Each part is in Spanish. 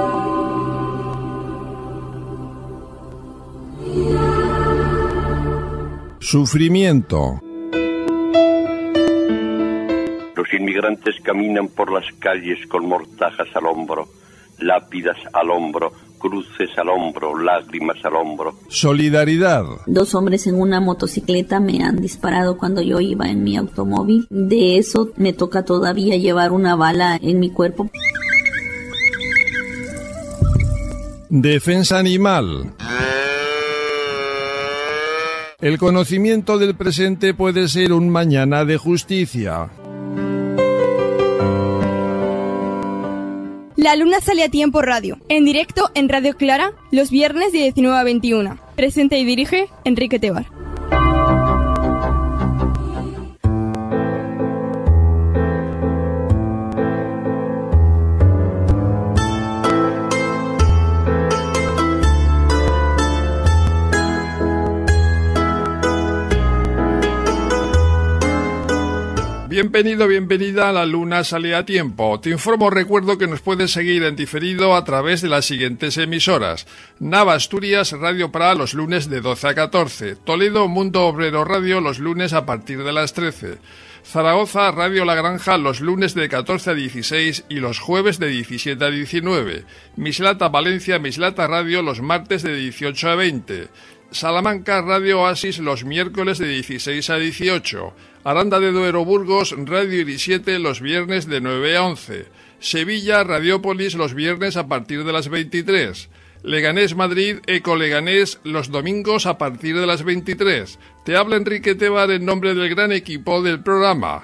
Sufrimiento. Los inmigrantes caminan por las calles con mortajas al hombro, lápidas al hombro, cruces al hombro, lágrimas al hombro. Solidaridad. 2 hombres en una motocicleta me han disparado cuando yo iba en mi automóvil. De eso me toca todavía llevar una bala en mi cuerpo. Defensa animal. El conocimiento del presente puede ser un mañana de justicia. La Luna sale a tiempo radio, en directo en Radio Clara, los viernes de 19 a 21. Presenta y dirige Enrique Tebar. Bienvenido, bienvenida a La Luna sale a tiempo. Te recuerdo que nos puedes seguir en diferido a través de las siguientes emisoras. Nava Asturias, Radio Pra, los lunes de 12 a 14. Toledo, Mundo Obrero Radio, los lunes a partir de las 13. Zaragoza, Radio La Granja, los lunes de 14 a 16 y los jueves de 17 a 19. Mislata, Valencia, Mislata Radio, los martes de 18 a 20. Salamanca, Radio Oasis, los miércoles de 16 a 18. Aranda de Duero, Burgos, Radio Iris 7, los viernes de 9 a 11. Sevilla, Radiópolis, los viernes a partir de las 23. Leganés, Madrid, Eco Leganés, los domingos a partir de las 23. Te habla Enrique Tebar en nombre del gran equipo del programa.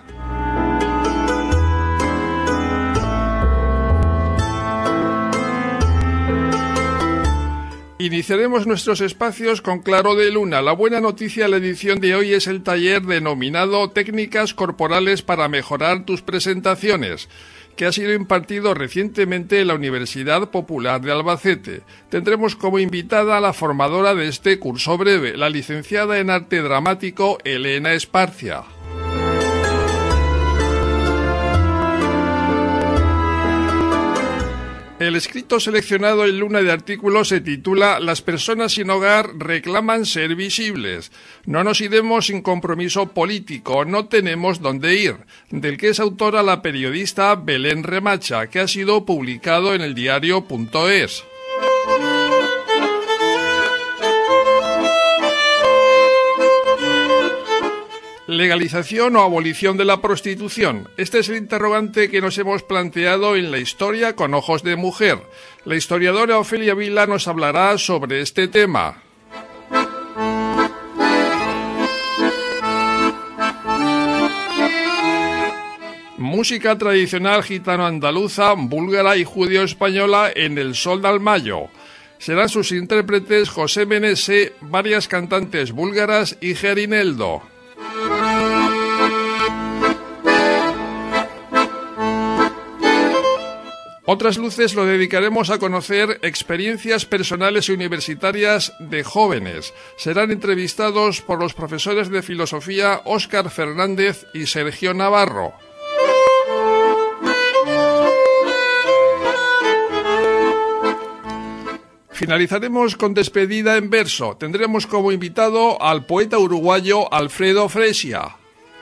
Iniciaremos nuestros espacios con Claro de Luna. La buena noticia de la edición de hoy es el taller denominado Técnicas Corporales para Mejorar tus Presentaciones, que ha sido impartido recientemente en la Universidad Popular de Albacete. Tendremos como invitada a la formadora de este curso breve, la licenciada en Arte Dramático Elena Esparcia. El escrito seleccionado en Luna de artículos se titula «Las personas sin hogar reclaman ser visibles. No nos iremos sin compromiso político, no tenemos dónde ir», del que es autora la periodista Belén Remacha, que ha sido publicado en el diario.es. ¿Legalización o abolición de la prostitución? Este es el interrogante que nos hemos planteado en La Historia con ojos de mujer. La historiadora Ofelia Vila nos hablará sobre este tema. Música tradicional gitano-andaluza, búlgara y judío-española en el Sol del Mayo. Serán sus intérpretes José Menese, varias cantantes búlgaras y Gerineldo. Otras luces lo dedicaremos a conocer experiencias personales y universitarias de jóvenes. Serán entrevistados por los profesores de filosofía Óscar Fernández y Sergio Navarro. Finalizaremos con despedida en verso. Tendremos como invitado al poeta uruguayo Alfredo Fresia.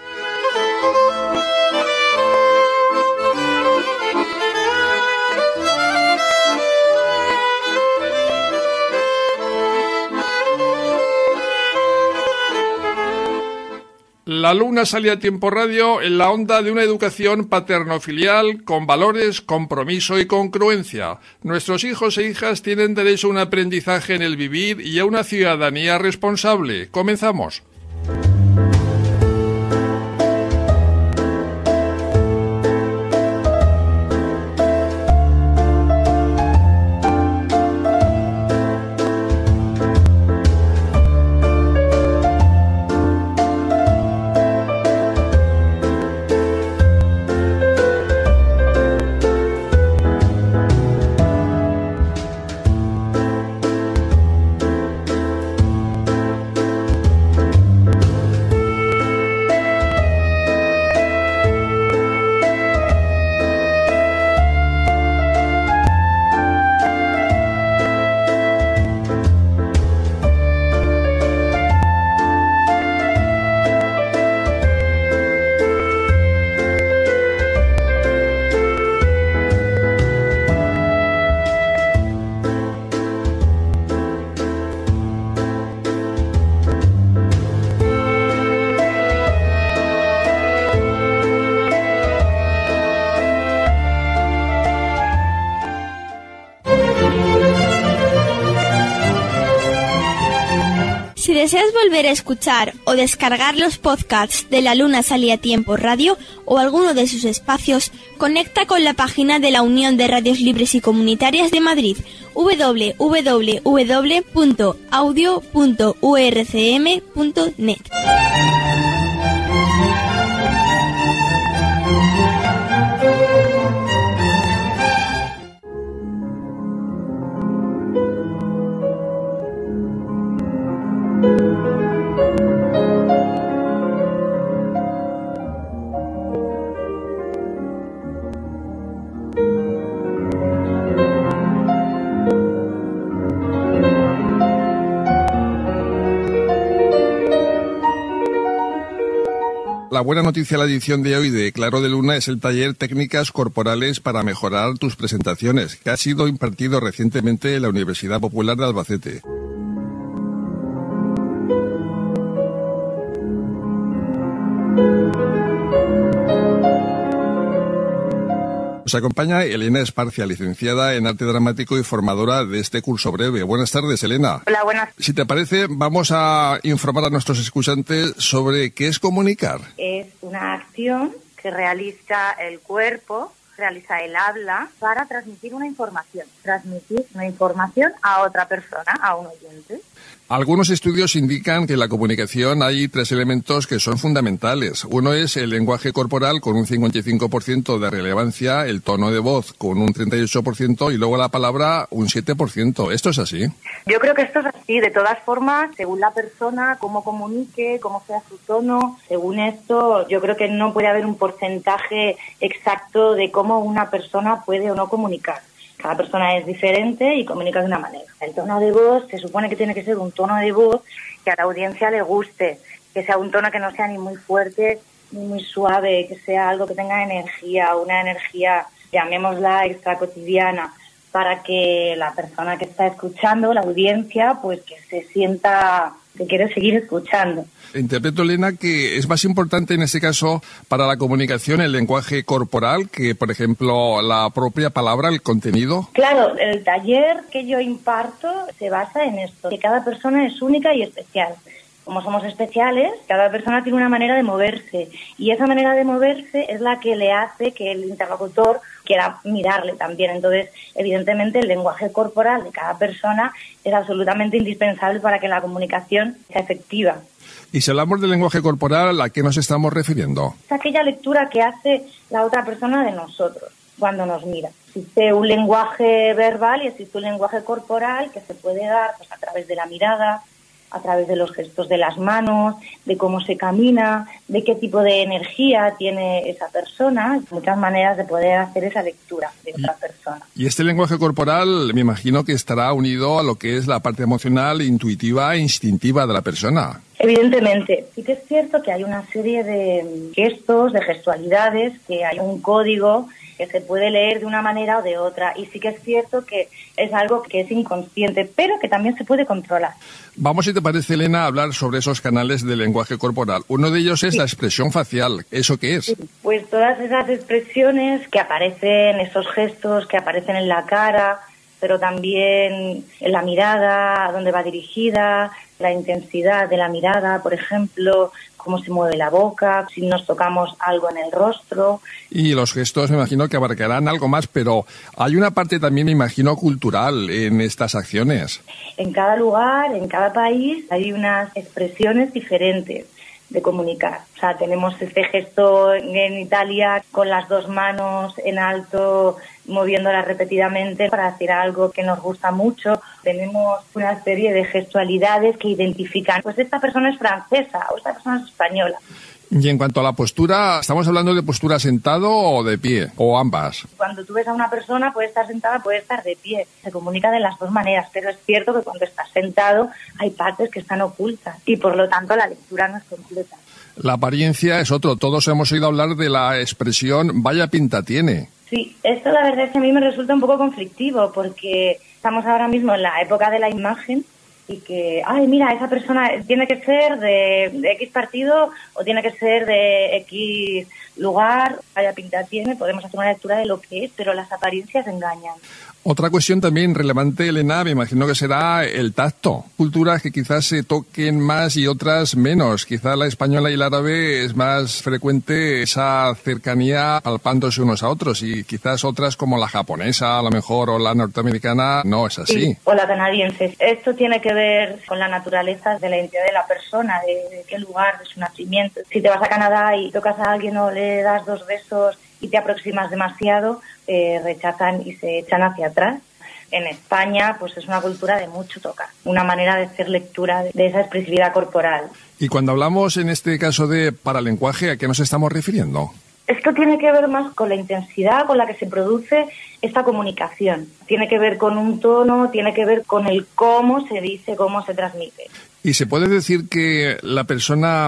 La Luna sale a tiempo radio en la onda de una educación paterno-filial con valores, compromiso y congruencia. Nuestros hijos e hijas tienen derecho a un aprendizaje en el vivir y a una ciudadanía responsable. Comenzamos. deseas volver a escuchar o descargar los podcasts de La Luna Sale a Tiempo Radio o alguno de sus espacios, conecta con la página de la Unión de Radios Libres y Comunitarias de Madrid, www.audio.urcm.net. La buena noticia de la edición de hoy de Claro de Luna es el taller Técnicas Corporales para mejorar tus presentaciones, que ha sido impartido recientemente en la Universidad Popular de Albacete. Nos acompaña Elena Esparcia, licenciada en Arte Dramático y formadora de este curso breve. Buenas tardes, Elena. Hola, buenas. Si te parece, vamos a informar a nuestros escuchantes sobre qué es comunicar. Es una acción que realiza el cuerpo, realiza el habla para transmitir una información a otra persona, a un oyente. Algunos estudios indican que en la comunicación hay 3 elementos que son fundamentales. Uno es el lenguaje corporal con un 55% de relevancia, el tono de voz con un 38% y luego la palabra un 7%. ¿Esto es así? Yo creo que esto es así. De todas formas, según la persona, cómo comunique, cómo sea su tono, según esto, yo creo que no puede haber un porcentaje exacto de cómo una persona puede o no comunicar. Cada persona es diferente y comunica de una manera. El tono de voz se supone que tiene que ser un tono de voz que a la audiencia le guste, que sea un tono que no sea ni muy fuerte ni muy suave, que sea algo que tenga energía, una energía, llamémosla extra cotidiana, para que la persona que está escuchando, la audiencia, pues que se sienta que quiere seguir escuchando. Interpreto, Elena, que es más importante en este caso para la comunicación el lenguaje corporal que, por ejemplo, la propia palabra, el contenido. Claro, el taller que yo imparto se basa en esto, que cada persona es única y especial. Como somos especiales, cada persona tiene una manera de moverse y esa manera de moverse es la que le hace que el interlocutor quiera mirarle también. Entonces, evidentemente, el lenguaje corporal de cada persona es absolutamente indispensable para que la comunicación sea efectiva. Y si hablamos del lenguaje corporal, ¿a qué nos estamos refiriendo? Es aquella lectura que hace la otra persona de nosotros cuando nos mira. Existe un lenguaje verbal y existe un lenguaje corporal que se puede dar pues, a través de la mirada, a través de los gestos de las manos, de cómo se camina, de qué tipo de energía tiene esa persona. Muchas maneras de poder hacer esa lectura de otra persona. Y este lenguaje corporal me imagino que estará unido a lo que es la parte emocional, intuitiva e instintiva de la persona. Evidentemente, sí que es cierto que hay una serie de gestos, de gestualidades, que hay un código que se puede leer de una manera o de otra. Y sí que es cierto que es algo que es inconsciente, pero que también se puede controlar. Vamos, si te parece, Elena, a hablar sobre esos canales del lenguaje corporal. Uno de ellos es la expresión facial. ¿Eso qué es? Pues todas esas expresiones que aparecen, esos gestos que aparecen en la cara, pero también en la mirada, a dónde va dirigida, la intensidad de la mirada, por ejemplo, cómo se mueve la boca, si nos tocamos algo en el rostro. Y los gestos me imagino que abarcarán algo más, pero hay una parte también, me imagino, cultural en estas acciones. En cada lugar, en cada país, hay unas expresiones diferentes de comunicar. O sea, tenemos este gesto en Italia con las 2 manos en alto, moviéndolas repetidamente para hacer algo que nos gusta mucho. Tenemos una serie de gestualidades que identifican, pues esta persona es francesa o esta persona es española. Y en cuanto a la postura, ¿estamos hablando de postura sentado o de pie, o ambas? Cuando tú ves a una persona, puede estar sentada, puede estar de pie. Se comunica de las 2 maneras, pero es cierto que cuando estás sentado hay partes que están ocultas y por lo tanto la lectura no es completa. La apariencia es otro. Todos hemos oído hablar de la expresión «vaya pinta tiene». Sí, esto la verdad es que a mí me resulta un poco conflictivo porque estamos ahora mismo en la época de la imagen y que, ay, mira, esa persona tiene que ser de X partido o tiene que ser de X lugar, vaya pinta tiene, podemos hacer una lectura de lo que es, pero las apariencias engañan. Otra cuestión también relevante, Elena, me imagino que será el tacto. Culturas que quizás se toquen más y otras menos. Quizá la española y la árabe es más frecuente esa cercanía palpándose unos a otros y quizás otras como la japonesa a lo mejor o la norteamericana no es así. Sí, o la canadiense. Esto tiene que ver con la naturaleza de la identidad de la persona, de qué lugar, de su nacimiento. Si te vas a Canadá y tocas a alguien o le das 2 besos y te aproximas demasiado, rechazan y se echan hacia atrás. En España, pues es una cultura de mucho tocar, una manera de hacer lectura de esa expresividad corporal. Y cuando hablamos en este caso de paralenguaje, ¿a qué nos estamos refiriendo? Esto tiene que ver más con la intensidad con la que se produce esta comunicación. Tiene que ver con un tono, tiene que ver con el cómo se dice, cómo se transmite. ¿Y se puede decir que la persona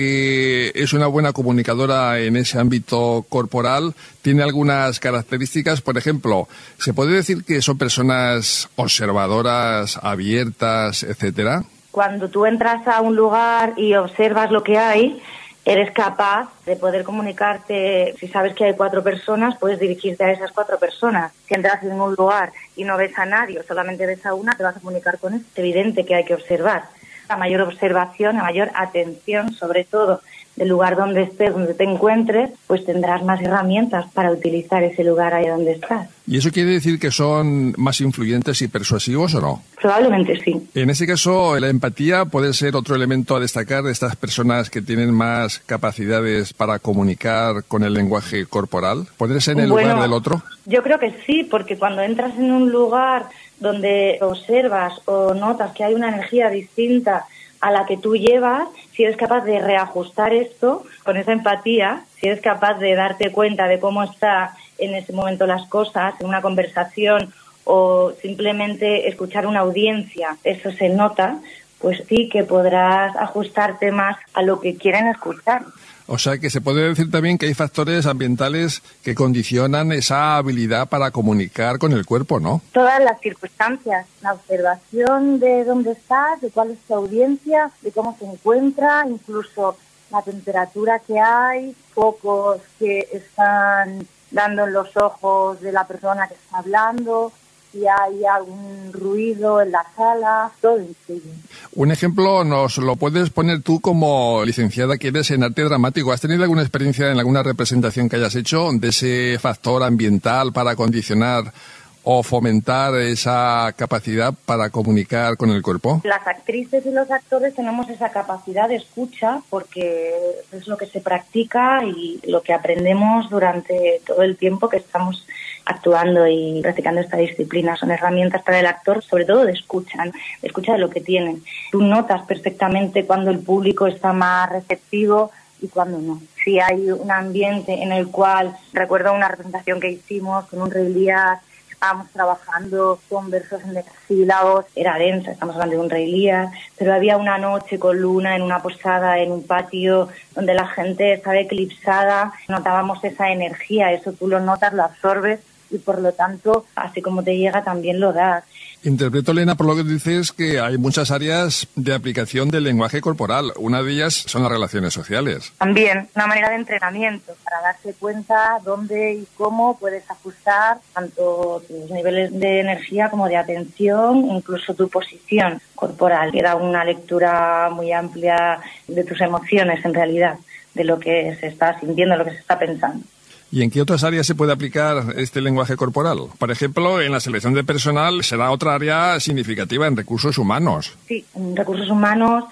que es una buena comunicadora en ese ámbito corporal tiene algunas características? Por ejemplo, ¿se puede decir que son personas observadoras, abiertas, etcétera? Cuando tú entras a un lugar y observas lo que hay, eres capaz de poder comunicarte. Si sabes que hay 4 personas, puedes dirigirte a esas 4 personas. Si entras en un lugar y no ves a nadie o solamente ves a una, te vas a comunicar con él. Es evidente que hay que observar. A mayor observación, a mayor atención, sobre todo del lugar donde estés, donde te encuentres, pues tendrás más herramientas para utilizar ese lugar ahí donde estás. ¿Y eso quiere decir que son más influyentes y persuasivos o no? Probablemente sí. En ese caso, la empatía puede ser otro elemento a destacar de estas personas que tienen más capacidades para comunicar con el lenguaje corporal. ¿Ponerse en el lugar del otro? Yo creo que sí, porque cuando entras en un lugar donde observas o notas que hay una energía distinta a la que tú llevas, si eres capaz de reajustar esto con esa empatía, si eres capaz de darte cuenta de cómo está en ese momento las cosas, en una conversación o simplemente escuchar una audiencia, eso se nota, pues sí que podrás ajustarte más a lo que quieren escuchar. O sea que se puede decir también que hay factores ambientales que condicionan esa habilidad para comunicar con el cuerpo, ¿no? Todas las circunstancias, la observación de dónde estás, de cuál es tu audiencia, de cómo se encuentra, incluso la temperatura que hay, focos que están dando en los ojos de la persona que está hablando, si hay algún ruido en la sala, todo influye. Un ejemplo nos lo puedes poner tú como licenciada que eres en arte dramático. ¿Has tenido alguna experiencia en alguna representación que hayas hecho de ese factor ambiental para condicionar o fomentar esa capacidad para comunicar con el cuerpo? Las actrices y los actores tenemos esa capacidad de escucha porque es lo que se practica y lo que aprendemos durante todo el tiempo que estamos actuando y practicando esta disciplina. Son herramientas para el actor, sobre todo de escucha, ¿no? De escucha de lo que tienen. Tú notas perfectamente cuando el público está más receptivo y cuando no. Si hay un ambiente en el cual, recuerdo una representación que hicimos con un Rey Lear, estábamos trabajando con versos en decasílabos, era densa, estamos hablando de un Rey Lear, pero había una noche con luna en una posada, en un patio, donde la gente estaba eclipsada, notábamos esa energía, eso tú lo notas, lo absorbes y por lo tanto, así como te llega, también lo das. Interpreto, Elena, por lo que dices que hay muchas áreas de aplicación del lenguaje corporal. Una de ellas son las relaciones sociales. También una manera de entrenamiento para darse cuenta dónde y cómo puedes ajustar tanto tus niveles de energía como de atención, incluso tu posición corporal, que da una lectura muy amplia de tus emociones en realidad, de lo que se está sintiendo, lo que se está pensando. ¿Y en qué otras áreas se puede aplicar este lenguaje corporal? Por ejemplo, en la selección de personal será otra área significativa en recursos humanos. Sí, en recursos humanos,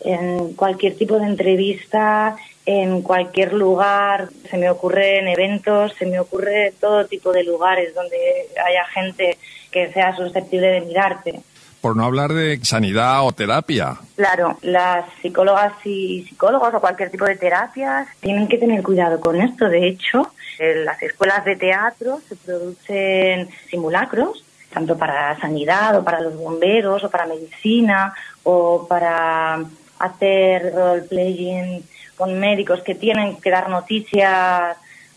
en cualquier tipo de entrevista, en cualquier lugar, se me ocurre en eventos, se me ocurre todo tipo de lugares donde haya gente que sea susceptible de mirarte. Por no hablar de sanidad o terapia. Claro, las psicólogas y psicólogos o cualquier tipo de terapias tienen que tener cuidado con esto. De hecho, en las escuelas de teatro se producen simulacros, tanto para sanidad o para los bomberos o para medicina o para hacer role-playing con médicos que tienen que dar noticias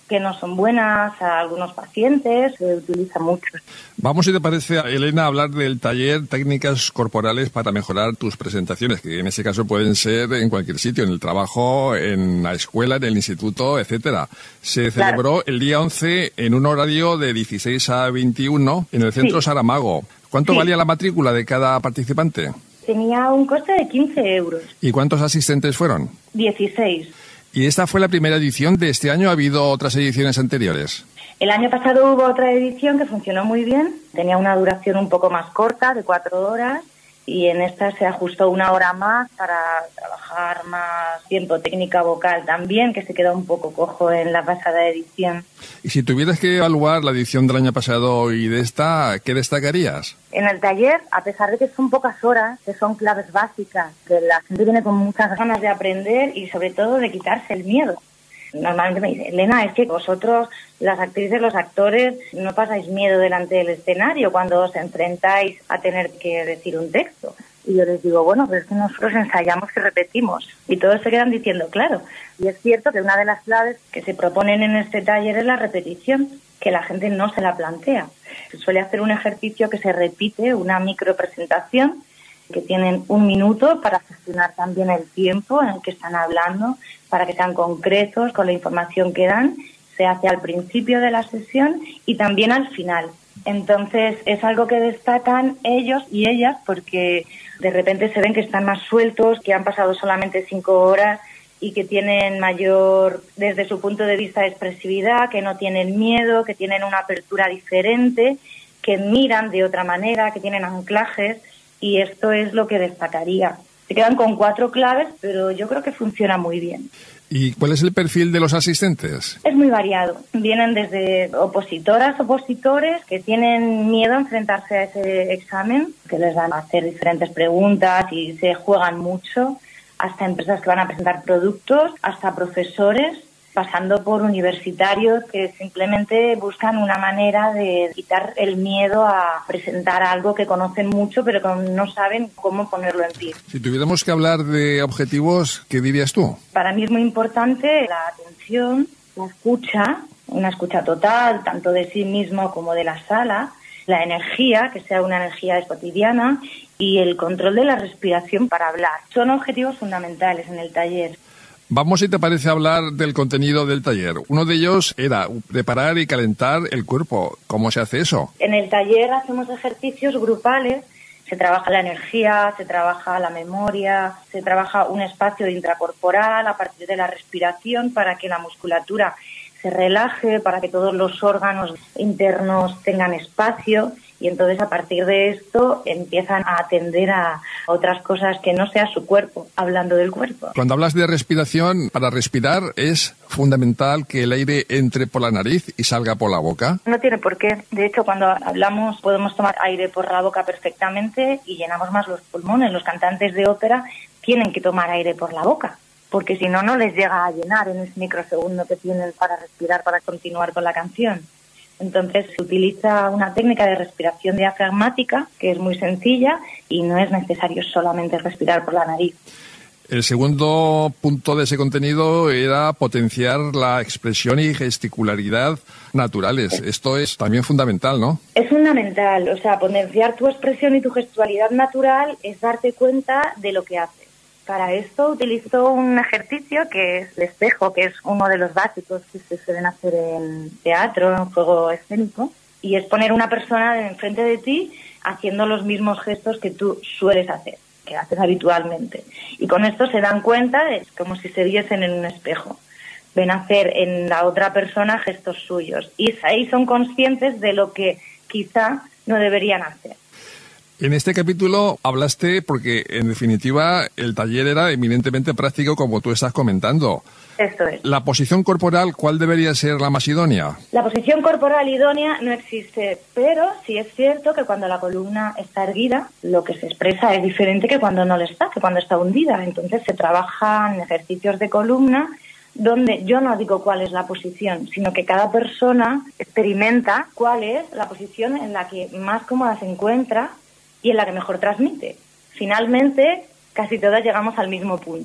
que no son buenas a algunos pacientes, se utiliza mucho. Vamos, si te parece, Elena, a hablar del taller Técnicas Corporales para mejorar tus presentaciones, que en ese caso pueden ser en cualquier sitio, en el trabajo, en la escuela, en el instituto, etcétera. Se celebró el día 11 en un horario de 16 a 21 en el Centro Saramago. ¿Cuánto valía la matrícula de cada participante? Tenía un coste de 15 euros. ¿Y cuántos asistentes fueron? 16. ¿Y esta fue la primera edición de este año? ¿Ha habido otras ediciones anteriores? El año pasado hubo otra edición que funcionó muy bien. Tenía una duración un poco más corta, de 4 horas, y en esta se ajustó 1 hora más para trabajar más tiempo, técnica vocal también, que se quedó un poco cojo en la pasada edición. Y si tuvieras que evaluar la edición del año pasado y de esta, ¿qué destacarías? En el taller, a pesar de que son pocas horas, que son claves básicas, que la gente viene con muchas ganas de aprender y sobre todo de quitarse el miedo. Normalmente me dice, Elena, es que vosotros, las actrices, los actores, no pasáis miedo delante del escenario cuando os enfrentáis a tener que decir un texto. Y yo les digo, bueno, pero es que nosotros ensayamos y repetimos. Y todos se quedan diciendo, claro. Y es cierto que una de las claves que se proponen en este taller es la repetición, que la gente no se la plantea. Se suele hacer un ejercicio que se repite, una micropresentación, que tienen 1 minuto para gestionar también el tiempo en el que están hablando, para que sean concretos con la información que dan. Se hace al principio de la sesión y también al final. Entonces es algo que destacan ellos y ellas porque de repente se ven que están más sueltos, que han pasado solamente 5 horas y que tienen mayor, desde su punto de vista, expresividad, que no tienen miedo, que tienen una apertura diferente, que miran de otra manera, que tienen anclajes. Y esto es lo que destacaría. Se quedan con 4 claves, pero yo creo que funciona muy bien. ¿Y cuál es el perfil de los asistentes? Es muy variado. Vienen desde opositoras, opositores que tienen miedo a enfrentarse a ese examen, que les van a hacer diferentes preguntas y se juegan mucho, hasta empresas que van a presentar productos, hasta profesores, pasando por universitarios que simplemente buscan una manera de quitar el miedo a presentar algo que conocen mucho pero que no saben cómo ponerlo en pie. Si tuviéramos que hablar de objetivos, ¿qué dirías tú? Para mí es muy importante la atención, la escucha, una escucha total, tanto de sí mismo como de la sala, la energía, que sea una energía cotidiana, y el control de la respiración para hablar. Son objetivos fundamentales en el taller. Vamos, si te parece, a hablar del contenido del taller. Uno de ellos era preparar y calentar el cuerpo. ¿Cómo se hace eso? En el taller hacemos ejercicios grupales. Se trabaja la energía, se trabaja la memoria, se trabaja un espacio intracorporal a partir de la respiración para que la musculatura se relaje, para que todos los órganos internos tengan espacio. Y entonces a partir de esto empiezan a atender a otras cosas que no sea su cuerpo, hablando del cuerpo. Cuando hablas de respiración, para respirar es fundamental que el aire entre por la nariz y salga por la boca. No tiene por qué. De hecho, cuando hablamos podemos tomar aire por la boca perfectamente y llenamos más los pulmones. Los cantantes de ópera tienen que tomar aire por la boca, porque si no, no les llega a llenar en ese microsegundo que tienen para respirar, para continuar con la canción. Entonces se utiliza una técnica de respiración diafragmática que es muy sencilla y no es necesario solamente respirar por la nariz. El segundo punto de ese contenido era potenciar la expresión y gesticularidad naturales. Esto es también fundamental, ¿no? Es fundamental. O sea, potenciar tu expresión y tu gestualidad natural es darte cuenta de lo que haces. Para esto utilizo un ejercicio que es el espejo, que es uno de los básicos que se suelen hacer en teatro, en juego escénico, y es poner una persona enfrente de ti haciendo los mismos gestos que tú sueles hacer, que haces habitualmente. Y con esto se dan cuenta, es como si se viesen en un espejo. Ven a hacer en la otra persona gestos suyos. Y ahí son conscientes de lo que quizá no deberían hacer. En este capítulo hablaste, porque en definitiva el taller era eminentemente práctico, como tú estás comentando. Esto es. La posición corporal, ¿cuál debería ser la más idónea? La posición corporal idónea no existe, pero sí es cierto que cuando la columna está erguida, lo que se expresa es diferente que cuando no lo está, que cuando está hundida. Entonces se trabajan ejercicios de columna donde yo no digo cuál es la posición, sino que cada persona experimenta cuál es la posición en la que más cómoda se encuentra y en la que mejor transmite. Finalmente, casi todas llegamos al mismo punto.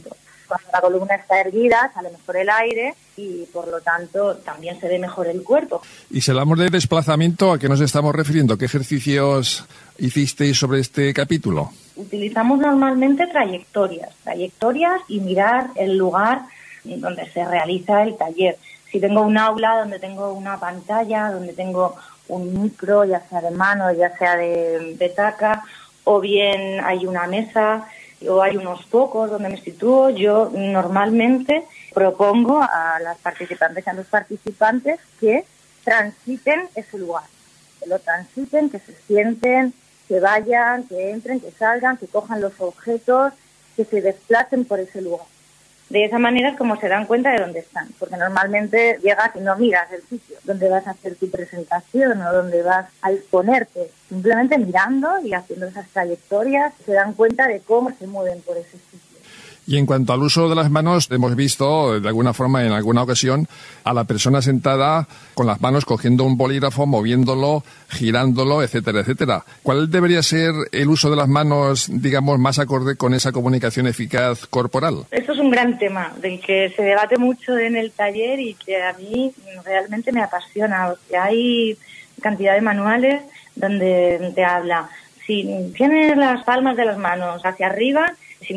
Cuando la columna está erguida, sale mejor el aire y, por lo tanto, también se ve mejor el cuerpo. Y si hablamos de desplazamiento, ¿a qué nos estamos refiriendo? ¿Qué ejercicios hicisteis sobre este capítulo? Utilizamos normalmente trayectorias y mirar el lugar donde se realiza el taller. Si tengo un aula donde tengo una pantalla, donde tengo un micro, ya sea de mano, ya sea de betaca, o bien hay una mesa o hay unos focos donde me sitúo, yo normalmente propongo a las participantes y a los participantes que transiten ese lugar, que lo transiten, que se sienten, que vayan, que entren, que salgan, que cojan los objetos, que se desplacen por ese lugar. De esa manera es como se dan cuenta de dónde están, porque normalmente llegas y no miras el sitio donde vas a hacer tu presentación o donde vas a exponerte. Simplemente mirando y haciendo esas trayectorias se dan cuenta de cómo se mueven por ese sitio. Y en cuanto al uso de las manos, hemos visto de alguna forma, en alguna ocasión, a la persona sentada con las manos cogiendo un bolígrafo, moviéndolo, girándolo, etcétera, etcétera. ¿Cuál debería ser el uso de las manos, digamos, más acorde con esa comunicación eficaz corporal? Esto es un gran tema del que se debate mucho en el taller y que a mí realmente me apasiona. O sea, hay cantidad de manuales donde te habla. Si tienes las palmas de las manos hacia arriba,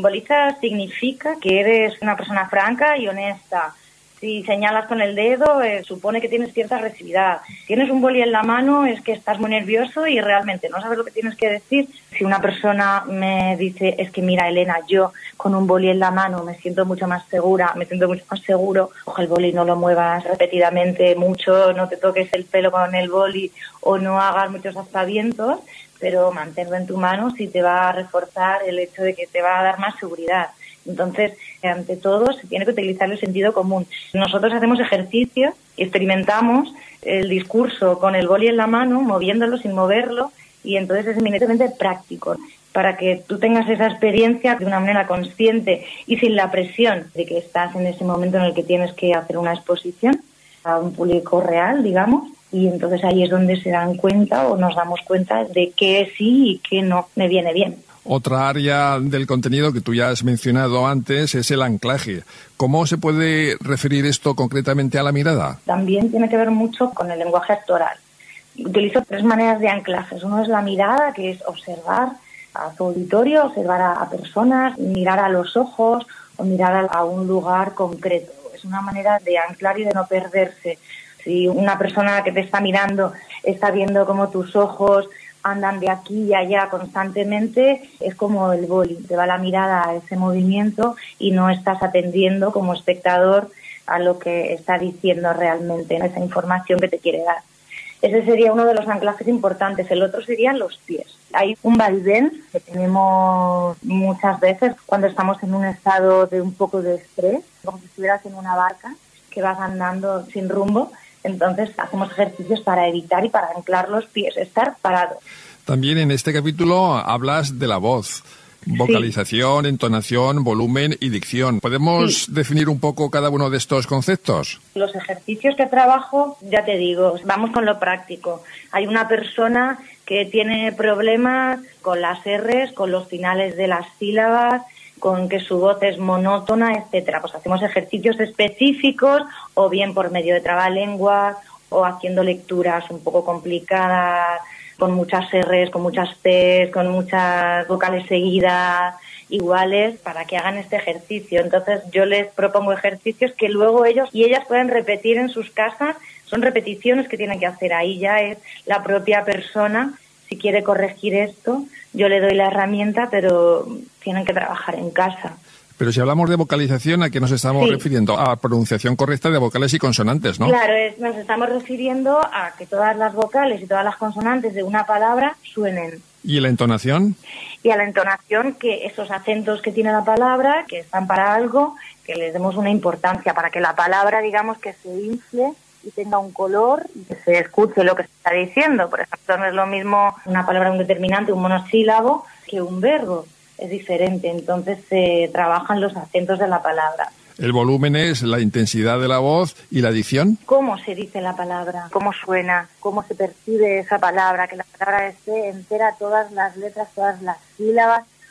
significa que eres una persona franca y honesta. Si señalas con el dedo, supone que tienes cierta agresividad. Tienes un boli en la mano, es que estás muy nervioso y realmente no sabes lo que tienes que decir. Si una persona me dice, es que mira, Elena, yo con un boli en la mano me siento mucho más segura, me siento mucho más seguro, coge el boli, no lo muevas repetidamente mucho, no te toques el pelo con el boli o no hagas muchos aspavientos, pero manténlo en tu mano si te va a reforzar el hecho de que te va a dar más seguridad. Entonces, ante todo, se tiene que utilizar el sentido común. Nosotros hacemos ejercicios, experimentamos el discurso con el boli en la mano, moviéndolo sin moverlo, y entonces es eminentemente práctico, para que tú tengas esa experiencia de una manera consciente y sin la presión de que estás en ese momento en el que tienes que hacer una exposición a un público real, digamos, y entonces ahí es donde se dan cuenta o nos damos cuenta de qué sí y qué no me viene bien. Otra área del contenido que tú ya has mencionado antes es el anclaje. ¿Cómo se puede referir esto concretamente a la mirada? También tiene que ver mucho con el lenguaje actoral. Utilizo 3 maneras de anclajes. Uno es la mirada, que es observar a tu auditorio, observar a personas, mirar a los ojos o mirar a un lugar concreto. Es una manera de anclar y de no perderse. Si una persona que te está mirando está viendo cómo tus ojos andan de aquí y allá constantemente, es como el boli, te va la mirada a ese movimiento y no estás atendiendo como espectador a lo que está diciendo realmente, esa información que te quiere dar. Ese sería uno de los anclajes importantes. El otro serían los pies. Hay un vaivén que tenemos muchas veces cuando estamos en un estado de un poco de estrés, como si estuvieras en una barca que vas andando sin rumbo. Entonces hacemos ejercicios para evitar y para anclar los pies, estar parados. También en este capítulo hablas de la voz, vocalización, entonación, volumen y dicción. ¿Podemos definir un poco cada uno de estos conceptos? Los ejercicios que trabajo, ya te digo, vamos con lo práctico. Hay una persona que tiene problemas con las R's, con los finales de las sílabas, con que su voz es monótona, etcétera. Pues hacemos ejercicios específicos o bien por medio de trabalenguas o haciendo lecturas un poco complicadas, con muchas R's, con muchas P's, con muchas vocales seguidas iguales para que hagan este ejercicio. Entonces yo les propongo ejercicios que luego ellos y ellas pueden repetir en sus casas. Son repeticiones que tienen que hacer. Ahí ya es la propia persona. Si quiere corregir esto, yo le doy la herramienta, pero tienen que trabajar en casa. Pero si hablamos de vocalización, ¿a qué nos estamos refiriendo? A pronunciación correcta de vocales y consonantes, ¿no? Claro, nos estamos refiriendo a que todas las vocales y todas las consonantes de una palabra suenen. ¿Y la entonación? Y a la entonación, que esos acentos que tiene la palabra, que están para algo, que les demos una importancia, para que la palabra, digamos, que se infle y tenga un color y que se escuche lo que se está diciendo. Por ejemplo, no es lo mismo una palabra, un determinante, un monosílabo, que un verbo. Es diferente, entonces se trabajan los acentos de la palabra. El volumen es la intensidad de la voz y la dicción. ¿Cómo se dice la palabra? ¿Cómo suena? ¿Cómo se percibe esa palabra? Que la palabra esté entera, todas las letras, todas las sílabas,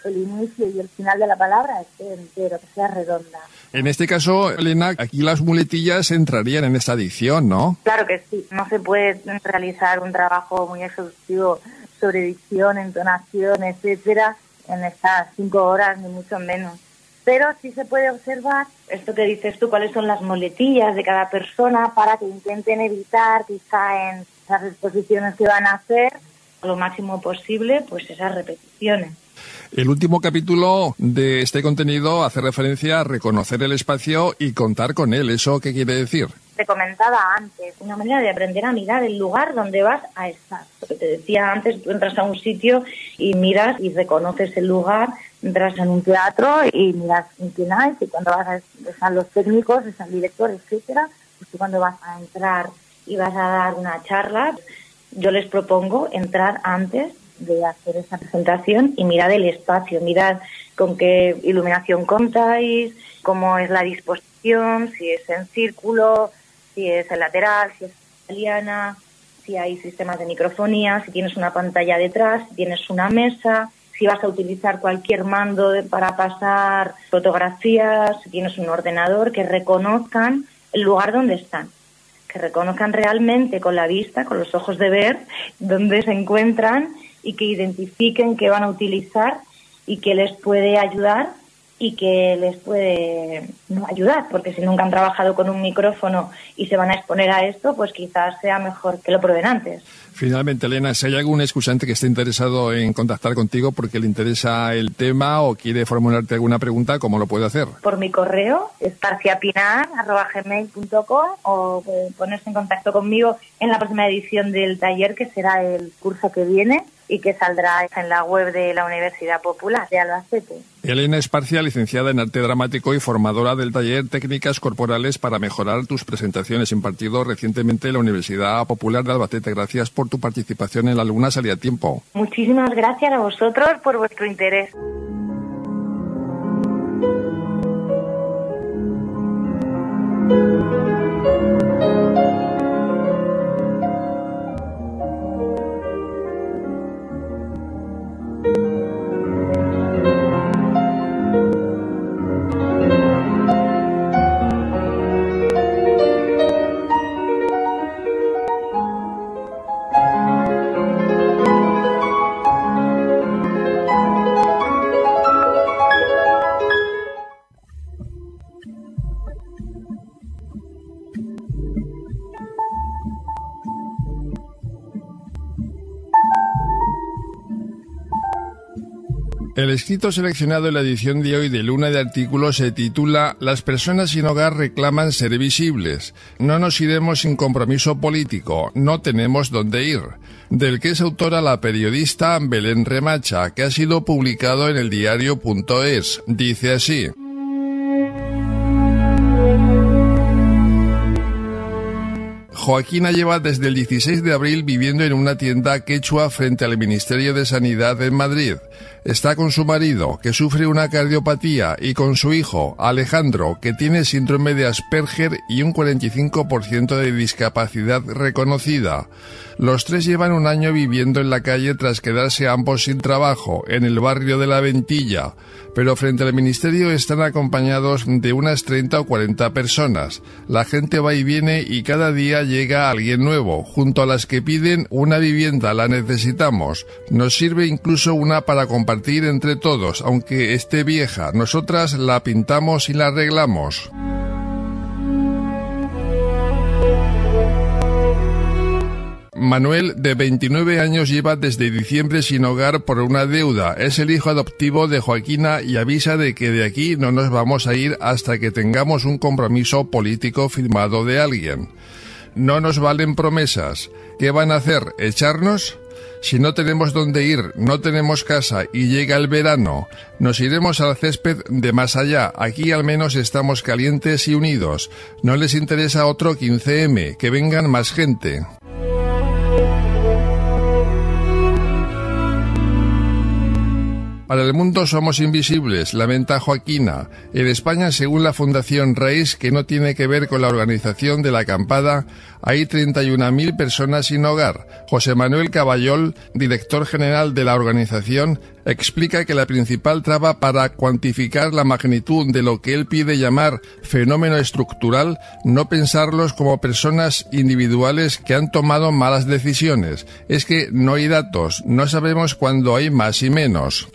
el inicio y el final de la palabra esté entero, que sea redonda. En este caso, Elena, aquí las muletillas entrarían en esta dicción, ¿no? Claro que sí. No se puede realizar un trabajo muy exhaustivo sobre dicción, entonación, etcétera, en estas 5 horas, ni mucho menos. Pero sí se puede observar esto que dices tú, cuáles son las muletillas de cada persona para que intenten evitar quizá en esas exposiciones que van a hacer lo máximo posible, pues esas repeticiones. El último capítulo de este contenido hace referencia a reconocer el espacio y contar con él. ¿Eso qué quiere decir? Te comentaba antes, una manera de aprender a mirar el lugar donde vas a estar. Lo que te decía antes, tú entras a un sitio y miras y reconoces el lugar, entras en un teatro y miras quién hay, y cuando están los técnicos, están el director, etcétera, pues tú cuando vas a entrar y vas a dar una charla, yo les propongo entrar antes de hacer esa presentación y mirad el espacio, mirad con qué iluminación contáis, cómo es la disposición, si es en círculo, si es en lateral, si es italiana, si hay sistemas de microfonía, si tienes una pantalla detrás, si tienes una mesa, si vas a utilizar cualquier mando para pasar fotografías, si tienes un ordenador, que reconozcan el lugar donde están, que reconozcan realmente con la vista, con los ojos de ver, dónde se encuentran y que identifiquen qué van a utilizar y qué les puede ayudar y qué les puede no ayudar, porque si nunca han trabajado con un micrófono y se van a exponer a esto, pues quizás sea mejor que lo prueben antes. Finalmente, Elena, si hay algún escuchante que esté interesado en contactar contigo porque le interesa el tema o quiere formularte alguna pregunta, ¿cómo lo puede hacer? Por mi correo, esparciapinar@gmail.com, o puede ponerse en contacto conmigo en la próxima edición del taller, que será el curso que viene y que saldrá en la web de la Universidad Popular de Albacete. Elena Esparcia, licenciada en Arte Dramático y formadora del taller Técnicas Corporales para mejorar tus presentaciones, impartido recientemente en la Universidad Popular de Albacete. Gracias por tu participación en La Luna Sale a Tiempo. Muchísimas gracias a vosotros por vuestro interés. El escrito seleccionado en la edición de hoy de Luna de Artículos se titula «Las personas sin hogar reclaman ser visibles. No nos iremos sin compromiso político. No tenemos dónde ir», del que es autora la periodista Belén Remacha, que ha sido publicado en el diario.es. Dice así: Joaquina lleva desde el 16 de abril viviendo en una tienda quechua frente al Ministerio de Sanidad en Madrid. Está con su marido, que sufre una cardiopatía, y con su hijo, Alejandro, que tiene síndrome de Asperger y un 45% de discapacidad reconocida. Los tres llevan un año viviendo en la calle tras quedarse ambos sin trabajo, en el barrio de La Ventilla, pero frente al ministerio están acompañados de unas 30 o 40 personas. La gente va y viene y cada día llega alguien nuevo. Junto a las que piden una vivienda, la necesitamos. Nos sirve incluso una para compartir entre todos, aunque esté vieja. Nosotras la pintamos y la arreglamos. Manuel, de 29 años, lleva desde diciembre sin hogar por una deuda. Es el hijo adoptivo de Joaquina y avisa de que de aquí no nos vamos a ir hasta que tengamos un compromiso político firmado de alguien. No nos valen promesas. ¿Qué van a hacer? ¿Echarnos? Si no tenemos dónde ir, no tenemos casa y llega el verano, nos iremos al césped de más allá. Aquí al menos estamos calientes y unidos. No les interesa otro 15M, que vengan más gente. Para el mundo somos invisibles, lamenta Joaquina. En España, según la Fundación RAIS, que no tiene que ver con la organización de la acampada, hay 31.000 personas sin hogar. José Manuel Caballol, director general de la organización, explica que la principal traba para cuantificar la magnitud de lo que él pide llamar fenómeno estructural, no pensarlos como personas individuales que han tomado malas decisiones. Es que no hay datos, no sabemos cuándo hay más y menos.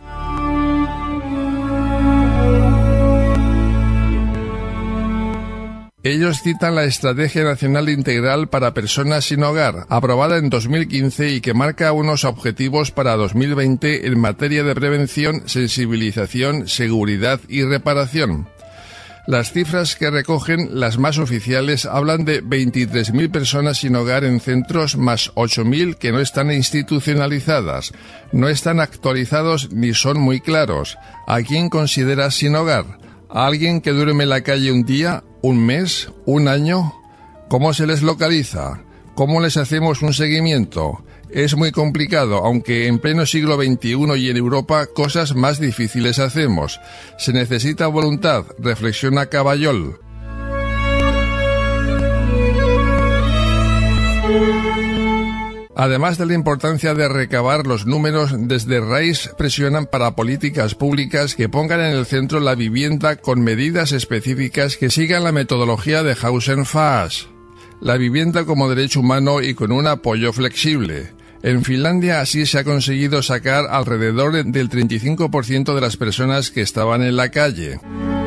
Ellos citan la Estrategia Nacional Integral para Personas sin Hogar, aprobada en 2015 y que marca unos objetivos para 2020 en materia de prevención, sensibilización, seguridad y reparación. Las cifras que recogen, las más oficiales, hablan de 23.000 personas sin hogar en centros más 8.000 que no están institucionalizadas. No están actualizados ni son muy claros. ¿A quién consideras sin hogar? ¿A alguien que duerme en la calle un día, un mes, un año? ¿Cómo se les localiza? ¿Cómo les hacemos un seguimiento? Es muy complicado, aunque en pleno siglo XXI y en Europa cosas más difíciles hacemos. Se necesita voluntad, reflexiona Caballol. Además de la importancia de recabar los números, desde RAIS presionan para políticas públicas que pongan en el centro la vivienda con medidas específicas que sigan la metodología de Hausen-Faas. La vivienda como derecho humano y con un apoyo flexible. En Finlandia así se ha conseguido sacar alrededor del 35% de las personas que estaban en la calle.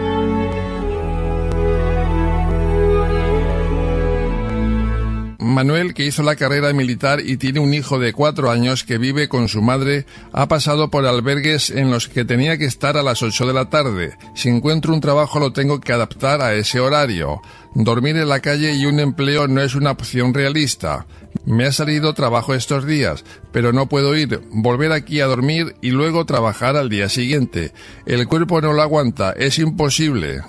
Manuel, que hizo la carrera militar y tiene un hijo de 4 años que vive con su madre, ha pasado por albergues en los que tenía que estar a las 8 de la tarde. Si encuentro un trabajo lo tengo que adaptar a ese horario. Dormir en la calle y un empleo no es una opción realista. Me ha salido trabajo estos días, pero no puedo ir, volver aquí a dormir y luego trabajar al día siguiente. El cuerpo no lo aguanta, es imposible.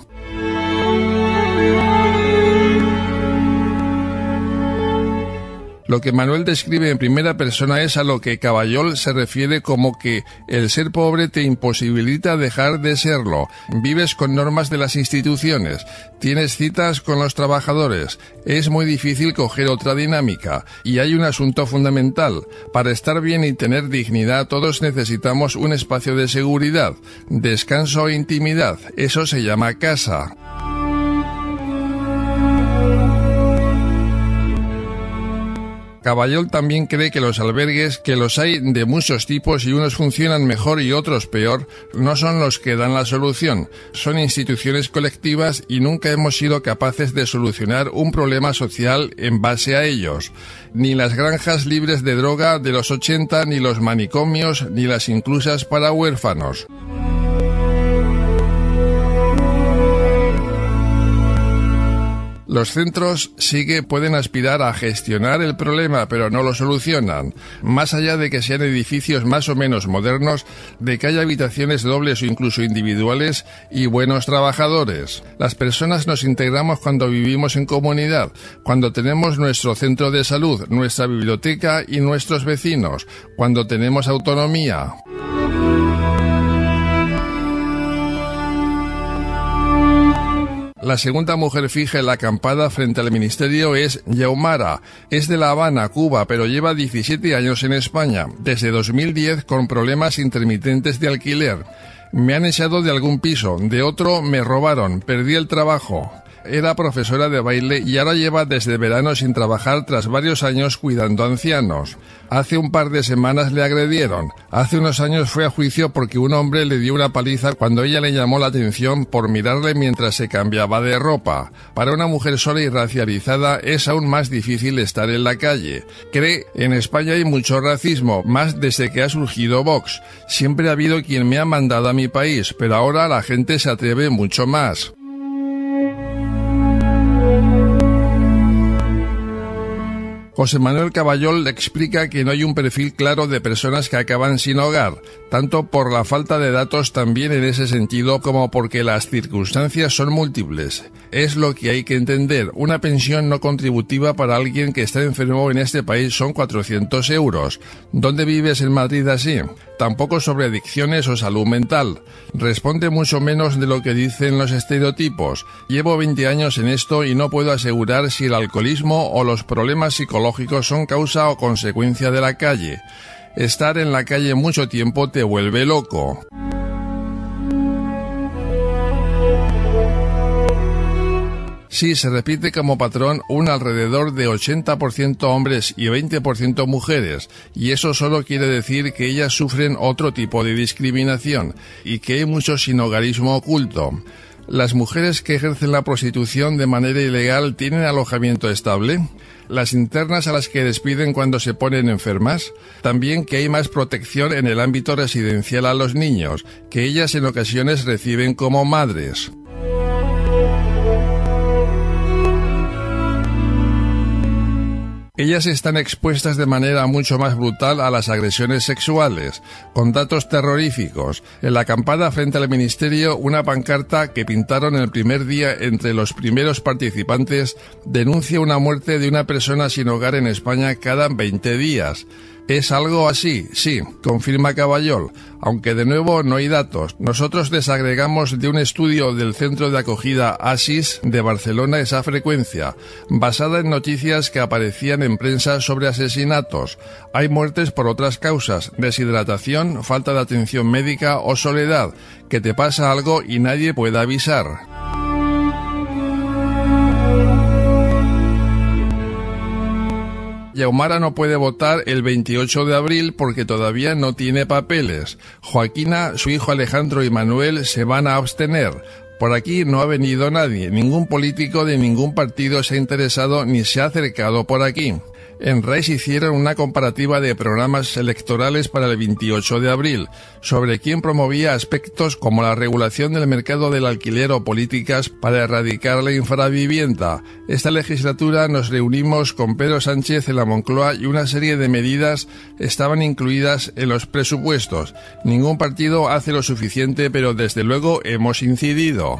Lo que Manuel describe en primera persona es a lo que Caballol se refiere como que el ser pobre te imposibilita dejar de serlo. Vives con normas de las instituciones, tienes citas con los trabajadores, es muy difícil coger otra dinámica. Y hay un asunto fundamental. Para estar bien y tener dignidad todos necesitamos un espacio de seguridad, descanso e intimidad. Eso se llama casa. Caballol también cree que los albergues, que los hay de muchos tipos y unos funcionan mejor y otros peor, no son los que dan la solución. Son instituciones colectivas y nunca hemos sido capaces de solucionar un problema social en base a ellos. Ni las granjas libres de droga de los 80, ni los manicomios, ni las inclusas para huérfanos. Los centros sí que pueden aspirar a gestionar el problema, pero no lo solucionan. Más allá de que sean edificios más o menos modernos, de que haya habitaciones dobles o incluso individuales y buenos trabajadores. Las personas nos integramos cuando vivimos en comunidad, cuando tenemos nuestro centro de salud, nuestra biblioteca y nuestros vecinos, cuando tenemos autonomía. La segunda mujer fija en la acampada frente al ministerio es Yaumara. Es de La Habana, Cuba, pero lleva 17 años en España, desde 2010 con problemas intermitentes de alquiler. Me han echado de algún piso, de otro me robaron, perdí el trabajo. Era profesora de baile y ahora lleva desde verano sin trabajar tras varios años cuidando ancianos. Hace un par de semanas le agredieron. Hace unos años fue a juicio porque un hombre le dio una paliza cuando ella le llamó la atención por mirarle mientras se cambiaba de ropa. Para una mujer sola y racializada es aún más difícil estar en la calle. Cree, en España hay mucho racismo, más desde que ha surgido Vox. Siempre ha habido quien me ha mandado a mi país, pero ahora la gente se atreve mucho más. José Manuel Caballol explica que no hay un perfil claro de personas que acaban sin hogar. tanto por la falta de datos también en ese sentido como porque las circunstancias son múltiples. Es lo que hay que entender. Una pensión no contributiva para alguien que está enfermo en este país son 400 euros. ¿Dónde vives en Madrid así? Tampoco sobre adicciones o salud mental. Responde mucho menos de lo que dicen los estereotipos. Llevo 20 años en esto y no puedo asegurar si el alcoholismo o los problemas psicológicos son causa o consecuencia de la calle. Estar en la calle mucho tiempo te vuelve loco. Sí, se repite como patrón un alrededor de 80% hombres y 20% mujeres, y eso solo quiere decir que ellas sufren otro tipo de discriminación y que hay mucho sinhogarismo oculto. ¿Las mujeres que ejercen la prostitución de manera ilegal tienen alojamiento estable? ¿Las internas a las que despiden cuando se ponen enfermas? También que hay más protección en el ámbito residencial a los niños, que ellas en ocasiones reciben como madres. Ellas están expuestas de manera mucho más brutal a las agresiones sexuales, con datos terroríficos. En la acampada frente al ministerio, una pancarta que pintaron el primer día entre los primeros participantes denuncia una muerte de una persona sin hogar en España cada 20 días. ¿Es algo así? Sí, confirma Caballol, aunque de nuevo no hay datos. Nosotros desagregamos de un estudio del Centro de Acogida ASIS de Barcelona esa frecuencia, basada en noticias que aparecían en prensa sobre asesinatos. Hay muertes por otras causas, deshidratación, falta de atención médica o soledad, que te pasa algo y nadie puede avisar. Yaumara no puede votar el 28 de abril porque todavía no tiene papeles. Joaquina, su hijo Alejandro y Manuel se van a abstener. Por aquí no ha venido nadie, ningún político de ningún partido se ha interesado ni se ha acercado por aquí. En RAIS hicieron una comparativa de programas electorales para el 28 de abril, sobre quién promovía aspectos como la regulación del mercado del alquiler o políticas para erradicar la infravivienda. Esta legislatura nos reunimos con Pedro Sánchez en la Moncloa y una serie de medidas estaban incluidas en los presupuestos. Ningún partido hace lo suficiente, pero desde luego hemos incidido.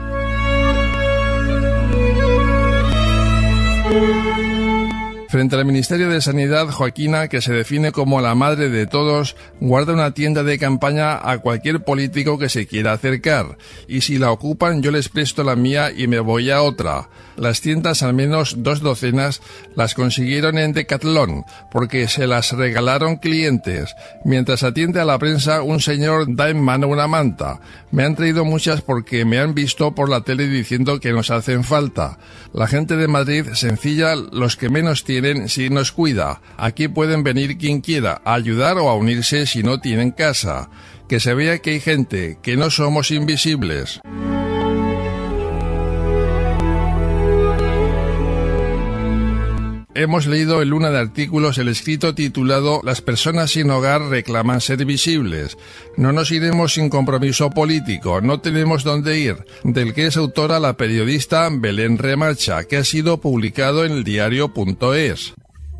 Frente al Ministerio de Sanidad, Joaquina, que se define como la madre de todos, guarda una tienda de campaña a cualquier político que se quiera acercar. Y si la ocupan, yo les presto la mía y me voy a otra. Las tiendas, al menos 2 docenas, las consiguieron en Decathlon, porque se las regalaron clientes. Mientras atiende a la prensa, un señor da en mano una manta. Me han traído muchas porque me han visto por la tele diciendo que nos hacen falta. La gente de Madrid, sencilla, los que menos tienen, sí nos cuida. Aquí pueden venir quien quiera, a ayudar o a unirse si no tienen casa. Que se vea que hay gente, que no somos invisibles. Hemos leído en Luna de Artículos el escrito titulado «Las personas sin hogar reclaman ser visibles». No nos iremos sin compromiso político, no tenemos dónde ir, del que es autora la periodista Belén Remacha, que ha sido publicado en el diario.es.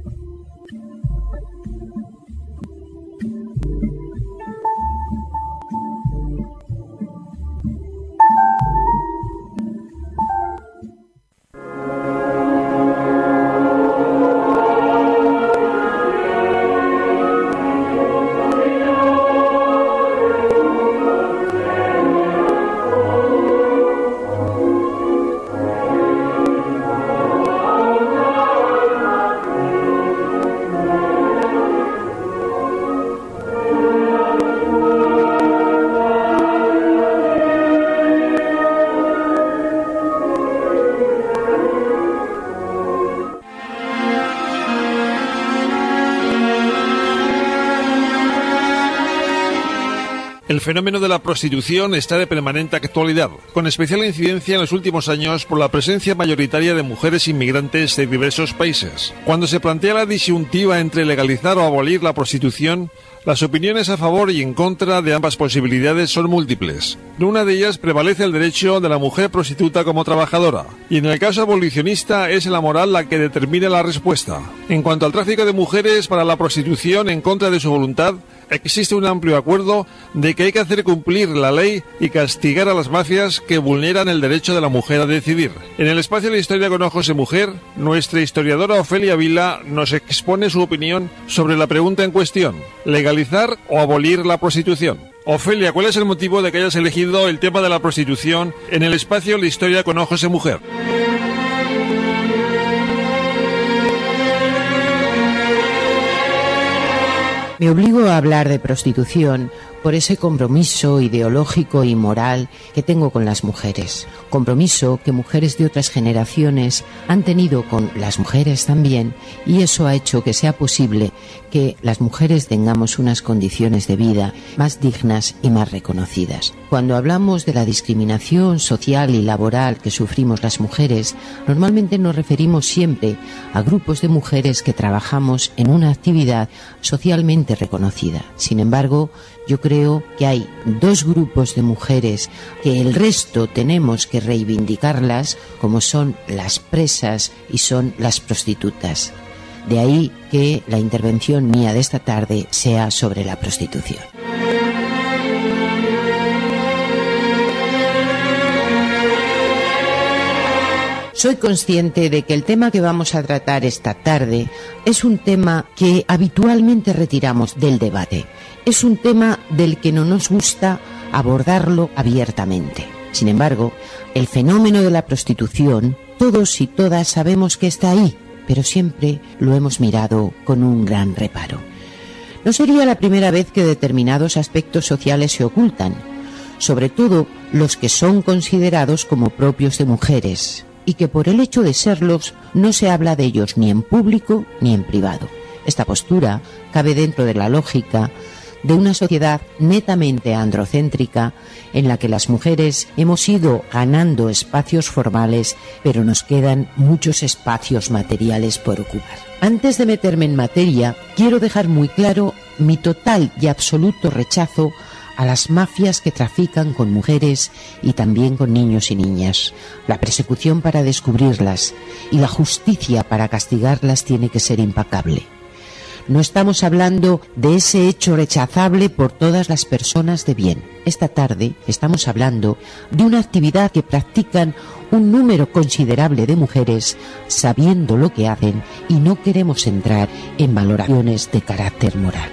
El fenómeno de la prostitución está de permanente actualidad, con especial incidencia en los últimos años por la presencia mayoritaria de mujeres inmigrantes de diversos países. Cuando se plantea la disyuntiva entre legalizar o abolir la prostitución, Las opiniones a favor y en contra de ambas posibilidades son múltiples. En una de ellas prevalece el derecho de la mujer prostituta como trabajadora, y en el caso abolicionista es la moral la que determina la respuesta. En cuanto al tráfico de mujeres para la prostitución en contra de su voluntad, existe un amplio acuerdo de que hay que hacer cumplir la ley y castigar a las mafias que vulneran el derecho de la mujer a decidir. En el espacio de la historia con ojos de mujer, nuestra historiadora Ofelia Vila nos expone su opinión sobre la pregunta en cuestión: ¿legalizar o abolir la prostitución? Ofelia, ¿cuál es el motivo de que hayas elegido el tema de la prostitución en el espacio de la historia con ojos de mujer? Me obligo a hablar de prostitución por ese compromiso ideológico y moral que tengo con las mujeres. Compromiso que mujeres de otras generaciones han tenido con las mujeres también, y eso ha hecho que sea posible que las mujeres tengamos unas condiciones de vida más dignas y más reconocidas. Cuando hablamos de la discriminación social y laboral que sufrimos las mujeres, normalmente nos referimos siempre a grupos de mujeres que trabajamos en una actividad socialmente reconocida. Sin embargo, yo creo que hay dos grupos de mujeres que el resto tenemos que reivindicarlas, como son las presas y son las prostitutas. De ahí que la intervención mía de esta tarde sea sobre la prostitución. Soy consciente de que el tema que vamos a tratar esta tarde es un tema que habitualmente retiramos del debate. Es un tema del que no nos gusta abordarlo abiertamente. Sin embargo, el fenómeno de la prostitución, todos y todas sabemos que está ahí, pero siempre lo hemos mirado con un gran reparo. No sería la primera vez que determinados aspectos sociales se ocultan, sobre todo los que son considerados como propios de mujeres, y que por el hecho de serlos no se habla de ellos ni en público ni en privado. Esta postura cabe dentro de la lógica de una sociedad netamente androcéntrica en la que las mujeres hemos ido ganando espacios formales, pero nos quedan muchos espacios materiales por ocupar. Antes de meterme en materia, quiero dejar muy claro mi total y absoluto rechazo a las mafias que trafican con mujeres y también con niños y niñas. La persecución para descubrirlas y la justicia para castigarlas tiene que ser impecable. No estamos hablando de ese hecho rechazable por todas las personas de bien. Esta tarde estamos hablando de una actividad que practican un número considerable de mujeres sabiendo lo que hacen, y no queremos entrar en valoraciones de carácter moral.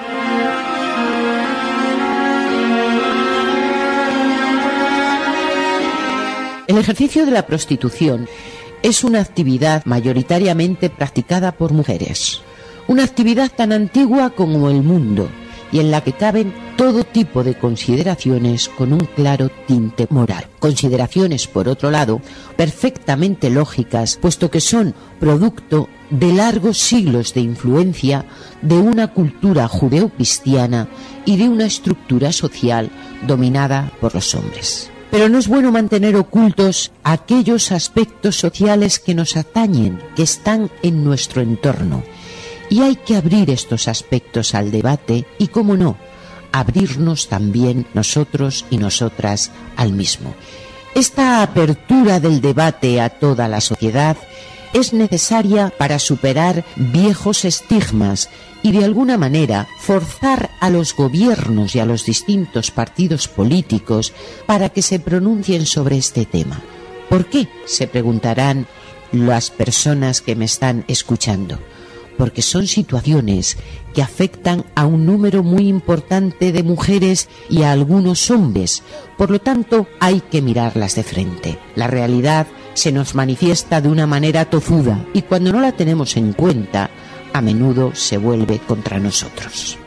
El ejercicio de la prostitución es una actividad mayoritariamente practicada por mujeres. Una actividad tan antigua como el mundo, y en la que caben todo tipo de consideraciones con un claro tinte moral. Consideraciones, por otro lado, perfectamente lógicas, puesto que son producto de largos siglos de influencia de una cultura judeocristiana y de una estructura social dominada por los hombres. Pero no es bueno mantener ocultos aquellos aspectos sociales que nos atañen, que están en nuestro entorno. Y hay que abrir estos aspectos al debate y, cómo no, abrirnos también nosotros y nosotras al mismo. Esta apertura del debate a toda la sociedad es necesaria para superar viejos estigmas y, de alguna manera, forzar a los gobiernos y a los distintos partidos políticos para que se pronuncien sobre este tema. ¿Por qué?, se preguntarán las personas que me están escuchando. Porque son situaciones que afectan a un número muy importante de mujeres y a algunos hombres. Por lo tanto, hay que mirarlas de frente. La realidad se nos manifiesta de una manera tozuda, y cuando no la tenemos en cuenta, a menudo se vuelve contra nosotros.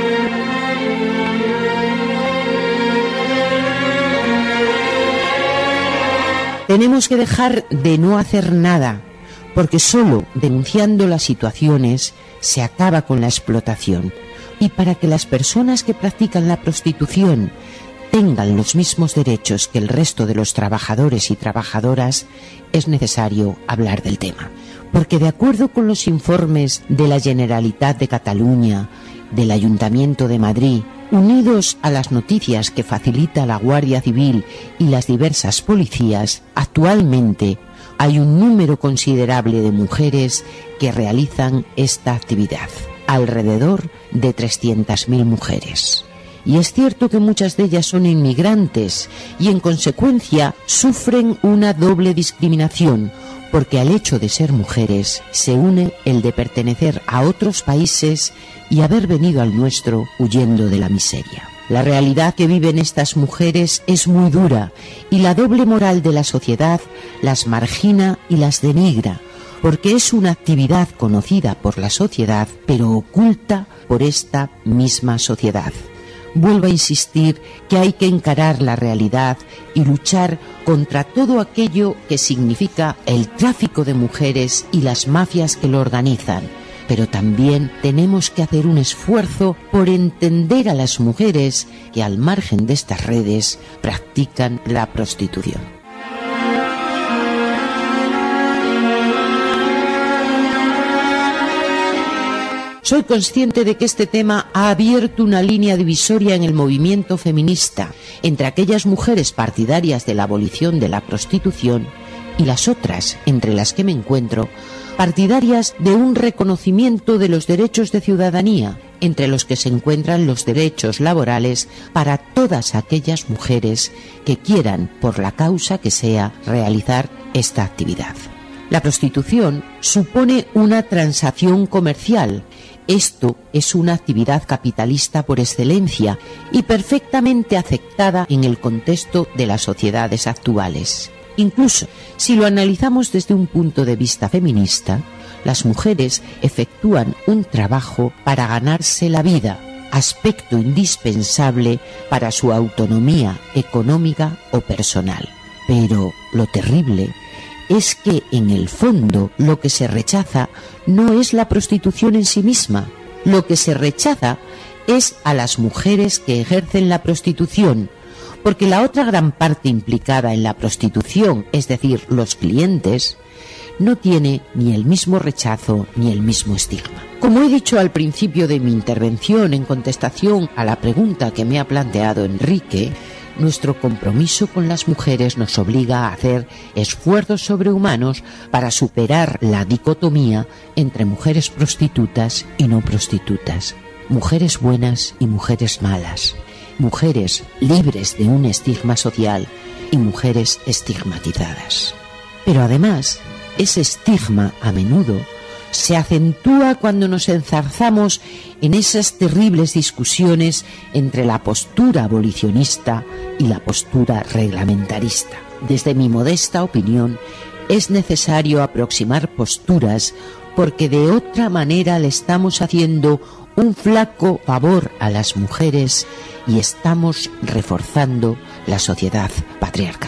Tenemos que dejar de no hacer nada, porque solo denunciando las situaciones se acaba con la explotación. Y para que las personas que practican la prostitución tengan los mismos derechos que el resto de los trabajadores y trabajadoras, es necesario hablar del tema. Porque de acuerdo con los informes de la Generalitat de Cataluña del Ayuntamiento de Madrid, unidos a las noticias que facilita la Guardia Civil y las diversas policías, actualmente hay un número considerable de mujeres que realizan esta actividad, alrededor de 300.000 mujeres. Y es cierto que muchas de ellas son inmigrantes y en consecuencia sufren una doble discriminación, porque al hecho de ser mujeres se une el de pertenecer a otros países y haber venido al nuestro huyendo de la miseria. La realidad que viven estas mujeres es muy dura y la doble moral de la sociedad las margina y las denigra, porque es una actividad conocida por la sociedad, pero oculta por esta misma sociedad. Vuelvo a insistir que hay que encarar la realidad y luchar contra todo aquello que significa el tráfico de mujeres y las mafias que lo organizan. Pero también tenemos que hacer un esfuerzo por entender a las mujeres que al margen de estas redes practican la prostitución. Soy consciente de que este tema ha abierto una línea divisoria en el movimiento feminista entre aquellas mujeres partidarias de la abolición de la prostitución y las otras, entre las que me encuentro, partidarias de un reconocimiento de los derechos de ciudadanía, entre los que se encuentran los derechos laborales para todas aquellas mujeres que quieran, por la causa que sea, realizar esta actividad. La prostitución supone una transacción comercial. Esto es una actividad capitalista por excelencia y perfectamente aceptada en el contexto de las sociedades actuales. Incluso, si lo analizamos desde un punto de vista feminista, las mujeres efectúan un trabajo para ganarse la vida, aspecto indispensable para su autonomía económica o personal. Pero lo terrible es que en el fondo lo que se rechaza no es la prostitución en sí misma. Lo que se rechaza es a las mujeres que ejercen la prostitución, porque la otra gran parte implicada en la prostitución, es decir, los clientes, no tiene ni el mismo rechazo ni el mismo estigma. Como he dicho al principio de mi intervención en contestación a la pregunta que me ha planteado Enrique, nuestro compromiso con las mujeres nos obliga a hacer esfuerzos sobrehumanos para superar la dicotomía entre mujeres prostitutas y no prostitutas, mujeres buenas y mujeres malas, mujeres libres de un estigma social y mujeres estigmatizadas. Pero además, ese estigma a menudo se acentúa cuando nos enzarzamos en esas terribles discusiones entre la postura abolicionista y la postura reglamentarista. Desde mi modesta opinión, es necesario aproximar posturas porque de otra manera le estamos haciendo un flaco favor a las mujeres y estamos reforzando la sociedad patriarcal.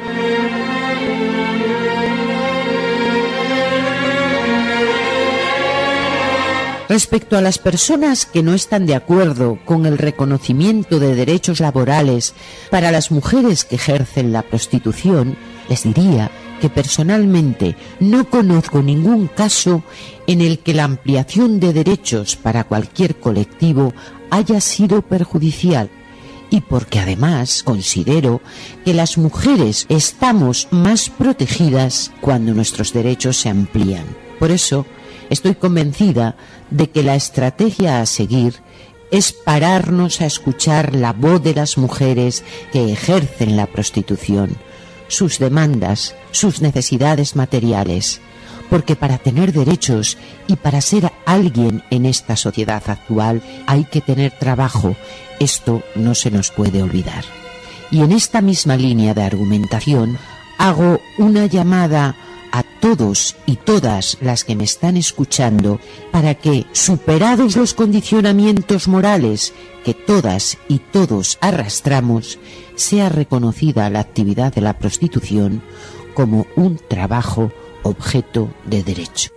Respecto a las personas que no están de acuerdo con el reconocimiento de derechos laborales para las mujeres que ejercen la prostitución, les diría que personalmente no conozco ningún caso en el que la ampliación de derechos para cualquier colectivo haya sido perjudicial, y porque además considero que las mujeres estamos más protegidas cuando nuestros derechos se amplían. Por eso, estoy convencida de que la estrategia a seguir es pararnos a escuchar la voz de las mujeres que ejercen la prostitución, sus demandas, sus necesidades materiales, porque para tener derechos y para ser alguien en esta sociedad actual hay que tener trabajo. Esto no se nos puede olvidar. Y en esta misma línea de argumentación hago una llamada a todos y todas las que me están escuchando para que, superados los condicionamientos morales que todas y todos arrastramos, sea reconocida la actividad de la prostitución como un trabajo objeto de derecho.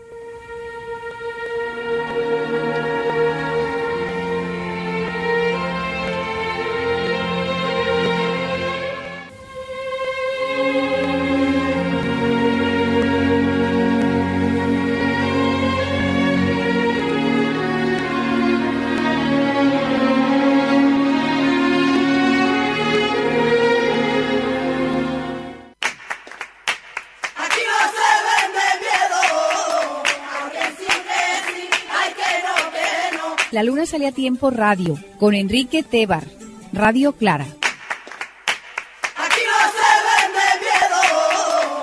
La Luna Sale a Tiempo Radio, con Enrique Tebar, Radio Clara. Aquí no se vende miedo.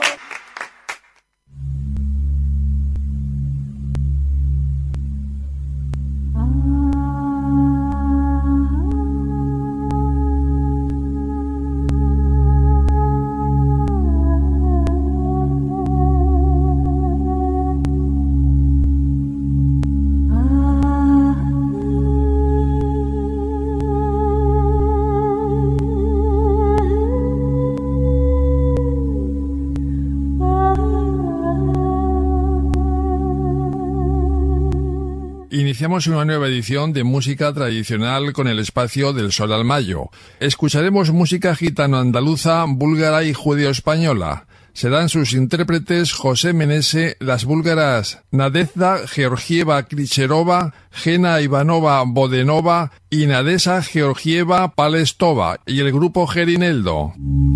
Iniciamos una nueva edición de música tradicional con el espacio del Sol al Mayo. Escucharemos música gitano-andaluza, búlgara y judeo-española. Serán sus intérpretes José Menese, las búlgaras Nadezhda Georgieva Kricherova, Gena Ivanova Bodenova y Nadesa Georgieva Palestova y el grupo Gerineldo.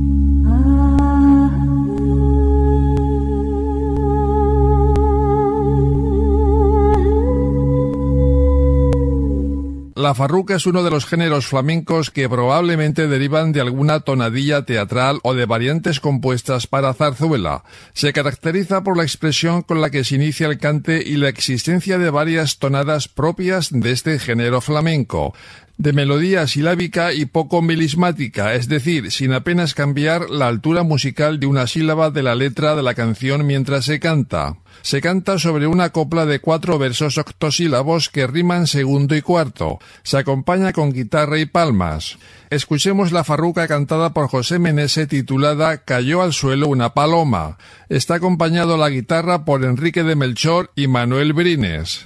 La farruca es uno de los géneros flamencos que probablemente derivan de alguna tonadilla teatral o de variantes compuestas para zarzuela. Se caracteriza por la expresión con la que se inicia el cante y la existencia de varias tonadas propias de este género flamenco, de melodía silábica y poco melismática, es decir, sin apenas cambiar la altura musical de una sílaba de la letra de la canción mientras se canta. Se canta sobre una copla de 4 versos octosílabos que riman segundo y cuarto. Se acompaña con guitarra y palmas. Escuchemos la farruca cantada por José Menese titulada Cayó al suelo una paloma. Está acompañado a la guitarra por Enrique de Melchor y Manuel Brines.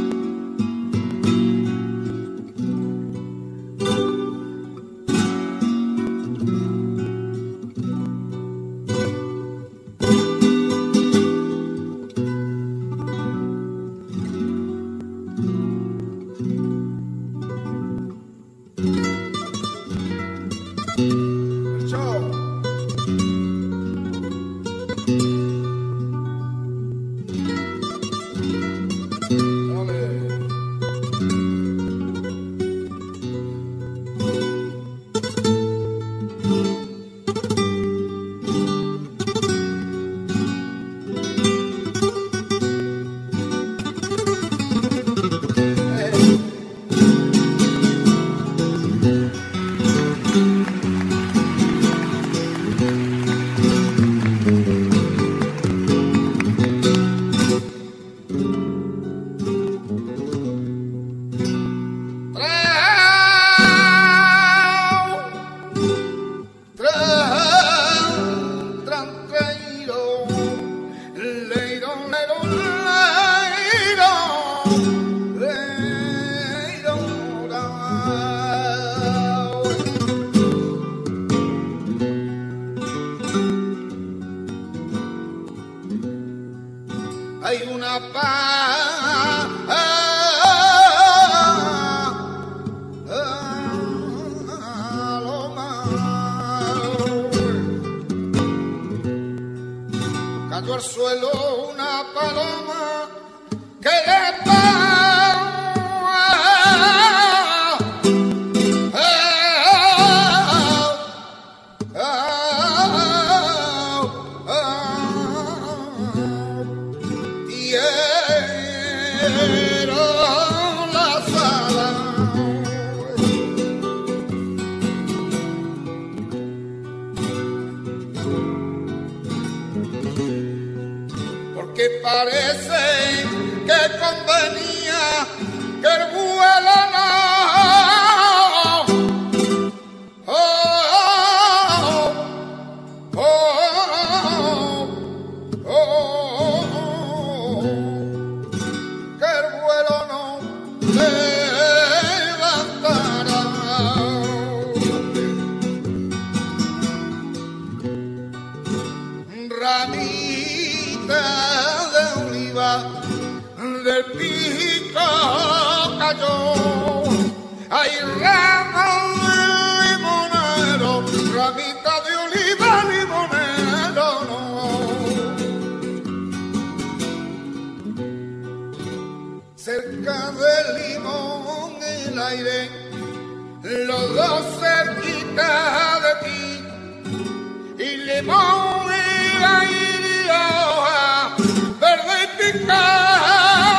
Hay una paloma cayó al suelo una paloma que le parece todo cerquita de ti, y limón y raíz y hoja verde y picada.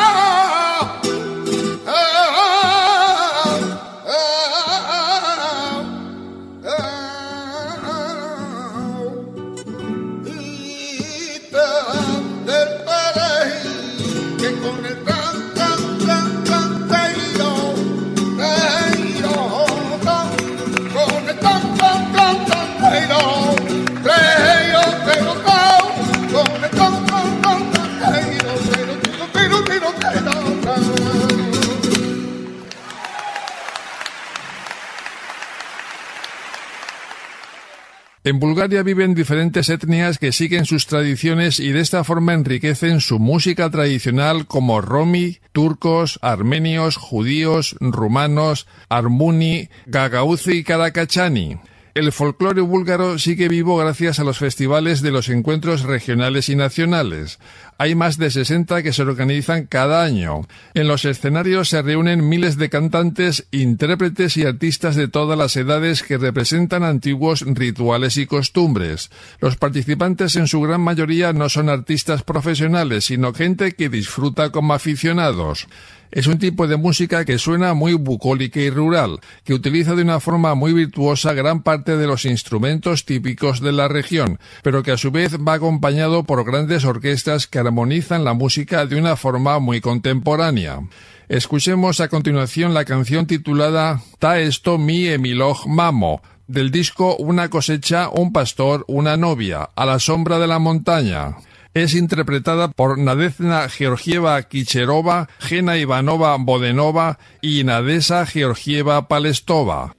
En Bulgaria viven diferentes etnias que siguen sus tradiciones y de esta forma enriquecen su música tradicional como romi, turcos, armenios, judíos, rumanos, armuni, gagauzi y karakachani. El folclore búlgaro sigue vivo gracias a los festivales de los encuentros regionales y nacionales. Hay más de 60 que se organizan cada año. En los escenarios se reúnen miles de cantantes, intérpretes y artistas de todas las edades que representan antiguos rituales y costumbres. Los participantes en su gran mayoría no son artistas profesionales, sino gente que disfruta como aficionados. Es un tipo de música que suena muy bucólica y rural, que utiliza de una forma muy virtuosa gran parte de los instrumentos típicos de la región, pero que a su vez va acompañado por grandes orquestas que armonizan la música de una forma muy contemporánea. Escuchemos a continuación la canción titulada Ta esto mi emiloj mamo, del disco Una cosecha, un pastor, una novia, a la sombra de la montaña. Es interpretada por Nadezhda Georgieva Kicherova, Gena Ivanova Bodenova y Nadesa Georgieva Palestova.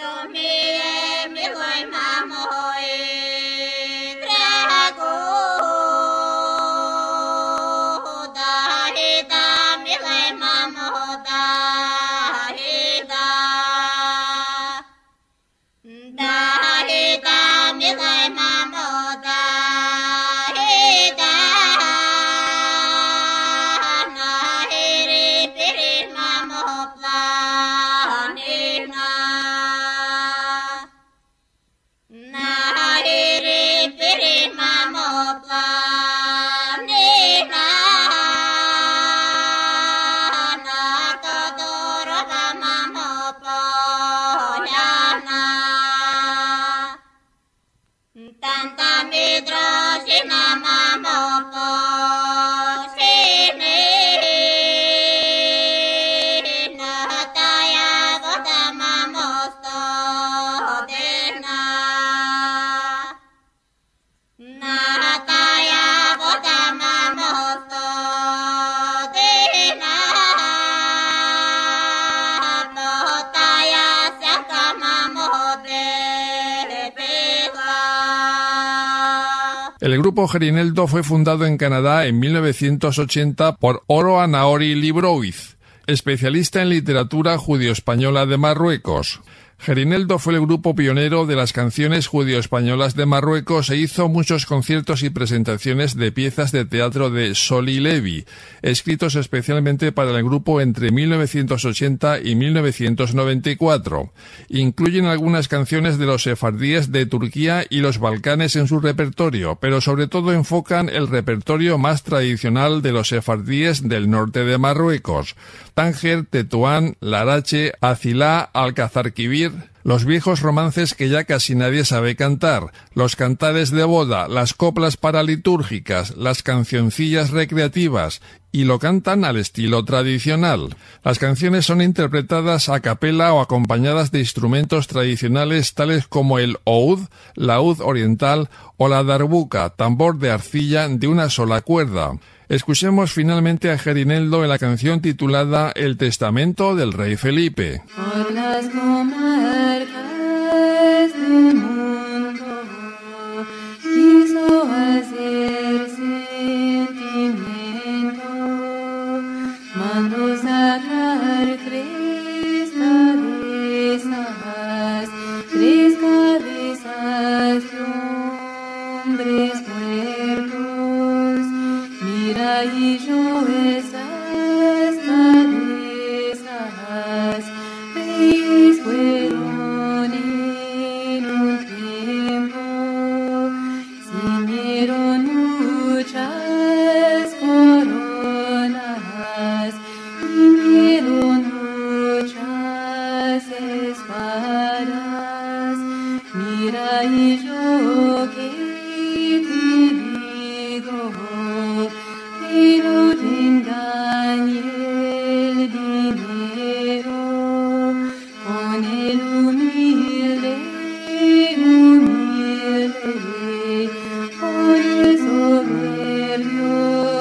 El grupo Gerineldo fue fundado en Canadá en 1980 por Oro Anaori Libroviz, especialista en literatura judío-española de Marruecos. Gerineldo fue el grupo pionero de las canciones judío-españolas de Marruecos e hizo muchos conciertos y presentaciones de piezas de teatro de Soli Levi, escritos especialmente para el grupo entre 1980 y 1994. Incluyen algunas canciones de los sefardíes de Turquía y los Balcanes en su repertorio, pero sobre todo enfocan el repertorio más tradicional de los sefardíes del norte de Marruecos: Tánger, Tetuán, Larache, Azilá, Alcazarquivir, los viejos romances que ya casi nadie sabe cantar, los cantares de boda, las coplas paralitúrgicas, las cancioncillas recreativas, y lo cantan al estilo tradicional. Las canciones son interpretadas a capela o acompañadas de instrumentos tradicionales tales como el oud, laúd oriental, o la darbuka, tambor de arcilla de una sola cuerda. Escuchemos finalmente a Gerineldo en la canción titulada El testamento del rey Felipe. Por las comarcas del mundo quiso hacer sentimiento, mandó sacar tres cabezas de hombres muertos. Mira y yo esas cabezas, reyes fueron Mira y yo que te digo, que no te engañe el dinero, con el humilde, con el soberbio,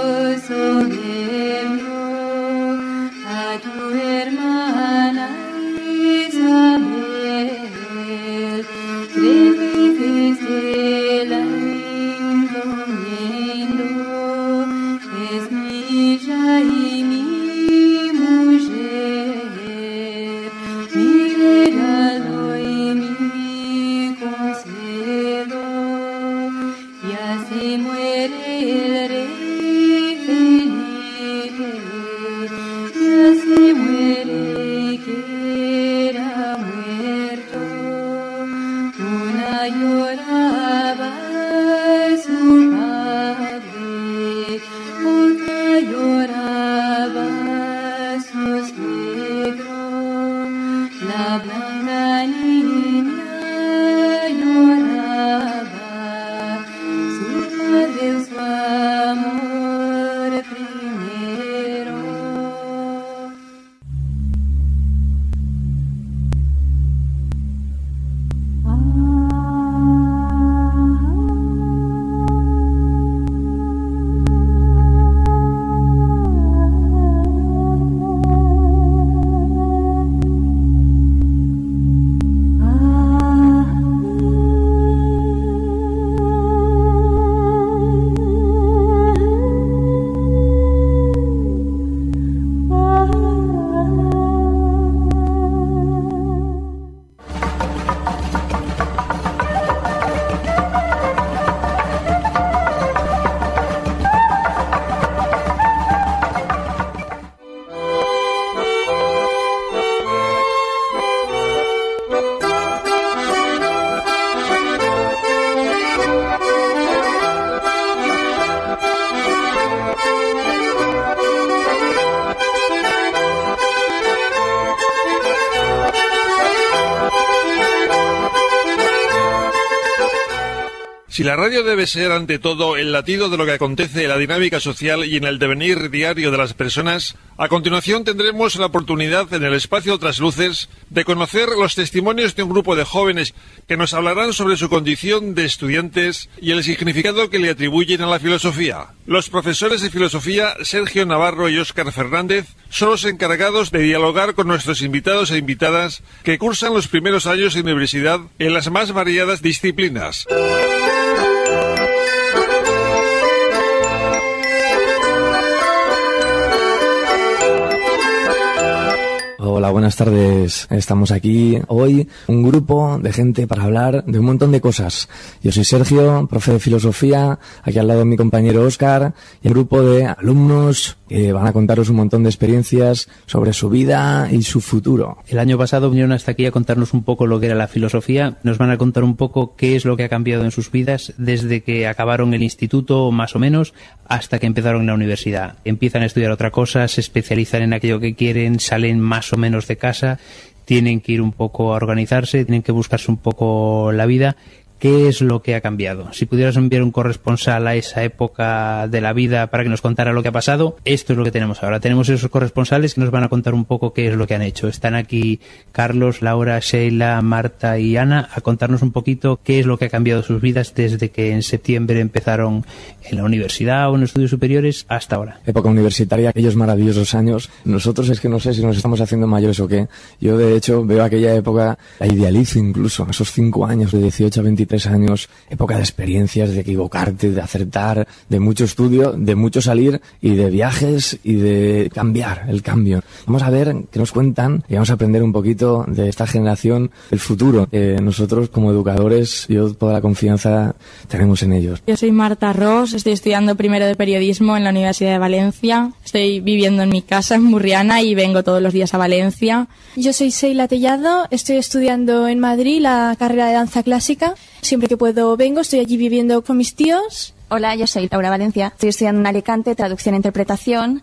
a tu hermana Isabel, que la encomiendo, es mi hija y mi mujer, mi regalo y mi consuelo, y así muere el rey Felipe, y así muere que era muerto. Una lloraba su padre, otra lloraba su suegro, la blanca niña lloraba su padre, su amor primero. Si la radio debe ser, ante todo, el latido de lo que acontece en la dinámica social y en el devenir diario de las personas, a continuación tendremos la oportunidad, en el espacio Tras Luces, de conocer los testimonios de un grupo de jóvenes que nos hablarán sobre su condición de estudiantes y el significado que le atribuyen a la filosofía. Los profesores de filosofía Sergio Navarro y Óscar Fernández son los encargados de dialogar con nuestros invitados e invitadas que cursan los primeros años de universidad en las más variadas disciplinas. Hola, buenas tardes. Estamos aquí hoy, un grupo de gente para hablar de un montón de cosas. Yo soy Sergio, profe de filosofía, aquí al lado mi compañero Óscar, y un grupo de alumnos que van a contaros un montón de experiencias sobre su vida y su futuro. El año pasado vinieron hasta aquí a contarnos un poco lo que era la filosofía. Nos van a contar un poco qué es lo que ha cambiado en sus vidas desde que acabaron el instituto, más o menos, hasta que empezaron en la universidad. Empiezan a estudiar otra cosa, se especializan en aquello que quieren, salen más o menos de casa, tienen que ir un poco a organizarse, tienen que buscarse un poco la vida. ¿Qué es lo que ha cambiado? Si pudieras enviar un corresponsal a esa época de la vida para que nos contara lo que ha pasado, esto es lo que tenemos ahora. Tenemos esos corresponsales que nos van a contar un poco qué es lo que han hecho. Están aquí Carlos, Laura, Sheila, Marta y Ana a contarnos un poquito qué es lo que ha cambiado sus vidas desde que en septiembre empezaron en la universidad o en estudios superiores hasta ahora. Época universitaria, aquellos maravillosos años. Nosotros es que no sé si nos estamos haciendo mayores o qué. Yo de hecho veo aquella época, la idealizo incluso, esos 5 años de 18 a 23 años, época de experiencias, de equivocarte, de acertar, de mucho estudio, de mucho salir y de viajes y de cambiar, el cambio. Vamos a ver qué nos cuentan y vamos a aprender un poquito de esta generación, el futuro. Nosotros como educadores, yo toda la confianza tenemos en ellos. Yo soy Marta Ros, estoy estudiando primero de periodismo en la Universidad de Valencia. Estoy viviendo en mi casa en Burriana y vengo todos los días a Valencia. Yo soy Sheila Tellado, estoy estudiando en Madrid la carrera de danza clásica. Siempre que puedo vengo, estoy allí viviendo con mis tíos. Hola, yo soy Laura Valencia, estoy estudiando en Alicante traducción e interpretación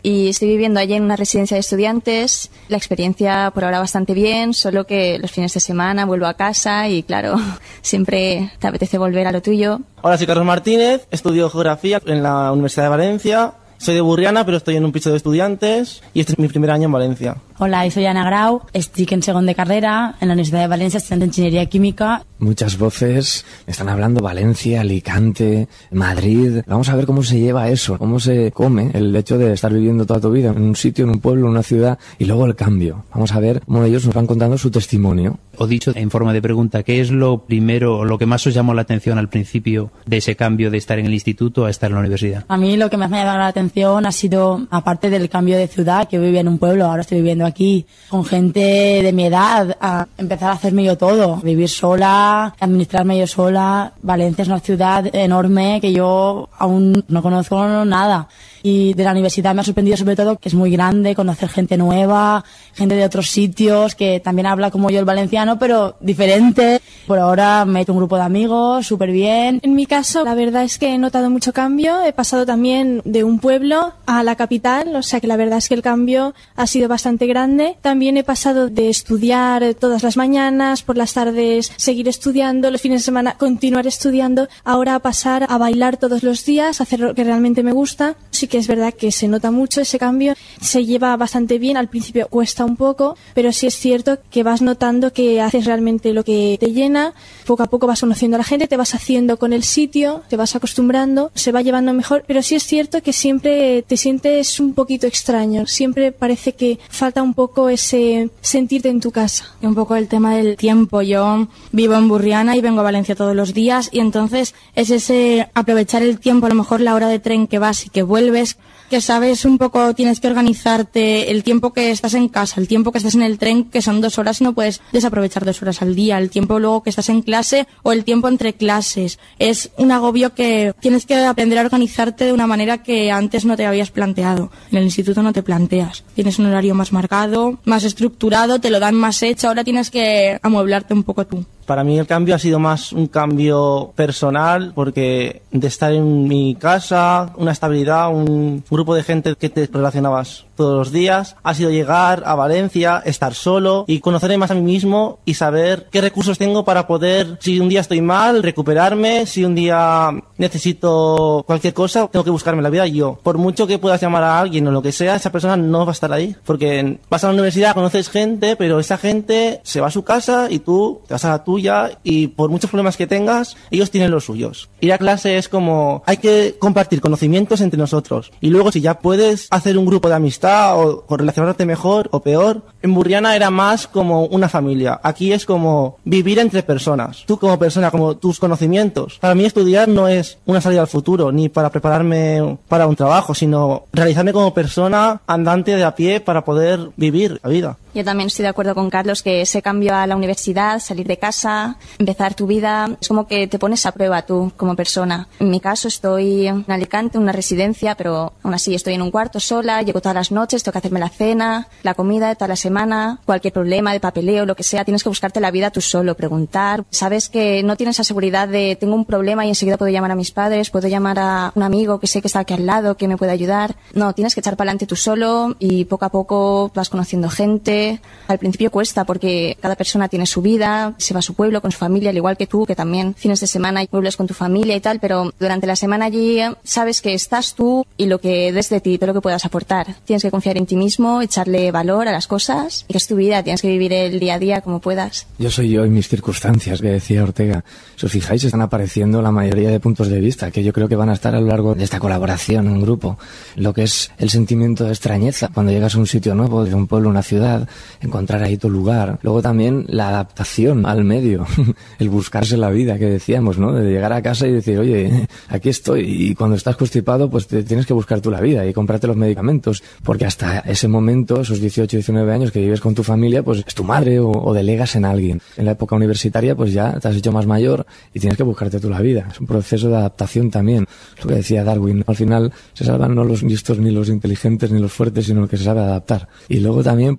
y estoy viviendo allí en una residencia de estudiantes. La experiencia por ahora bastante bien, solo que los fines de semana vuelvo a casa y claro, siempre te apetece volver a lo tuyo. Hola, soy Carlos Martínez, estudio Geografía en la Universidad de Valencia. Soy de Burriana, pero estoy en un piso de estudiantes y este es mi primer año en Valencia. Hola, soy Ana Grau, estic en segon de carrera en la Universidad de Valencia, estudiante de Ingeniería Química. Muchas voces están hablando Valencia, Alicante, Madrid. Vamos a ver cómo se lleva eso, cómo se come el hecho de estar viviendo toda tu vida en un sitio, en un pueblo, en una ciudad y luego el cambio. Vamos a ver cómo ellos nos van contando su testimonio. O dicho en forma de pregunta, ¿qué es lo primero o lo que más os llamó la atención al principio de ese cambio de estar en el instituto a estar en la universidad? A mí lo que más me ha llamado la atención ha sido, aparte del cambio de ciudad, que yo vivía en un pueblo, ahora estoy viviendo aquí, con gente de mi edad, a empezar a hacerme yo todo, vivir sola, administrarme yo sola. Valencia es una ciudad enorme que yo aún no conozco nada. Y de la universidad me ha sorprendido sobre todo que es muy grande, conocer gente nueva, gente de otros sitios que también habla como yo el valenciano, pero diferente. Por ahora me he hecho un grupo de amigos, súper bien. En mi caso, la verdad es que he notado mucho cambio. He pasado también de un pueblo a la capital, o sea que la verdad es que el cambio ha sido bastante grande. También he pasado de estudiar todas las mañanas, por las tardes seguir estudiando, los fines de semana continuar estudiando, ahora a pasar a bailar todos los días, hacer lo que realmente me gusta. Sí que es verdad que se nota mucho ese cambio, se lleva bastante bien, al principio cuesta un poco, pero sí es cierto que vas notando que haces realmente lo que te llena, poco a poco vas conociendo a la gente, te vas haciendo con el sitio, te vas acostumbrando, se va llevando mejor, pero sí es cierto que siempre te sientes un poquito extraño, siempre parece que falta un poco ese sentirte en tu casa. Y un poco el tema del tiempo, yo vivo en Burriana y vengo a Valencia todos los días y entonces es ese aprovechar el tiempo, a lo mejor la hora de tren que vas y que vuelves, que sabes un poco, tienes que organizarte el tiempo que estás en casa, el tiempo que estás en el tren, que son 2 horas y no puedes desaprovechar 2 horas al día, el tiempo luego que estás en clase o el tiempo entre clases. Es un agobio que tienes que aprender a organizarte de una manera que antes no te habías planteado. En el instituto no te planteas. Tienes un horario más marcado, más estructurado, te lo dan más hecho, ahora tienes que amueblarte un poco tú. Para mí el cambio ha sido más un cambio personal, porque de estar en mi casa, una estabilidad, un grupo de gente que te relacionabas todos los días, ha sido llegar a Valencia, estar solo y conocerme más a mí mismo y saber qué recursos tengo para poder, si un día estoy mal, recuperarme, si un día necesito cualquier cosa, tengo que buscarme la vida yo. Por mucho que puedas llamar a alguien o lo que sea, esa persona no va a estar ahí, porque vas a la universidad, conoces gente, pero esa gente se va a su casa y tú te vas a la tuya y por muchos problemas que tengas, ellos tienen los suyos. Ir a clase es como, hay que compartir conocimientos entre nosotros y luego si ya puedes hacer un grupo de amistad o relacionarte mejor o peor. En Burriana era más como una familia. Aquí es como vivir entre personas. Tú como persona, como tus conocimientos. Para mí estudiar no es una salida al futuro, ni para prepararme para un trabajo, sino realizarme como persona andante de a pie para poder vivir la vida. Yo también estoy de acuerdo con Carlos que ese cambio a la universidad, salir de casa, empezar tu vida, es como que te pones a prueba tú como persona. En mi caso estoy en Alicante, en una residencia, pero aún así estoy en un cuarto sola, llego todas las noches, tengo que hacerme la cena, la comida de toda la semana, cualquier problema de papeleo, lo que sea, tienes que buscarte la vida tú solo, preguntar. Sabes que no tienes la seguridad de tengo un problema y enseguida puedo llamar a mis padres, puedo llamar a un amigo que sé que está aquí al lado, que me puede ayudar. No, tienes que echar para adelante tú solo y poco a poco vas conociendo gente. Al principio cuesta porque cada persona tiene su vida, se va a su pueblo con su familia, al igual que tú, que también fines de semana vuelves con tu familia y tal, pero durante la semana allí sabes que estás tú y lo que des de ti, todo lo que puedas aportar. Tienes que confiar en ti mismo, echarle valor a las cosas y que es tu vida, tienes que vivir el día a día como puedas. Yo soy yo y mis circunstancias, que decía Ortega. Si os fijáis, están apareciendo la mayoría de puntos de vista que yo creo que van a estar a lo largo de esta colaboración, un grupo. Lo que es el sentimiento de extrañeza cuando llegas a un sitio nuevo, de un pueblo, una ciudad, encontrar ahí tu lugar. Luego también la adaptación al medio, el buscarse la vida que decíamos, ¿no? De llegar a casa y decir, oye, aquí estoy. Y cuando estás constipado, pues te tienes que buscar tú la vida y comprarte los medicamentos. Porque hasta ese momento, esos 18, 19 años que vives con tu familia, pues es tu madre o delegas en alguien. En la época universitaria, pues ya te has hecho más mayor y tienes que buscarte tú la vida. Es un proceso de adaptación también. Es lo que decía Darwin. Al final se salvan no los listos, ni los inteligentes, ni los fuertes, sino el que se sabe adaptar. Y luego también no perder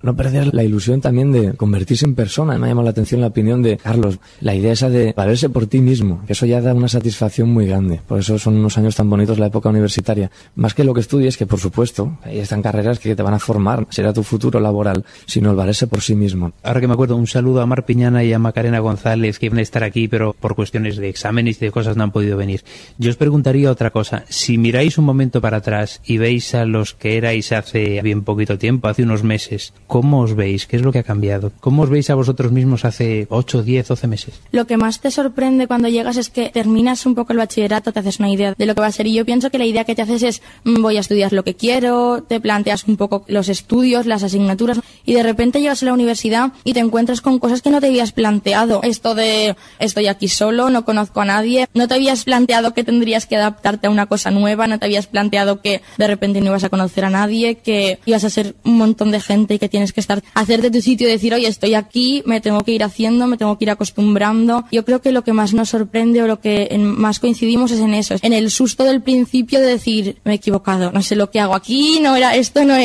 queda la ilusión también de convertirse en persona. Me ha llamado la atención la opinión de Carlos, la idea esa de valerse por ti mismo, que eso ya da una satisfacción muy grande. Por eso son unos años tan bonitos la época universitaria. Más que lo que estudies, que por supuesto, ahí están carreras que te van a formar, será tu futuro laboral, sino el valerse por sí mismo. Ahora que me acuerdo, un saludo a Mar Piñana y a Macarena González, que iban a estar aquí, pero por cuestiones de exámenes y de cosas no han podido venir. Yo os preguntaría otra cosa. Si miráis un momento para atrás y veis a los que erais hace bien poquito tiempo, hace unos meses, ¿cómo os veis? ¿Qué es lo que ha cambiado? ¿Cómo os veis a vosotros mismos hace 8, 10, 12 meses? Lo que más te sorprende cuando llegas es que terminas un poco el bachillerato, te haces una idea de lo que va a ser, y yo pienso que la idea que te haces es voy a estudiar lo que quiero, te planteas un poco los estudios, las asignaturas, y de repente llegas a la universidad y te encuentras con cosas que no te habías planteado. Esto de estoy aquí solo, no conozco a nadie, no te habías planteado que tendrías que adaptarte a una cosa nueva, no te habías planteado que de repente no ibas a conocer a nadie, que ibas a ser un montón de gente y que tienes que hacer de tu sitio y decir, oye, estoy aquí, me tengo que ir haciendo, me tengo que ir acostumbrando. Yo creo que lo que más nos sorprende o lo que más coincidimos es en eso, en el susto del principio de decir, me he equivocado, no sé lo que hago aquí, no era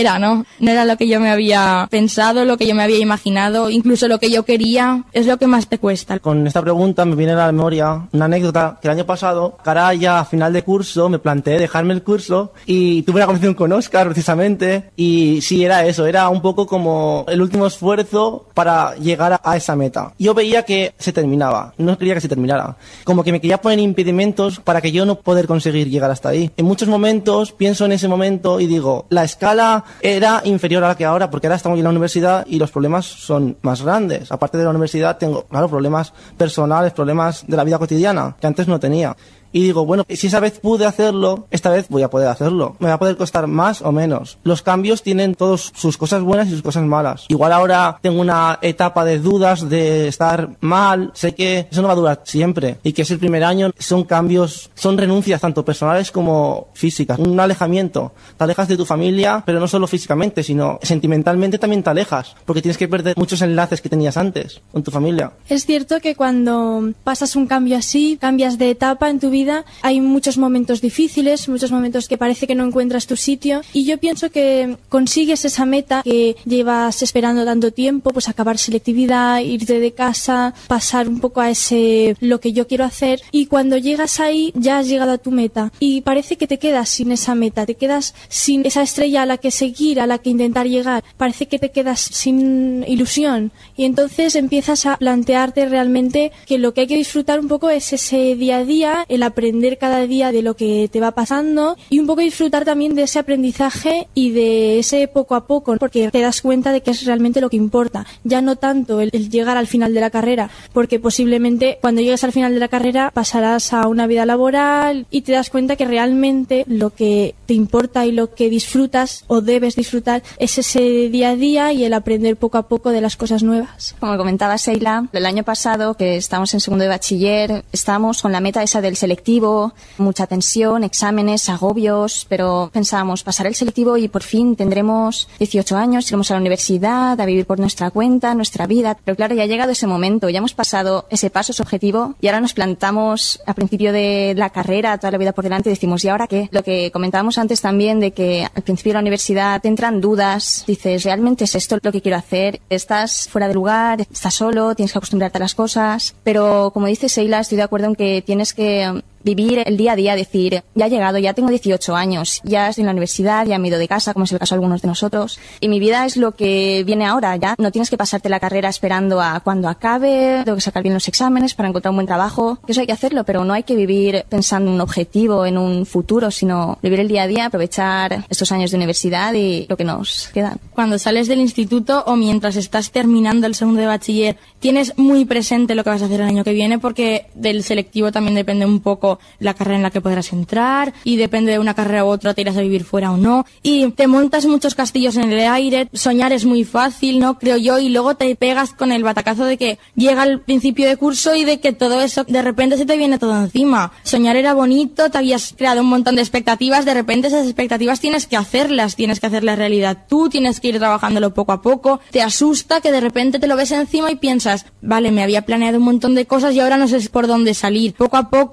lo que yo me había pensado, lo que yo me había imaginado, incluso lo que yo quería, es lo que más te cuesta. Con esta pregunta me viene a la memoria una anécdota que el año pasado, cara ya a final de curso, me planteé dejarme el curso y tuve una conversación con Óscar precisamente, y sí, era eso, era un poco como el último esfuerzo para llegar a esa meta. Yo veía que se terminaba, no quería que se terminara, como que me quería poner impedimentos para que yo no poder conseguir llegar hasta ahí. En muchos momentos pienso en ese momento y digo, la escala era inferior a la que ahora, porque ahora estamos en la universidad y los problemas son más grandes. Aparte de la universidad tengo, claro, problemas personales, problemas de la vida cotidiana, que antes no tenía. Y digo, bueno, si esa vez pude hacerlo, esta vez voy a poder hacerlo. Me va a poder costar más o menos. Los cambios tienen todos sus cosas buenas y sus cosas malas. Igual ahora tengo una etapa de dudas, de estar mal. Sé que eso no va a durar siempre. Y que es el primer año, son cambios, son renuncias tanto personales como físicas. Un alejamiento. Te alejas de tu familia, pero no solo físicamente, sino sentimentalmente también te alejas. Porque tienes que perder muchos enlaces que tenías antes con tu familia. Es cierto que cuando pasas un cambio así, cambias de etapa en tu vida, hay muchos momentos difíciles, muchos momentos que parece que no encuentras tu sitio, y yo pienso que consigues esa meta que llevas esperando tanto tiempo, pues acabar selectividad, irte de casa, pasar un poco a ese lo que yo quiero hacer, y cuando llegas ahí ya has llegado a tu meta y parece que te quedas sin esa meta, te quedas sin esa estrella a la que seguir, a la que intentar llegar, parece que te quedas sin ilusión, y entonces empiezas a plantearte realmente que lo que hay que disfrutar un poco es ese día a día, el aprender cada día de lo que te va pasando y un poco disfrutar también de ese aprendizaje y de ese poco a poco, porque te das cuenta de que es realmente lo que importa, ya no tanto el llegar al final de la carrera, porque posiblemente cuando llegues al final de la carrera pasarás a una vida laboral y te das cuenta que realmente lo que te importa y lo que disfrutas o debes disfrutar es ese día a día y el aprender poco a poco de las cosas nuevas. Como comentaba Seila, el año pasado que estábamos en segundo de bachiller, estábamos con la meta esa del selectivo, mucha tensión, exámenes, agobios, pero pensábamos, pasar el selectivo y por fin tendremos 18 años, iremos a la universidad, a vivir por nuestra cuenta, nuestra vida. Pero claro, ya ha llegado ese momento, ya hemos pasado ese paso, ese objetivo, y ahora nos plantamos al principio de la carrera, toda la vida por delante, y decimos, ¿y ahora qué? Lo que comentábamos antes también, de que al principio de la universidad te entran dudas, dices, ¿realmente es esto lo que quiero hacer? Estás fuera de lugar, estás solo, tienes que acostumbrarte a las cosas, pero como dice Seila, estoy de acuerdo en que tienes que vivir el día a día, decir, ya he llegado, ya tengo 18 años, ya estoy en la universidad, ya me he ido de casa, como es el caso de algunos de nosotros, y mi vida es lo que viene ahora, ya no tienes que pasarte la carrera esperando a cuando acabe, tengo que sacar bien los exámenes para encontrar un buen trabajo, eso hay que hacerlo, pero no hay que vivir pensando en un objetivo, en un futuro, sino vivir el día a día, aprovechar estos años de universidad y lo que nos queda. Cuando sales del instituto o mientras estás terminando el segundo de bachiller, tienes muy presente lo que vas a hacer el año que viene, porque del selectivo también depende un poco la carrera en la que podrás entrar, y depende de una carrera u otra te irás a vivir fuera o no, y te montas muchos castillos en el aire. Soñar es muy fácil, ¿no? Creo yo, y luego te pegas con el batacazo de que llega el principio de curso y de que todo eso de repente se te viene todo encima. Soñar era bonito, te habías creado un montón de expectativas, de repente esas expectativas tienes que hacerlas realidad tú, tienes que ir trabajándolo poco a poco, te asusta que de repente te lo ves encima y piensas, vale, me había planeado un montón de cosas y ahora no sé por dónde salir. Poco a poco también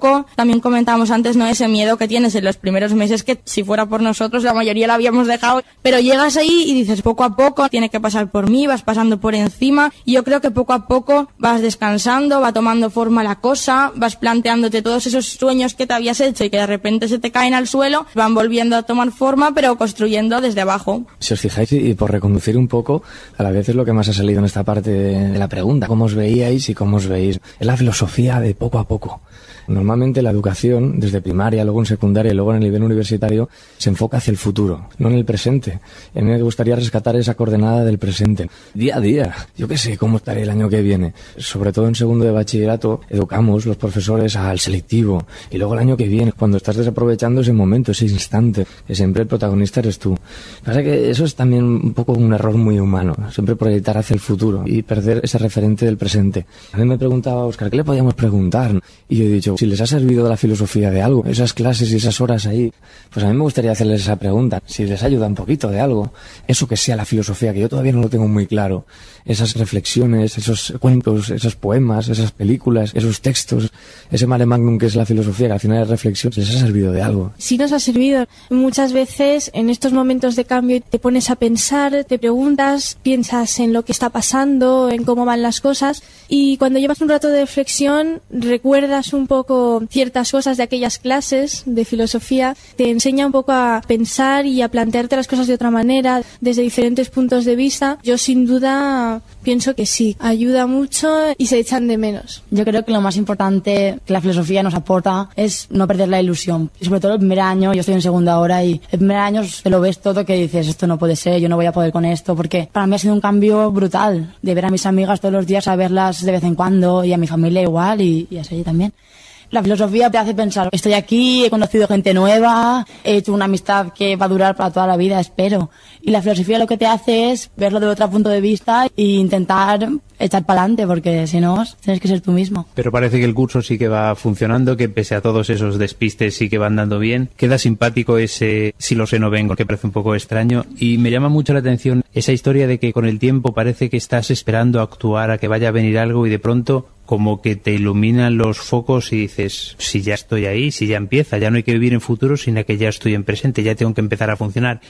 también comentábamos antes, ¿no? Ese miedo que tienes en los primeros meses, que si fuera por nosotros la mayoría la habíamos dejado, pero llegas ahí y dices poco a poco, tiene que pasar por mí, vas pasando por encima, y yo creo que poco a poco vas descansando, va tomando forma la cosa, vas planteándote todos esos sueños que te habías hecho y que de repente se te caen al suelo, van volviendo a tomar forma, pero construyendo desde abajo. Si os fijáis, y por reconducir un poco, a la vez es lo que más ha salido en esta parte de la pregunta, cómo os veíais y cómo os veis. Es la filosofía de poco a poco. Normalmente la educación, desde primaria, luego en secundaria y luego en el nivel universitario, se enfoca hacia el futuro, no en el presente. A mí me gustaría rescatar esa coordenada del presente, día a día. Yo qué sé cómo estaré el año que viene. Sobre todo en segundo de bachillerato, educamos los profesores al selectivo. Y luego el año que viene, cuando estás desaprovechando ese momento, ese instante, que siempre el protagonista eres tú. Pasa que eso es también un poco un error muy humano, siempre proyectar hacia el futuro y perder ese referente del presente. A mí me preguntaba Óscar, ¿qué le podíamos preguntar? Y yo he dicho, si les ha servido de la filosofía de algo, esas clases y esas horas ahí, pues a mí me gustaría hacerles esa pregunta, si les ayuda un poquito de algo, eso que sea la filosofía, que yo todavía no lo tengo muy claro, esas reflexiones, esos cuentos, esos poemas, esas películas, esos textos, ese mare magnum que es la filosofía, que al final es reflexión, ¿les ha servido de algo? Sí nos ha servido. Muchas veces en estos momentos de cambio te pones a pensar, te preguntas, piensas en lo que está pasando, en cómo van las cosas, y cuando llevas un rato de reflexión recuerdas un poco ciertas cosas de aquellas clases de filosofía, te enseña un poco a pensar y a plantearte las cosas de otra manera, desde diferentes puntos de vista. Yo sin duda pienso que sí, ayuda mucho y se echan de menos. Yo creo que lo más importante que la filosofía nos aporta es no perder la ilusión. Y sobre todo el primer año, yo estoy en segunda ahora y el primer año te lo ves todo que dices, esto no puede ser, yo no voy a poder con esto, porque para mí ha sido un cambio brutal, de ver a mis amigas todos los días, a verlas de vez en cuando y a mi familia igual y así también. La filosofía te hace pensar, estoy aquí, he conocido gente nueva, he hecho una amistad que va a durar para toda la vida, espero. Y la filosofía lo que te hace es verlo de otro punto de vista e intentar echar para adelante, porque si no, tienes que ser tú mismo. Pero parece que el curso sí que va funcionando, que pese a todos esos despistes sí que van dando bien. Queda simpático ese si lo sé no vengo, que parece un poco extraño. Y me llama mucho la atención esa historia de que con el tiempo parece que estás esperando a actuar, a que vaya a venir algo y de pronto como que te iluminan los focos y dices, si ya estoy ahí, si ya empieza, ya no hay que vivir en futuro, sino que ya estoy en presente, ya tengo que empezar a funcionar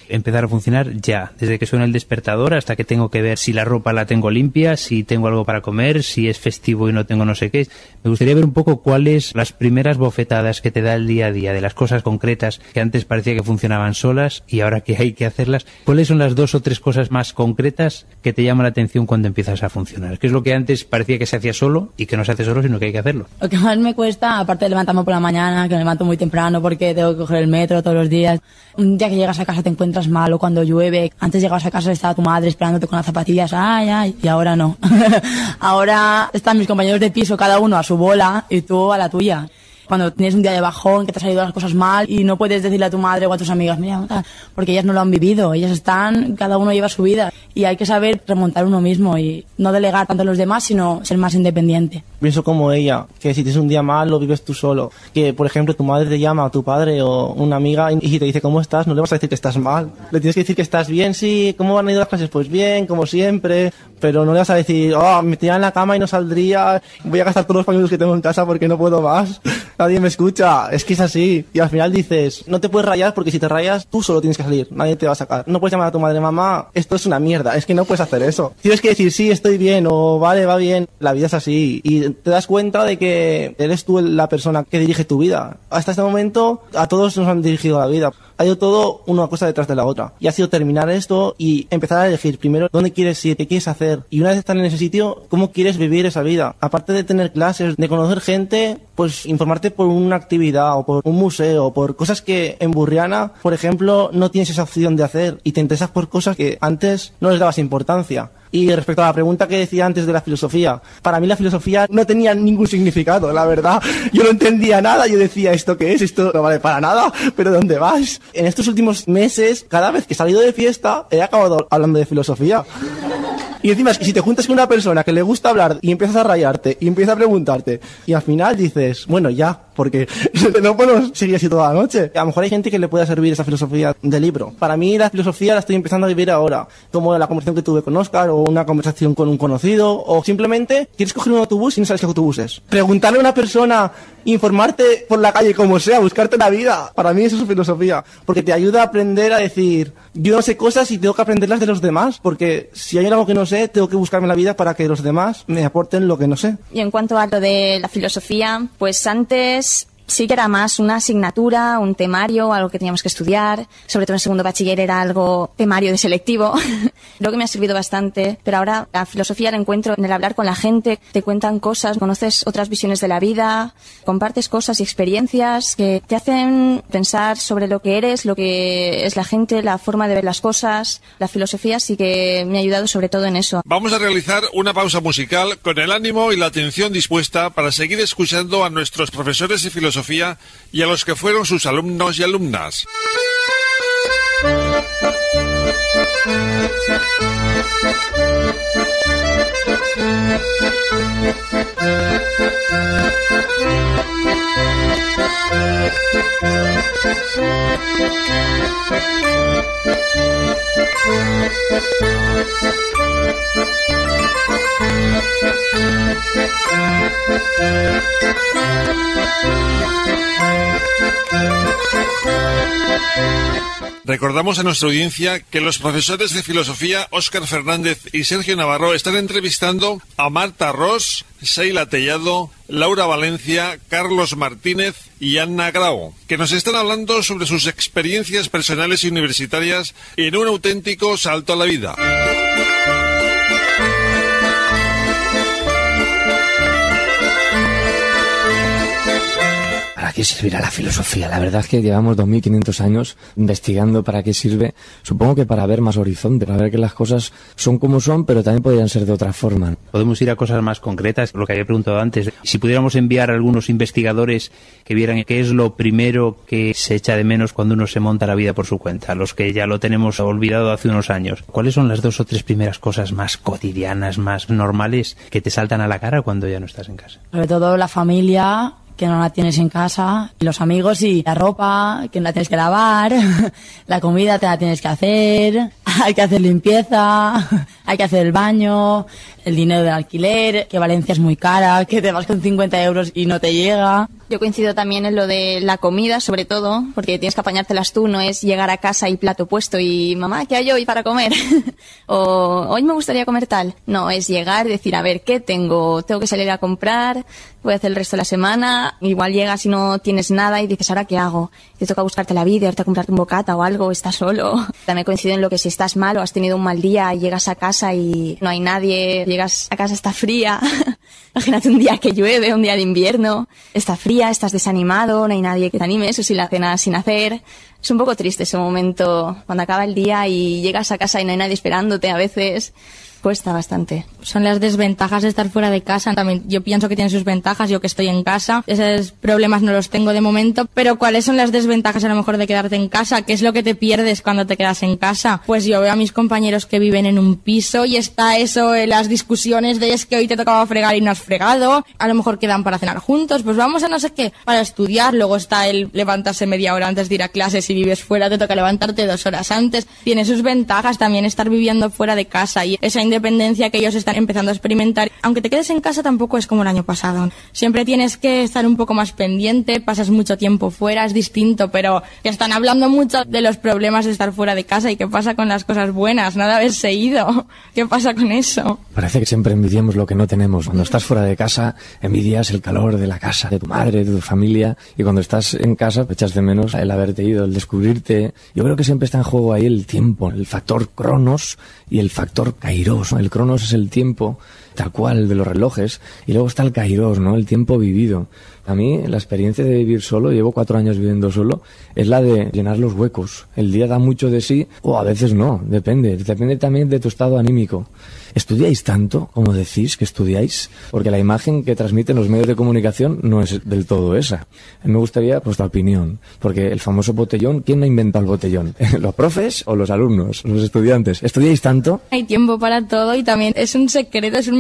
ya, desde que suena el despertador hasta que tengo que ver si la ropa la tengo limpia, si tengo algo para comer, si es festivo y no tengo no sé qué. Me gustaría ver un poco cuáles las primeras bofetadas que te da el día a día, de las cosas concretas que antes parecía que funcionaban solas y ahora que hay que hacerlas. ¿Cuáles son las 2 o 3 cosas más concretas que te llaman la atención cuando empiezas a funcionar? ¿Qué es lo que antes parecía que se hacía solo y que no se hace solo, sino que hay que hacerlo? Lo que más me cuesta, aparte de levantarme por la mañana, que me levanto muy temprano porque tengo que coger el metro todos los días, un día que llegas a casa te encuentras mal, o cuando llueve, antes llegabas a casa estaba tu madre esperándote con las zapatillas, ay, y ahora no. Ahora están mis compañeros de piso, cada uno a su bola y tú a la tuya. Cuando tienes un día de bajón, que te han salido las cosas mal y no puedes decirle a tu madre o a tus amigas, mira, porque ellas no lo han vivido, ellas están, cada uno lleva su vida y hay que saber remontar uno mismo y no delegar tanto a los demás, sino ser más independiente. Pienso como ella, que si tienes un día mal lo vives tú solo, que por ejemplo tu madre te llama a tu padre o una amiga y te dice ¿cómo estás? No le vas a decir que estás mal, le tienes que decir que estás bien, sí, ¿cómo han ido las clases? Pues bien, como siempre, pero no le vas a decir, me tiraba en la cama y no saldría, voy a gastar todos los pañuelos que tengo en casa porque no puedo más. Nadie me escucha, es que es así. Y al final dices, no te puedes rayar porque si te rayas, tú solo tienes que salir, nadie te va a sacar. No puedes llamar a tu madre, mamá, esto es una mierda, es que no puedes hacer eso. Tienes que decir, sí, estoy bien, o vale, va bien. La vida es así. Y te das cuenta de que eres tú la persona que dirige tu vida. Hasta este momento, a todos nos han dirigido la vida. Ha ido todo una cosa detrás de la otra. Y ha sido terminar esto y empezar a elegir primero dónde quieres ir, qué quieres hacer. Y una vez estar en ese sitio, cómo quieres vivir esa vida. Aparte de tener clases, de conocer gente, pues informarte por una actividad o por un museo, por cosas que en Burriana, por ejemplo, no tienes esa opción de hacer. Y te interesas por cosas que antes no les dabas importancia. Y respecto a la pregunta que decía antes de la filosofía, para mí la filosofía no tenía ningún significado, la verdad. Yo no entendía nada, yo decía, ¿esto qué es? Esto no vale para nada, ¿pero dónde vas? En estos últimos meses, cada vez que he salido de fiesta, he acabado hablando de filosofía. Y encima, si te juntas con una persona que le gusta hablar y empiezas a rayarte y empiezas a preguntarte y al final dices, bueno, ya, porque no podemos seguir así toda la noche. A lo mejor hay gente que le pueda servir esa filosofía del libro. Para mí la filosofía la estoy empezando a vivir ahora, como la conversación que tuve con Óscar, o una conversación con un conocido, o simplemente quieres coger un autobús y no sabes qué autobús es. Preguntarle a una persona, informarte por la calle como sea, buscarte la vida. Para mí eso es filosofía, porque te ayuda a aprender a decir, yo no sé cosas y tengo que aprenderlas de los demás, porque si hay algo que no sé, tengo que buscarme la vida para que los demás me aporten lo que no sé. Y en cuanto a lo de la filosofía, pues antes sí que era más una asignatura, un temario, algo que teníamos que estudiar. Sobre todo en segundo bachiller era algo temario de selectivo, lo que me ha servido bastante. Pero ahora la filosofía la encuentro en el hablar con la gente. Te cuentan cosas, conoces otras visiones de la vida, compartes cosas y experiencias que te hacen pensar sobre lo que eres, lo que es la gente, la forma de ver las cosas. La filosofía sí que me ha ayudado sobre todo en eso. Vamos a realizar una pausa musical con el ánimo y la atención dispuesta para seguir escuchando a nuestros profesores de filosofía y a los que fueron sus alumnos y alumnas. Recordamos a nuestra audiencia que los profesores de filosofía Óscar Fernández y Sergio Navarro están entrevistando a Marta Ros, Sheila Tellado, Laura Valencia, Carlos Martínez y Anna Grau, que nos están hablando sobre sus experiencias personales y universitarias en un auténtico salto a la vida. ¿Para qué servirá la filosofía? La verdad es que llevamos 2500 años investigando para qué sirve. Supongo que para ver más horizonte, para ver que las cosas son como son, pero también podrían ser de otra forma. Podemos ir a cosas más concretas, lo que había preguntado antes. Si pudiéramos enviar a algunos investigadores que vieran qué es lo primero que se echa de menos cuando uno se monta la vida por su cuenta, los que ya lo tenemos olvidado hace unos años, ¿cuáles son las 2 o 3 primeras cosas más cotidianas, más normales, que te saltan a la cara cuando ya no estás en casa? Sobre todo la familia, que no la tienes en casa, los amigos y la ropa, que no la tienes que lavar, la comida te la tienes que hacer, hay que hacer limpieza, hay que hacer el baño, el dinero del alquiler, que Valencia es muy cara, que te vas con 50 euros y no te llega. Yo coincido también en lo de la comida, sobre todo, porque tienes que apañártelas tú, no es llegar a casa y plato puesto y mamá, ¿qué hay hoy para comer? O hoy me gustaría comer tal. No, es llegar y decir, a ver, ¿qué tengo? Tengo que salir a comprar, voy a hacer el resto de la semana. Igual llegas y no tienes nada y dices, ¿ahora qué hago? Te toca buscarte la vida, irte a comprarte un bocata o algo, estás solo. También coincido en lo que si estás mal o has tenido un mal día y llegas a casa y no hay nadie, llegas a casa, está fría. Imagínate un día que llueve, un día de invierno, está fría, estás desanimado, no hay nadie que te anime, eso sí, la cena sin hacer. Es un poco triste ese momento cuando acaba el día y llegas a casa y no hay nadie esperándote, a veces cuesta bastante. Son las desventajas de estar fuera de casa. También yo pienso que tienen sus ventajas, yo que estoy en casa. Esos problemas no los tengo de momento, pero ¿cuáles son las desventajas a lo mejor de quedarte en casa? ¿Qué es lo que te pierdes cuando te quedas en casa? Pues yo veo a mis compañeros que viven en un piso y está eso, las discusiones de es que hoy te tocaba fregar y no has fregado. A lo mejor quedan para cenar juntos, pues vamos a no sé qué, para estudiar. Luego está el levantarse media hora antes de ir a clase. Si vives fuera te toca levantarte 2 horas antes. Tiene sus ventajas también estar viviendo fuera de casa y esa independencia que ellos están empezando a experimentar. Aunque te quedes en casa tampoco es como el año pasado. Siempre tienes que estar un poco más pendiente, pasas mucho tiempo fuera, es distinto, pero que están hablando mucho de los problemas de estar fuera de casa y qué pasa con las cosas buenas, no de haberse ido. ¿Qué pasa con eso? Parece que siempre envidiamos lo que no tenemos. Cuando estás fuera de casa, envidias el calor de la casa, de tu madre, de tu familia, y cuando estás en casa, echas de menos el haberte ido, el descubrirte. Yo creo que siempre está en juego ahí el tiempo, el factor Cronos y el factor Kairos, ¿no? El Cronos es el tiempo, tal cual, de los relojes, y luego está el Kairos, ¿no? El tiempo vivido. A mí, la experiencia de vivir solo, llevo 4 años viviendo solo, es la de llenar los huecos. El día da mucho de sí, o a veces no, depende también de tu estado anímico. ¿Estudiáis tanto, como decís, que estudiáis? Porque la imagen que transmiten los medios de comunicación no es del todo esa. Me gustaría vuestra opinión, porque el famoso botellón, ¿quién ha inventado el botellón? ¿Los profes o los alumnos, los estudiantes? ¿Estudiáis tanto? Hay tiempo para todo y también es un secreto, es un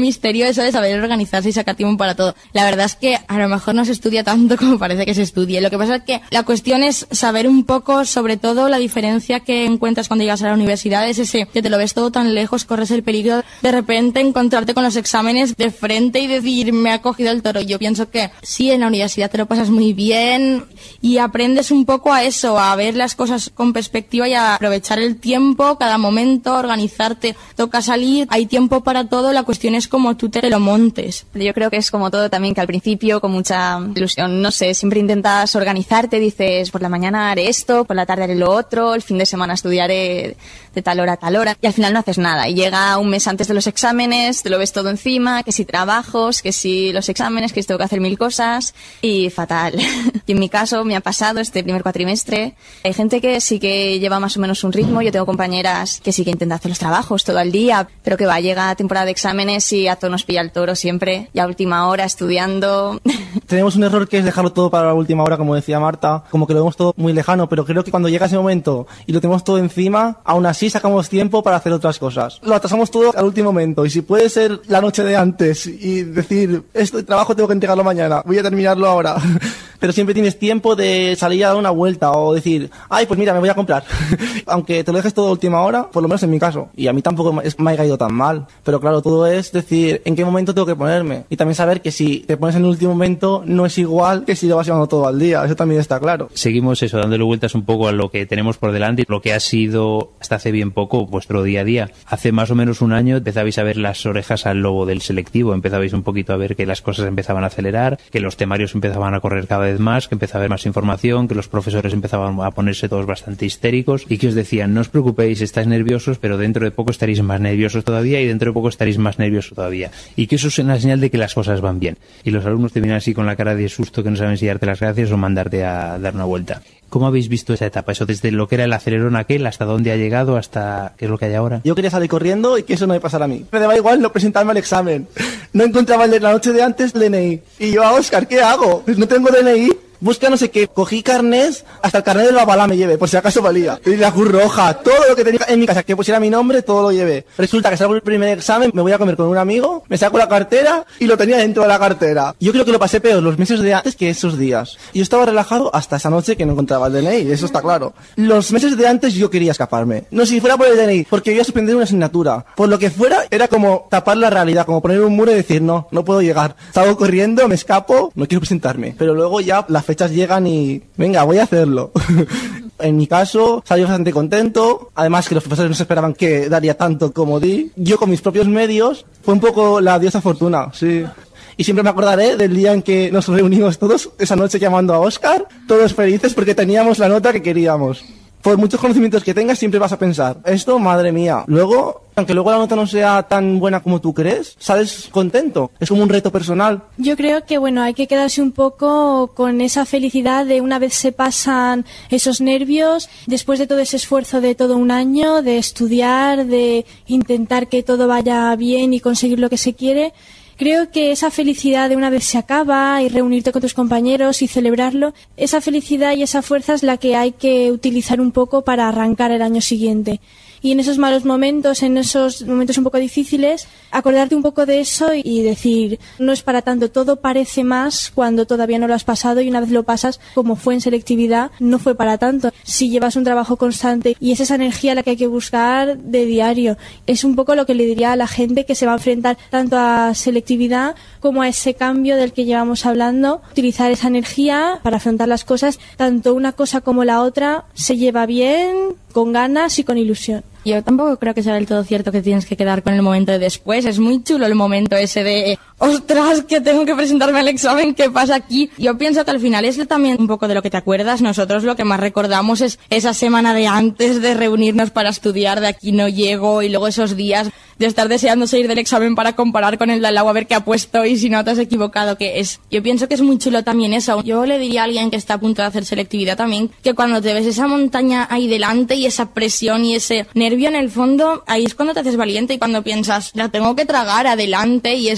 misterio eso de saber organizarse y sacar tiempo para todo. La verdad es que a lo mejor no se estudia tanto como parece que se estudie. Lo que pasa es que la cuestión es saber un poco, sobre todo, la diferencia que encuentras cuando llegas a la universidad. Es ese que te lo ves todo tan lejos, corres el peligro de repente encontrarte con los exámenes de frente y decir, me ha cogido el toro. Yo pienso que sí, en la universidad te lo pasas muy bien y aprendes un poco a eso, a ver las cosas con perspectiva y a aprovechar el tiempo, cada momento, organizarte. Toca salir, hay tiempo para todo, la cuestión es como tú te lo montes. Yo creo que es como todo también, que al principio con mucha ilusión, no sé, siempre intentas organizarte, dices, por la mañana haré esto, por la tarde haré lo otro, el fin de semana estudiaré de tal hora a tal hora, y al final no haces nada, y llega un mes antes de los exámenes, te lo ves todo encima, que si trabajos, que si los exámenes, que si tengo que hacer 1000 cosas, y fatal. Y en mi caso me ha pasado este primer cuatrimestre, hay gente que sí que lleva más o menos un ritmo, yo tengo compañeras que sí que intentan hacer los trabajos todo el día, pero que va, llega temporada de exámenes y a todos nos pilla el toro siempre, y a última hora estudiando. Tenemos un error que es dejarlo todo para la última hora, como decía Marta, como que lo vemos todo muy lejano, pero creo que cuando llega ese momento y lo tenemos todo encima, aún así sacamos tiempo para hacer otras cosas. Lo atrasamos todo al último momento, y si puede ser la noche de antes y decir, este trabajo tengo que entregarlo mañana, voy a terminarlo ahora. Pero siempre tienes tiempo de salir a dar una vuelta o decir, ay, pues mira, me voy a comprar. Aunque te lo dejes todo a última hora, por lo menos en mi caso. Y a mí tampoco me ha caído tan mal. Pero claro, todo es decir, en qué momento tengo que ponerme. Y también saber que si te pones en el último momento, no es igual que si lo vas llevando todo al día. Eso también está claro. Seguimos eso, dándole vueltas un poco a lo que tenemos por delante, lo que ha sido hasta hace bien poco vuestro día a día. Hace más o menos un año empezabais a ver las orejas al lobo del selectivo. Empezabais un poquito a ver que las cosas empezaban a acelerar, que los temarios empezaban a correr cada vez más, que empezaba a haber más información, que los profesores empezaban a ponerse todos bastante histéricos y que os decían, no os preocupéis, estáis nerviosos, pero dentro de poco estaréis más nerviosos todavía y dentro de poco estaréis más nerviosos todavía. Y que eso es una señal de que las cosas van bien. Y los alumnos te vienen así con la cara de susto que no saben si darte las gracias o mandarte a dar una vuelta. ¿Cómo habéis visto esa etapa? Eso desde lo que era el acelerón aquel, hasta dónde ha llegado, hasta qué es lo que hay ahora. Yo quería salir corriendo y que eso no me pasara a mí. Me daba igual no presentarme al examen. No encontraba la noche de antes el DNI. Y yo, Óscar, ¿qué hago? No tengo DNI. Busca no sé qué, cogí carnés, hasta el carnet de la bala me llevé, por si acaso valía. Y la Cruz Roja, todo lo que tenía en mi casa, que pusiera mi nombre, todo lo llevé. Resulta que salgo el primer examen, me voy a comer con un amigo, me saco la cartera y lo tenía dentro de la cartera. Yo creo que lo pasé peor los meses de antes que esos días. Yo estaba relajado hasta esa noche que no encontraba el DNI, eso está claro. Los meses de antes yo quería escaparme. No, si fuera por el DNI, porque iba a suspender una asignatura. Por lo que fuera, era como tapar la realidad, como poner un muro y decir, no puedo llegar. Salgo corriendo, me escapo, no quiero presentarme. Pero luego ya las fechas llegan y venga, voy a hacerlo. En mi caso, salí bastante contento. Además que los profesores no se esperaban que daría tanto como di. Yo con mis propios medios, fue un poco la diosa fortuna, sí. Y siempre me acordaré del día en que nos reunimos todos, esa noche llamando a Óscar, todos felices porque teníamos la nota que queríamos. Por muchos conocimientos que tengas, siempre vas a pensar, esto, madre mía. Luego, aunque luego la nota no sea tan buena como tú crees, sales contento. Es como un reto personal. Yo creo que, hay que quedarse un poco con esa felicidad de una vez se pasan esos nervios, después de todo ese esfuerzo de todo un año, de estudiar, de intentar que todo vaya bien y conseguir lo que se quiere. Creo que esa felicidad de una vez se acaba y reunirte con tus compañeros y celebrarlo, esa felicidad y esa fuerza es la que hay que utilizar un poco para arrancar el año siguiente. Y en esos malos momentos, en esos momentos un poco difíciles, acordarte un poco de eso y decir, no es para tanto, todo parece más cuando todavía no lo has pasado y una vez lo pasas, como fue en selectividad, no fue para tanto. Si llevas un trabajo constante y es esa energía la que hay que buscar de diario, es un poco lo que le diría a la gente que se va a enfrentar tanto a selectividad como a ese cambio del que llevamos hablando, utilizar esa energía para afrontar las cosas, tanto una cosa como la otra se lleva bien, con ganas y con ilusión. Yo tampoco creo que sea del todo cierto que tienes que quedar con el momento de después. Es muy chulo el momento ese de ¡ostras, que tengo que presentarme al examen! ¿Qué pasa aquí? Yo pienso que al final es también un poco de lo que te acuerdas. Nosotros lo que más recordamos es esa semana de antes de reunirnos para estudiar, de aquí no llego, y luego esos días de estar deseando salir del examen para comparar con el de al lado a ver qué ha puesto y si no te has equivocado, que es. Yo pienso que es muy chulo también eso. Yo le diría a alguien que está a punto de hacer selectividad también, que cuando te ves esa montaña ahí delante y esa presión y ese nervio en el fondo, ahí es cuando te haces valiente y cuando piensas, la tengo que tragar adelante, y eso sí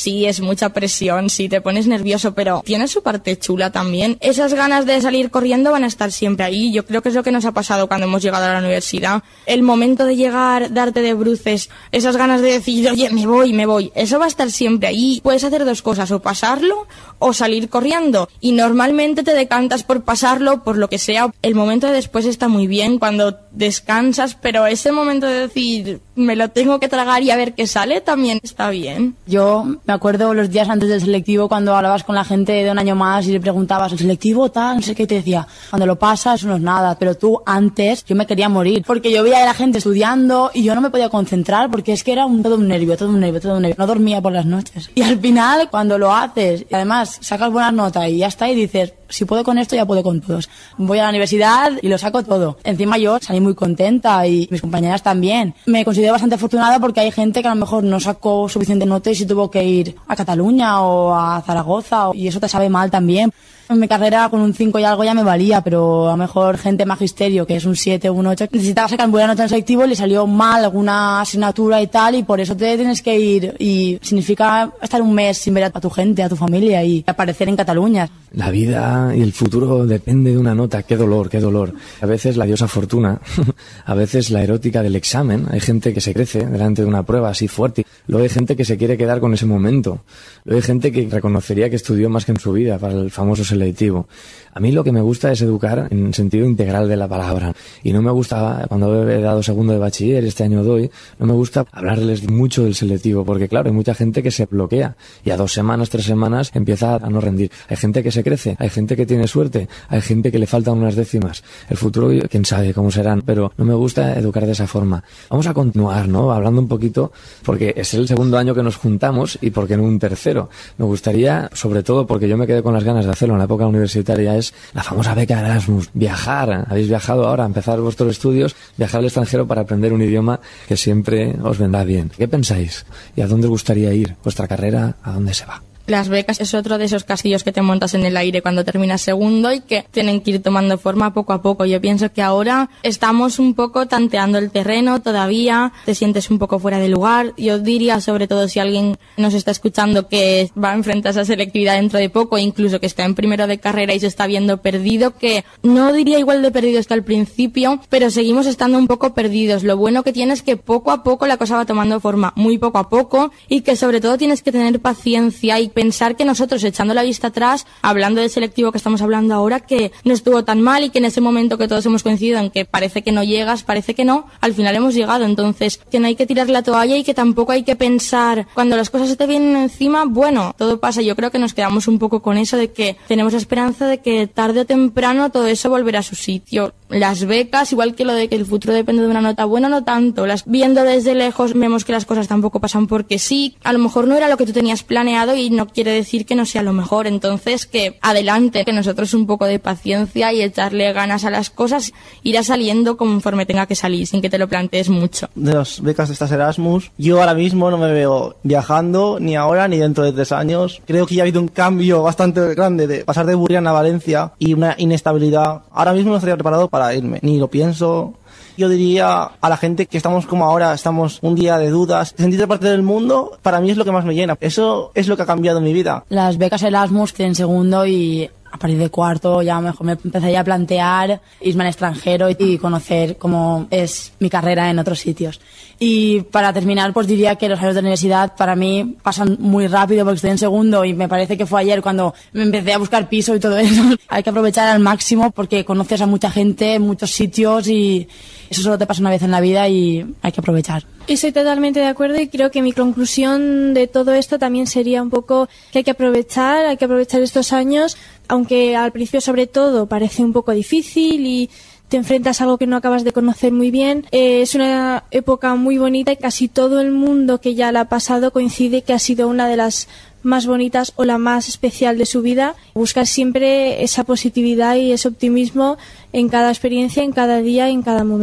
sí, es mucha presión, sí, te pones nervioso, pero tiene su parte chula también. Esas ganas de salir corriendo van a estar siempre ahí. Yo creo que es lo que nos ha pasado cuando hemos llegado a la universidad. El momento de llegar, darte de bruces, esas ganas de decir, oye, me voy, eso va a estar siempre ahí. Puedes hacer dos cosas, o pasarlo o salir corriendo. Y normalmente te decantas por pasarlo, por lo que sea. El momento de después está muy bien cuando descansas, pero ese momento de decir, me lo tengo que tragar y a ver qué sale, también está bien. Yo me acuerdo los días antes del selectivo cuando hablabas con la gente de un año más y le preguntabas, ¿el selectivo tal? No sé qué, y te decía, cuando lo pasas eso no es nada, pero tú antes, yo me quería morir, porque yo veía a la gente estudiando y yo no me podía concentrar porque es que era todo un nervio. No dormía por las noches. Y al final, cuando lo haces, y además sacas buenas notas y ya está, y dices, si puedo con esto, ya puedo con todos. Voy a la universidad y lo saco todo. Encima yo salí muy contenta y mis compañeras también. Me considero bastante afortunada porque hay gente que a lo mejor no sacó suficiente nota y se tuvo que ir a Cataluña o a Zaragoza, y eso te sabe mal también. En mi carrera con un 5 y algo ya me valía, pero a lo mejor gente magisterio, que es un 7 o un 8, necesitaba sacar buena nota en selectivo y le salió mal alguna asignatura y tal, y por eso te tienes que ir. Y significa estar un mes sin ver a tu gente, a tu familia, y aparecer en Cataluña. La vida y el futuro depende de una nota. Qué dolor, qué dolor. A veces la diosa fortuna, a veces la erótica del examen. Hay gente que se crece delante de una prueba así fuerte. Luego hay gente que se quiere quedar con ese momento. Luego hay gente que reconocería que estudió más que en su vida para el famoso selectivo. A mí lo que me gusta es educar en sentido integral de la palabra. Y no me gusta, cuando he dado segundo de bachiller, este año doy, no me gusta hablarles mucho del selectivo, porque claro, hay mucha gente que se bloquea y a 2 semanas, 3 semanas empieza a no rendir. Hay gente que se crece, hay gente que tiene suerte, hay gente que le faltan unas décimas. El futuro, quién sabe cómo serán, pero no me gusta educar de esa forma. Vamos a continuar, ¿no? Hablando un poquito, porque es el segundo año que nos juntamos y porque no un tercero. Me gustaría, sobre todo porque yo me quedé con las ganas de hacerlo en la época universitaria, es la famosa beca de Erasmus. Viajar. Habéis viajado ahora a empezar vuestros estudios, viajar al extranjero para aprender un idioma que siempre os vendrá bien. ¿Qué pensáis? ¿Y a dónde os gustaría ir? ¿Vuestra carrera a dónde se va? Las becas es otro de esos castillos que te montas en el aire cuando terminas segundo y que tienen que ir tomando forma poco a poco. Yo pienso que ahora estamos un poco tanteando el terreno todavía, te sientes un poco fuera de lugar. Yo diría, sobre todo si alguien nos está escuchando que va a enfrentarse a selectividad dentro de poco, incluso que está en primero de carrera y se está viendo perdido, que no diría igual de perdidos que al principio, pero seguimos estando un poco perdidos. Lo bueno que tiene es que poco a poco la cosa va tomando forma, muy poco a poco, y que sobre todo tienes que tener paciencia y pensar que nosotros, echando la vista atrás, hablando del selectivo que estamos hablando ahora, que no estuvo tan mal y que en ese momento que todos hemos coincidido en que parece que no llegas, parece que no, al final hemos llegado. Entonces, que no hay que tirar la toalla y que tampoco hay que pensar cuando las cosas se te vienen encima, bueno, todo pasa. Yo creo que nos quedamos un poco con eso de que tenemos la esperanza de que tarde o temprano todo eso volverá a su sitio. Las becas, igual que lo de que el futuro depende de una nota buena, no tanto. Viendo desde lejos vemos que las cosas tampoco pasan porque sí. A lo mejor no era lo que tú tenías planeado y no quiere decir que no sea lo mejor. Entonces, que adelante, que nosotros un poco de paciencia y echarle ganas a las cosas, irá saliendo conforme tenga que salir, sin que te lo plantees mucho. De las becas de estas Erasmus, yo ahora mismo no me veo viajando ni ahora ni dentro de 3 años. Creo que ya ha habido un cambio bastante grande de pasar de Burriana a Valencia y una inestabilidad. Ahora mismo no estaría preparado para irme, ni lo pienso. Yo diría a la gente que estamos como ahora, estamos un día de dudas, sentirte parte del mundo, para mí es lo que más me llena. Eso es lo que ha cambiado en mi vida. Las becas Erasmus que en segundo y a partir de cuarto ya mejor me empezaría a plantear irme al extranjero y conocer cómo es mi carrera en otros sitios. Y para terminar, pues diría que los años de universidad para mí pasan muy rápido porque estoy en segundo y me parece que fue ayer cuando me empecé a buscar piso y todo eso. Hay que aprovechar al máximo porque conoces a mucha gente en muchos sitios y eso solo te pasa una vez en la vida y hay que aprovechar. Estoy totalmente de acuerdo y creo que mi conclusión de todo esto también sería un poco que hay que aprovechar estos años, aunque al principio sobre todo parece un poco difícil y te enfrentas a algo que no acabas de conocer muy bien. Es una época muy bonita y casi todo el mundo que ya la ha pasado coincide que ha sido una de las más bonitas o la más especial de su vida. Buscar siempre esa positividad y ese optimismo en cada experiencia, en cada día y en cada momento.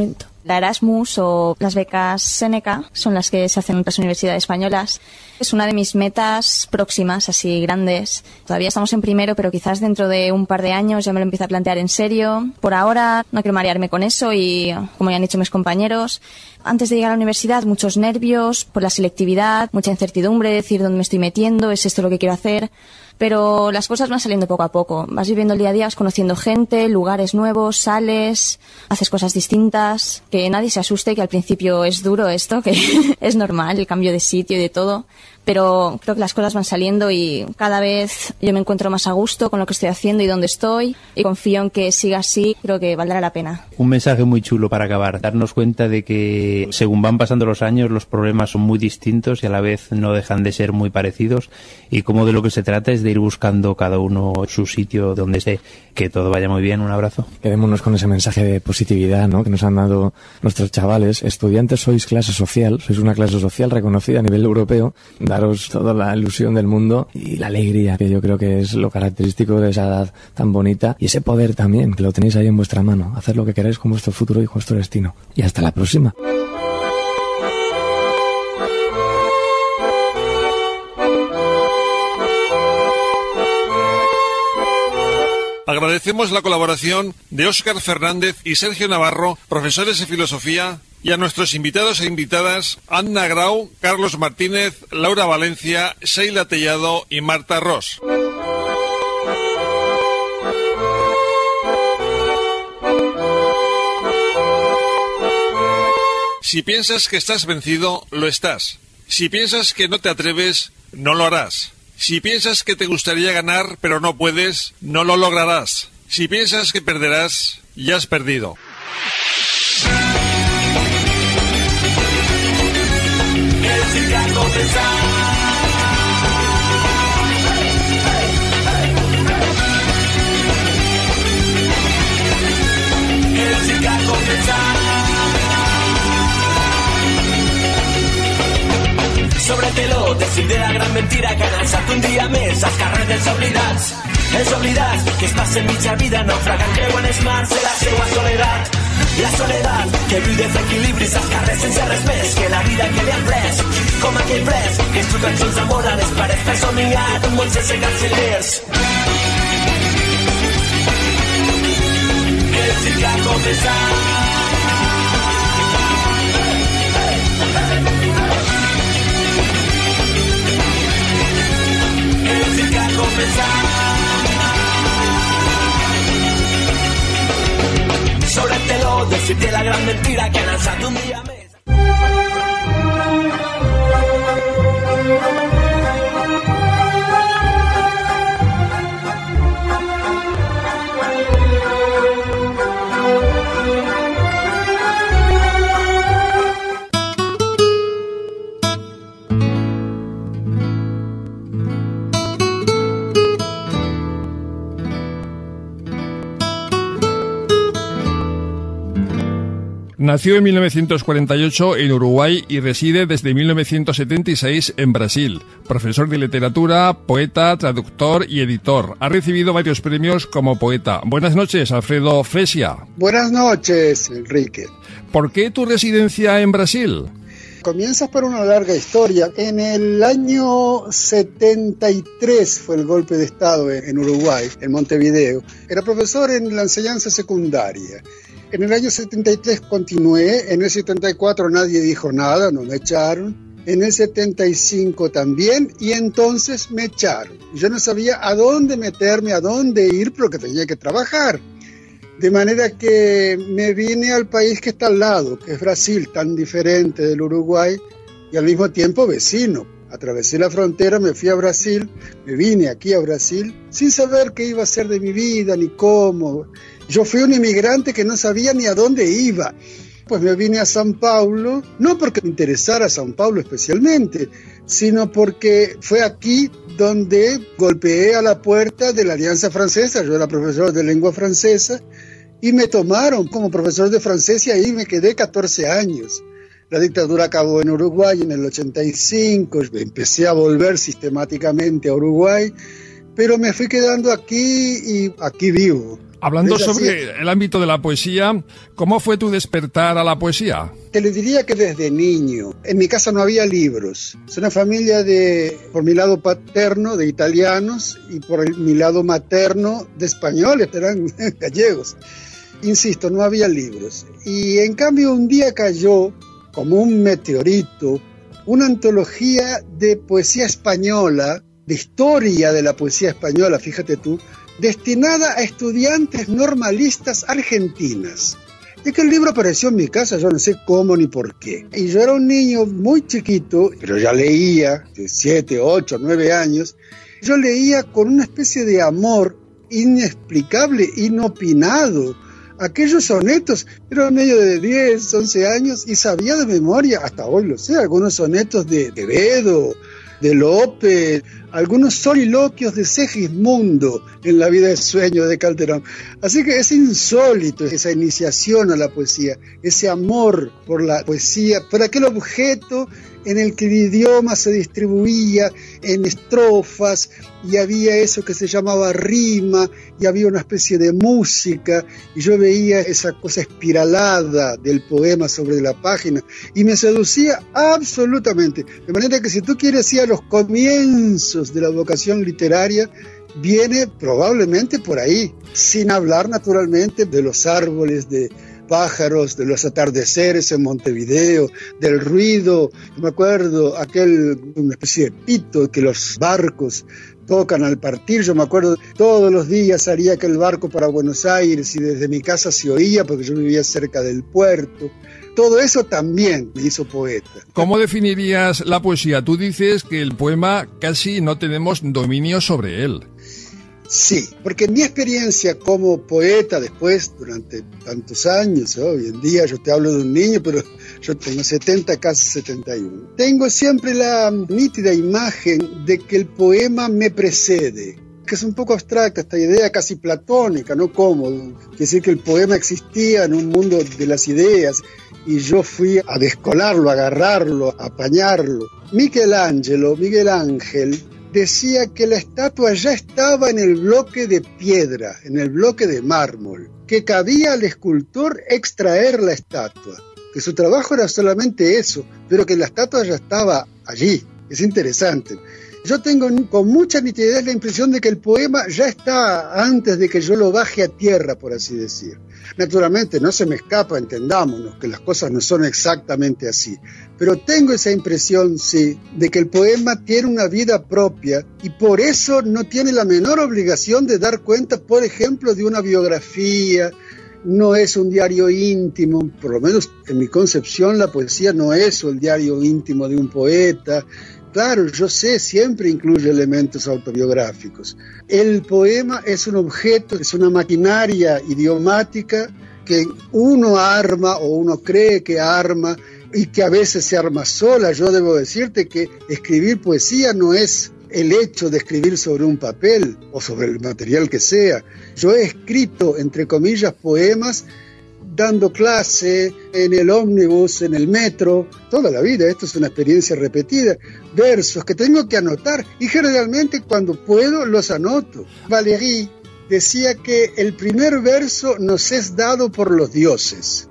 La Erasmus o las becas Seneca son las que se hacen en otras universidades españolas. Es una de mis metas próximas, así grandes. Todavía estamos en primero, pero quizás dentro de un par de años ya me lo empiezo a plantear en serio. Por ahora no quiero marearme con eso y, como ya han dicho mis compañeros, antes de llegar a la universidad muchos nervios por la selectividad, mucha incertidumbre, decir dónde me estoy metiendo, es esto lo que quiero hacer. Pero las cosas van saliendo poco a poco. Vas viviendo el día a día, vas conociendo gente, lugares nuevos, sales, haces cosas distintas. Que nadie se asuste, que al principio es duro esto, que es normal, el cambio de sitio y de todo. Pero creo que las cosas van saliendo y cada vez yo me encuentro más a gusto con lo que estoy haciendo y dónde estoy. Y confío en que siga así, creo que valdrá la pena. Un mensaje muy chulo para acabar. Darnos cuenta de que según van pasando los años, los problemas son muy distintos y a la vez no dejan de ser muy parecidos. Y como de lo que se trata es de ir buscando cada uno su sitio donde esté. Que todo vaya muy bien. Un abrazo. Quedémonos con ese mensaje de positividad, ¿no?, que nos han dado nuestros chavales. Estudiantes, sois clase social, sois una clase social reconocida a nivel europeo. Daros toda la ilusión del mundo y la alegría, que yo creo que es lo característico de esa edad tan bonita. Y ese poder también, que lo tenéis ahí en vuestra mano. Hacer lo que queráis con vuestro futuro y con vuestro destino. Y hasta la próxima. Agradecemos la colaboración de Óscar Fernández y Sergio Navarro, profesores de filosofía, y a nuestros invitados e invitadas, Anna Grau, Carlos Martínez, Laura Valencia, Sheila Tellado y Marta Ross. Si piensas que estás vencido, lo estás. Si piensas que no te atreves, no lo harás. Si piensas que te gustaría ganar pero no puedes, no lo lograrás. Si piensas que perderás, ya has perdido. Sobre-te-lo, decir de la gran mentira que han alçat un dia més els carrers dels oblidats que es passen mitja vida naufragant, creuen els mars de la seua soledat. La soledat que viu desequilibris als carrers sense res més que la vida que li han pres, com aquell pres que es truca cançons d'amor a les parets per somiar un món sense cancellers. El circ ha començat. Sobre-te-lo, decirte la gran mentira que han alçat un dia més. Nació en 1948 en Uruguay y reside desde 1976 en Brasil. Profesor de literatura, poeta, traductor y editor. Ha recibido varios premios como poeta. Buenas noches, Alfredo Fresia. Buenas noches, Enrique. ¿Por qué tu residencia en Brasil? Comienzas por una larga historia. En el año 73 fue el golpe de Estado en Uruguay, en Montevideo. Era profesor en la enseñanza secundaria. En el año 73 continué, en el 74 nadie dijo nada, no me echaron. En el 75 también, y entonces me echaron. Yo no sabía a dónde meterme, a dónde ir, porque tenía que trabajar. De manera que me vine al país que está al lado, que es Brasil, tan diferente del Uruguay, y al mismo tiempo vecino. Atravesé la frontera, me fui a Brasil, me vine aquí a Brasil, sin saber qué iba a ser de mi vida, ni cómo. Yo fui un inmigrante que no sabía ni a dónde iba. Pues me vine a São Paulo, no porque me interesara São Paulo especialmente, sino porque fue aquí donde golpeé a la puerta de la Alianza Francesa. Yo era profesor de lengua francesa y me tomaron como profesor de francés y ahí me quedé 14 años. La dictadura acabó en Uruguay en el 85, empecé a volver sistemáticamente a Uruguay pero me fui quedando aquí y aquí vivo. Hablando sobre el ámbito de la poesía, ¿cómo fue tu despertar a la poesía? Te lo diría que desde niño. En mi casa no había libros. Es una familia por mi lado paterno, de italianos, y por mi lado materno, de españoles, eran gallegos. Insisto, no había libros. Y en cambio un día cayó, como un meteorito, una antología de poesía española, de historia de la poesía española, fíjate tú, destinada a estudiantes normalistas argentinas. Y que el libro apareció en mi casa, yo no sé cómo ni por qué. Y yo era un niño muy chiquito, pero ya leía, de 7, 8, 9 años. Yo leía con una especie de amor inexplicable, inopinado. Aquellos sonetos, era medio de 10, 11 años, y sabía de memoria, hasta hoy lo sé, algunos sonetos de Quevedo, de Lope, algunos soliloquios de Segismundo en La vida de sueño de Calderón. Así que es insólito esa iniciación a la poesía, ese amor por la poesía, por aquel objeto en el que el idioma se distribuía en estrofas y había eso que se llamaba rima y había una especie de música y yo veía esa cosa espiralada del poema sobre la página y me seducía absolutamente. De manera que si tú quieres ir a los comienzos de la vocación literaria, viene probablemente por ahí, sin hablar naturalmente de los árboles, de pájaros, de los atardeceres en Montevideo, del ruido. Me acuerdo una especie de pito que los barcos tocan al partir. Yo me acuerdo, todos los días salía aquel barco para Buenos Aires y desde mi casa se oía porque yo vivía cerca del puerto. Todo eso también me hizo poeta. ¿Cómo definirías la poesía? Tú dices que el poema casi no tenemos dominio sobre él. Sí, porque en mi experiencia como poeta después, durante tantos años, hoy en día yo te hablo de un niño, pero yo tengo 70, casi 71. Tengo siempre la nítida imagen de que el poema me precede, que es un poco abstracta esta idea casi platónica, ¿no? ¿Cómo? Quiere decir que el poema existía en un mundo de las ideas y yo fui a descolarlo, a agarrarlo, a apañarlo. Miguel Ángel, decía que la estatua ya estaba en el bloque de piedra, en el bloque de mármol, que cabía al escultor extraer la estatua, que su trabajo era solamente eso, pero que la estatua ya estaba allí. Es interesante. Yo tengo con mucha nitidez la impresión de que el poema ya está antes de que yo lo baje a tierra, por así decir. Naturalmente, no se me escapa, entendámonos, que las cosas no son exactamente así. Pero tengo esa impresión, sí, de que el poema tiene una vida propia y por eso no tiene la menor obligación de dar cuenta, por ejemplo, de una biografía. No es un diario íntimo, por lo menos en mi concepción la poesía no es el diario íntimo de un poeta. Claro, yo sé, siempre incluye elementos autobiográficos. El poema es un objeto, es una maquinaria idiomática que uno arma o uno cree que arma y que a veces se arma sola. Yo debo decirte que escribir poesía no es el hecho de escribir sobre un papel o sobre el material que sea. Yo he escrito, entre comillas, poemas dando clase, en el ómnibus, en el metro, toda la vida. Esto es una experiencia repetida. Versos que tengo que anotar y generalmente cuando puedo los anoto. Valéry decía que el primer verso nos es dado por los dioses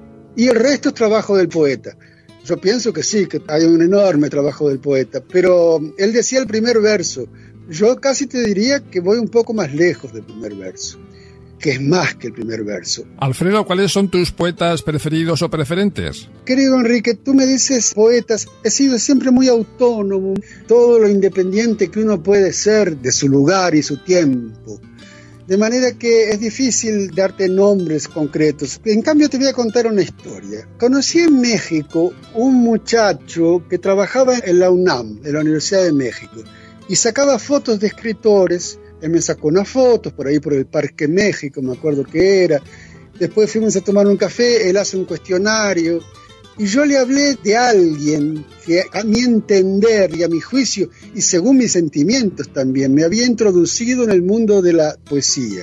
y el resto es trabajo del poeta. Yo pienso que sí, que hay un enorme trabajo del poeta, pero él decía el primer verso. Yo casi te diría que voy un poco más lejos del primer verso, que es más que el primer verso. Alfredo, ¿cuáles son tus poetas preferidos o preferentes? Querido Enrique, tú me dices poetas, he sido siempre muy autónomo, todo lo independiente que uno puede ser de su lugar y su tiempo. De manera que es difícil darte nombres concretos. En cambio te voy a contar una historia. Conocí en México un muchacho que trabajaba en la UNAM, en la Universidad de México, y sacaba fotos de escritores. Él me sacó unas fotos por ahí por el Parque México, me acuerdo que era. Después fuimos a tomar un café, él hace un cuestionario y yo le hablé de alguien que a mi entender y a mi juicio y según mis sentimientos también me había introducido en el mundo de la poesía.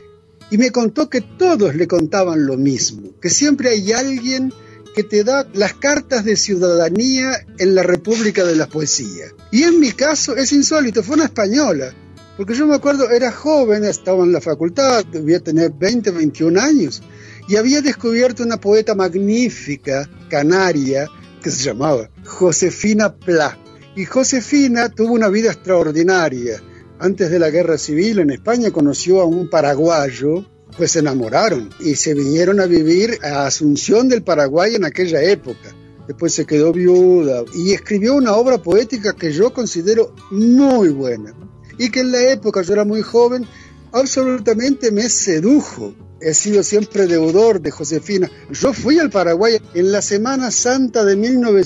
Y me contó que todos le contaban lo mismo, que siempre hay alguien que te da las cartas de ciudadanía en la República de la Poesía. Y en mi caso es insólito, fue una española. Porque yo me acuerdo, era joven, estaba en la facultad, debía tener 20, 21 años, y había descubierto una poeta magnífica, canaria, que se llamaba Josefina Pla. Y Josefina tuvo una vida extraordinaria. Antes de la Guerra Civil en España conoció a un paraguayo, pues se enamoraron y se vinieron a vivir a Asunción del Paraguay en aquella época. Después se quedó viuda y escribió una obra poética que yo considero muy buena y que en la época, yo era muy joven, absolutamente me sedujo. He sido siempre deudor de Josefina. Yo fui al Paraguay en la Semana Santa de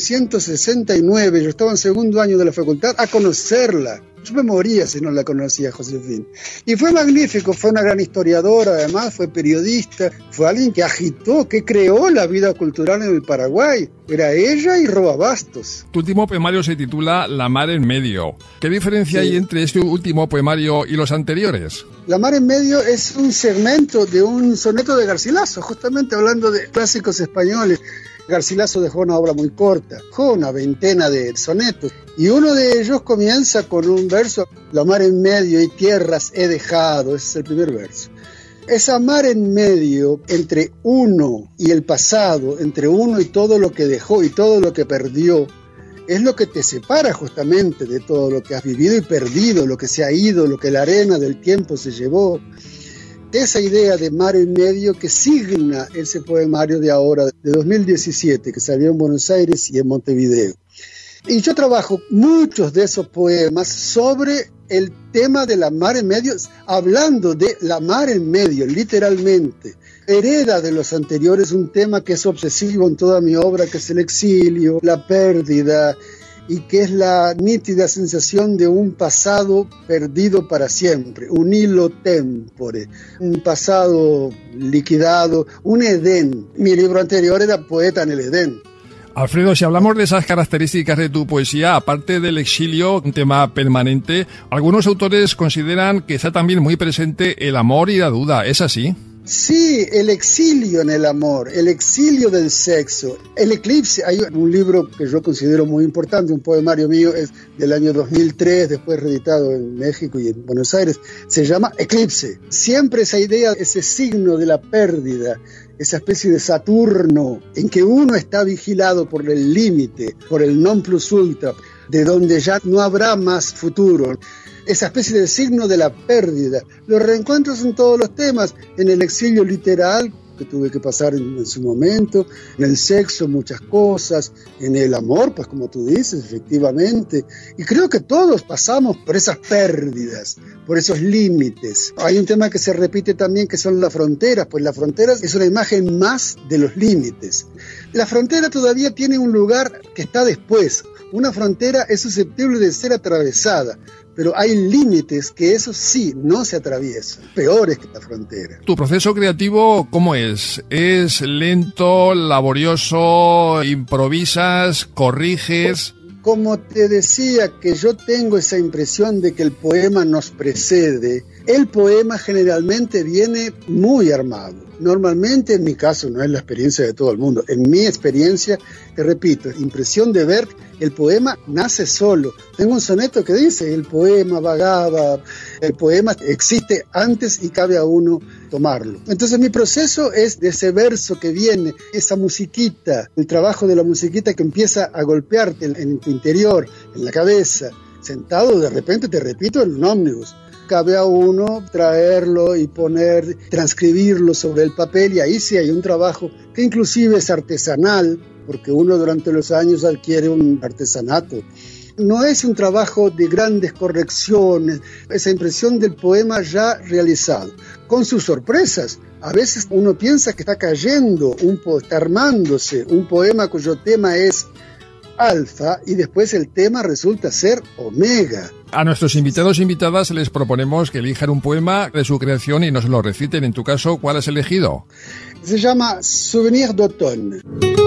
1969, yo estaba en segundo año de la facultad, a conocerla. Yo me moría si no la conocía, Josefina. Y fue magnífico, fue una gran historiadora, además, fue periodista, fue alguien que agitó, que creó la vida cultural en el Paraguay. Era ella y Roa Bastos. Tu último poemario se titula La mar en medio. ¿Qué diferencia hay entre este último poemario y los anteriores? La mar en medio es un segmento de un soneto de Garcilaso, justamente hablando de clásicos españoles. Garcilaso dejó una obra muy corta, dejó una veintena de sonetos, y uno de ellos comienza con un verso: la mar en medio y tierras he dejado, ese es el primer verso. Esa mar en medio entre uno y el pasado, entre uno y todo lo que dejó y todo lo que perdió, es lo que te separa justamente de todo lo que has vivido y perdido, lo que se ha ido, lo que la arena del tiempo se llevó. Esa idea de mar en medio que signa ese poemario de ahora, de 2017, que salió en Buenos Aires y en Montevideo. Y yo trabajo muchos de esos poemas sobre el tema de la mar en medio, hablando de la mar en medio, literalmente. Hereda de los anteriores un tema que es obsesivo en toda mi obra, que es el exilio, la pérdida, y que es la nítida sensación de un pasado perdido para siempre, un hilo tempore, un pasado liquidado, un Edén. Mi libro anterior era Poeta en el Edén. Alfredo, si hablamos de esas características de tu poesía, aparte del exilio, un tema permanente, algunos autores consideran que está también muy presente el amor y la duda. ¿Es así? Sí, el exilio en el amor, el exilio del sexo, el eclipse. Hay un libro que yo considero muy importante, un poemario mío, es del año 2003, después reeditado en México y en Buenos Aires, se llama Eclipse. Siempre esa idea, ese signo de la pérdida, esa especie de Saturno en que uno está vigilado por el límite, por el non plus ultra, de donde ya no habrá más futuro. Esa especie de signo de la pérdida. Los reencuentros en todos los temas, en el exilio literal que tuve que pasar en su momento, en el sexo muchas cosas, en el amor, pues como tú dices, efectivamente. Y creo que todos pasamos por esas pérdidas, por esos límites. Hay un tema que se repite también, que son las fronteras, pues las fronteras es una imagen más de los límites. La frontera todavía tiene un lugar que está después. Una frontera es susceptible de ser atravesada, pero hay límites que eso sí no se atraviesan, peores que la frontera. ¿Tu proceso creativo cómo es? ¿Es lento, laborioso, improvisas, corriges? Como te decía, que yo tengo esa impresión de que el poema nos precede, el poema generalmente viene muy armado. Normalmente, en mi caso, no es la experiencia de todo el mundo. En mi experiencia, te repito, impresión de ver, el poema nace solo. Tengo un soneto que dice, el poema vagaba, el poema existe antes y cabe a uno tomarlo. Entonces mi proceso es de ese verso que viene, esa musiquita, el trabajo de la musiquita que empieza a golpearte en tu interior, en la cabeza, sentado de repente, te repito, en un ómnibus. Cabe a uno traerlo y transcribirlo sobre el papel, y ahí sí hay un trabajo que inclusive es artesanal, porque uno durante los años adquiere un artesanato. No es un trabajo de grandes correcciones, esa impresión del poema ya realizado, con sus sorpresas. A veces uno piensa que está cayendo, está armándose un poema cuyo tema es alfa y después el tema resulta ser omega. A nuestros invitados e invitadas les proponemos que elijan un poema de su creación y nos lo reciten. En tu caso, ¿cuál has elegido? Se llama Souvenir d'automne.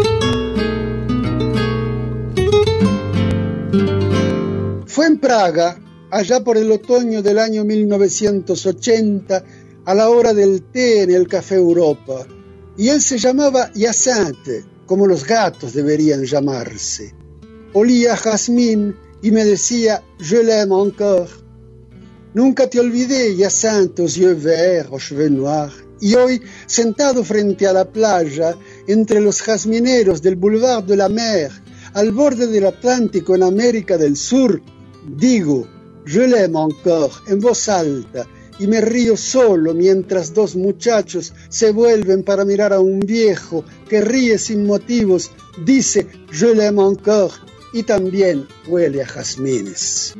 Fue en Praga, allá por el otoño del año 1980, a la hora del té en el Café Europa. Y él se llamaba Hyacinthe, como los gatos deberían llamarse. Olía a jazmín y me decía, je l'aime encore. Nunca te olvidé, Hyacinthe, aux yeux verts, aux cheveux noirs. Y hoy, sentado frente a la playa, entre los jazmineros del Boulevard de la Mer, al borde del Atlántico en América del Sur, digo, je l'aime encore, en voz alta, y me río solo mientras dos muchachos se vuelven para mirar a un viejo que ríe sin motivos, dice, je l'aime encore, y también huele a jazmines.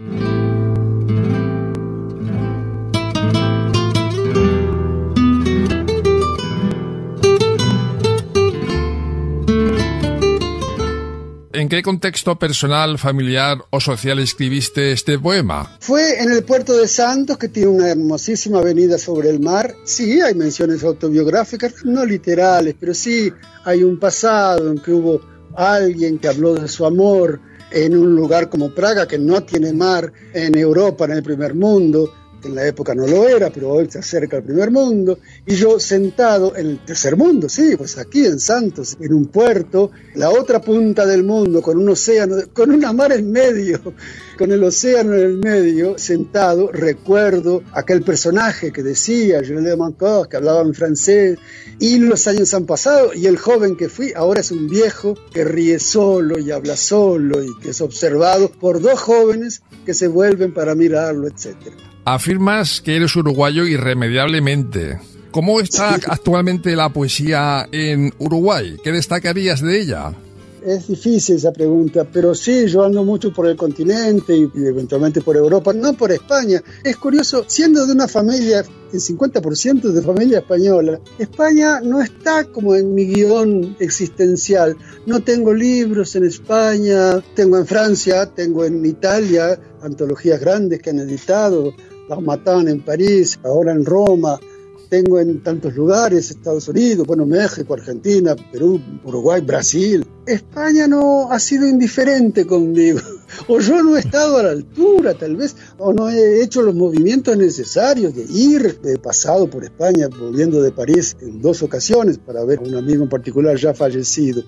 ¿En qué contexto personal, familiar o social escribiste este poema? Fue en el puerto de Santos, que tiene una hermosísima avenida sobre el mar. Sí, hay menciones autobiográficas, no literales, pero sí hay un pasado en que hubo alguien que habló de su amor en un lugar como Praga, que no tiene mar, en Europa, en el primer mundo, que en la época no lo era, pero hoy se acerca al primer mundo, y yo sentado en el tercer mundo, sí, pues aquí en Santos, en un puerto, la otra punta del mundo, con un océano, con una mar en medio, con el océano en el medio, sentado, recuerdo aquel personaje que decía, je l'aime encore, que hablaba en francés, y los años han pasado, y el joven que fui ahora es un viejo que ríe solo y habla solo, y que es observado por dos jóvenes que se vuelven para mirarlo, etcétera. Afirmas que eres uruguayo irremediablemente. ¿Cómo está actualmente la poesía en Uruguay? ¿Qué destacarías de ella? Es difícil esa pregunta, pero sí, yo ando mucho por el continente y eventualmente por Europa, no por España. Es curioso, siendo de una familia, el 50% de familia española, España no está como en mi guión existencial. No tengo libros en España, tengo en Francia, tengo en Italia, antologías grandes que han editado, L'Harmattan en París, ahora en Roma. Tengo en tantos lugares, Estados Unidos, bueno, México, Argentina, Perú, Uruguay, Brasil. España no ha sido indiferente conmigo. O yo no he estado a la altura, tal vez, o no he hecho los movimientos necesarios de ir. He pasado por España, volviendo de París en 2 ocasiones para ver a un amigo en particular ya fallecido.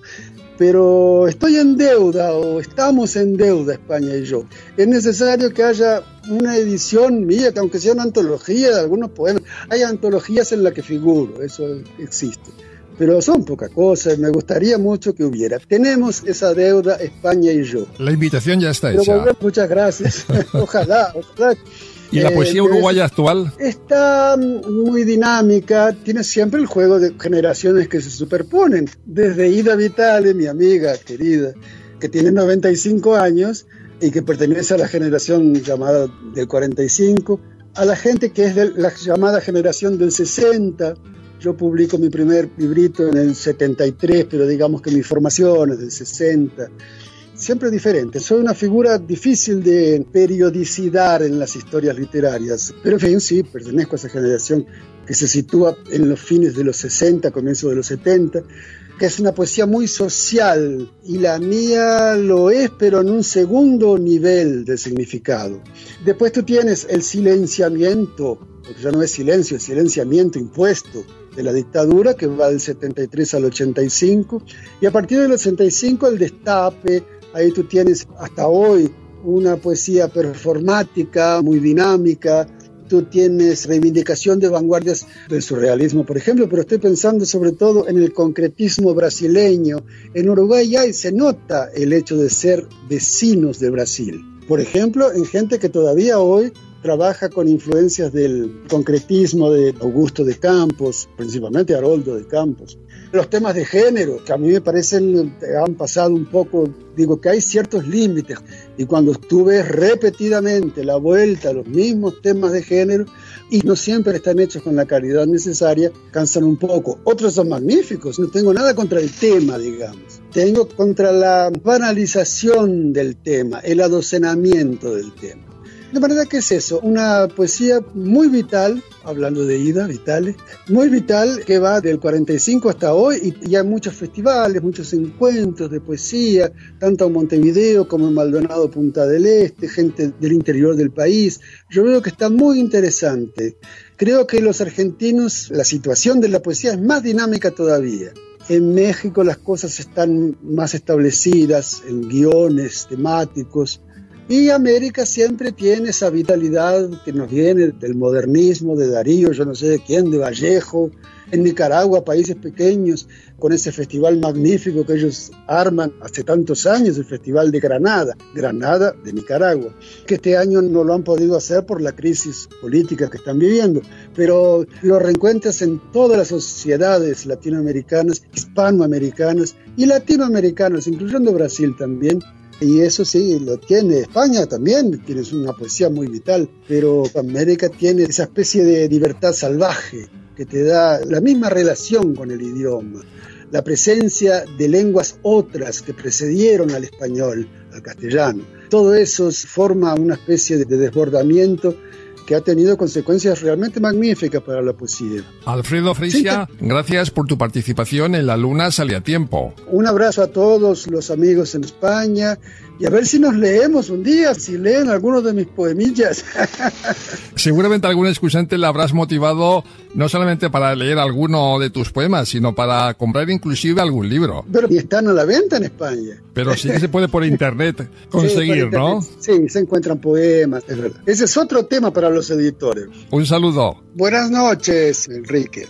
Pero estoy en deuda, o estamos en deuda, España y yo. Es necesario que haya una edición mía, que aunque sea una antología de algunos poemas, hay antologías en las que figuro, eso existe. Pero son poca cosa, me gustaría mucho que hubiera. Tenemos esa deuda, España y yo. La invitación ya está hecha. Muchas gracias. Ojalá. ¿Y la poesía uruguaya actual? Está muy dinámica, tiene siempre el juego de generaciones que se superponen. Desde Ida Vitale, mi amiga querida, que tiene 95 años y que pertenece a la generación llamada del 45, a la gente que es de la llamada generación del 60. Yo publico mi primer librito en el 73, pero digamos que mi formación es del 60. Siempre diferente. Soy una figura difícil de periodicidad en las historias literarias, pero en fin, sí, pertenezco a esa generación que se sitúa en los fines de los 60, comienzos de los 70, que es una poesía muy social, y la mía lo es, pero en un segundo nivel de significado. Después tú tienes el silenciamiento, porque ya no es silencio, es silenciamiento impuesto de la dictadura, que va del 73 al 85, y a partir del 85 el destape. Ahí tú tienes hasta hoy una poesía performática, muy dinámica. Tú tienes reivindicación de vanguardias del surrealismo, por ejemplo, pero estoy pensando sobre todo en el concretismo brasileño. En Uruguay ya se nota el hecho de ser vecinos de Brasil. Por ejemplo, en gente que todavía hoy trabaja con influencias del concretismo de Augusto de Campos, principalmente Haroldo de Campos. Los temas de género, que a mí me parecen, han pasado un poco, digo que hay ciertos límites, y cuando tú ves repetidamente la vuelta a los mismos temas de género, y no siempre están hechos con la calidad necesaria, cansan un poco. Otros son magníficos, no tengo nada contra el tema, digamos. Tengo contra la banalización del tema, el adocenamiento del tema. De manera que es eso, una poesía muy vital, hablando de Ida Vitale, muy vital, que va del 45 hasta hoy, y hay muchos festivales, muchos encuentros de poesía, tanto en Montevideo como en Maldonado, Punta del Este, gente del interior del país. Yo veo que está muy interesante. Creo que los argentinos, la situación de la poesía es más dinámica todavía. En México las cosas están más establecidas en guiones temáticos, Y América siempre tiene esa vitalidad que nos viene del modernismo, de Darío, yo no sé de quién, de Vallejo. En Nicaragua, países pequeños, con ese festival magnífico que ellos arman hace tantos años, el Festival de Granada de Nicaragua, que este año no lo han podido hacer por la crisis política que están viviendo, pero lo reencuentras en todas las sociedades latinoamericanas, hispanoamericanas y latinoamericanas, incluyendo Brasil también. Y eso sí, lo tiene España también, tiene una poesía muy vital, pero América tiene esa especie de libertad salvaje que te da la misma relación con el idioma, la presencia de lenguas otras que precedieron al español, al castellano. Todo eso forma una especie de desbordamiento que ha tenido consecuencias realmente magníficas para la poesía. Alfredo Freixas, sí, gracias por tu participación en La Luna Sale a Tiempo. Un abrazo a todos los amigos en España y a ver si nos leemos un día, si leen algunos de mis poemillas. Seguramente algún escuchante le habrás motivado no solamente para leer alguno de tus poemas, sino para comprar inclusive algún libro. Pero están a la venta en España. Pero sí que se puede por internet conseguir, sí, ¿no? Sí, se encuentran poemas, es verdad. Ese es otro tema para los editores. Un saludo. Buenas noches, Enrique.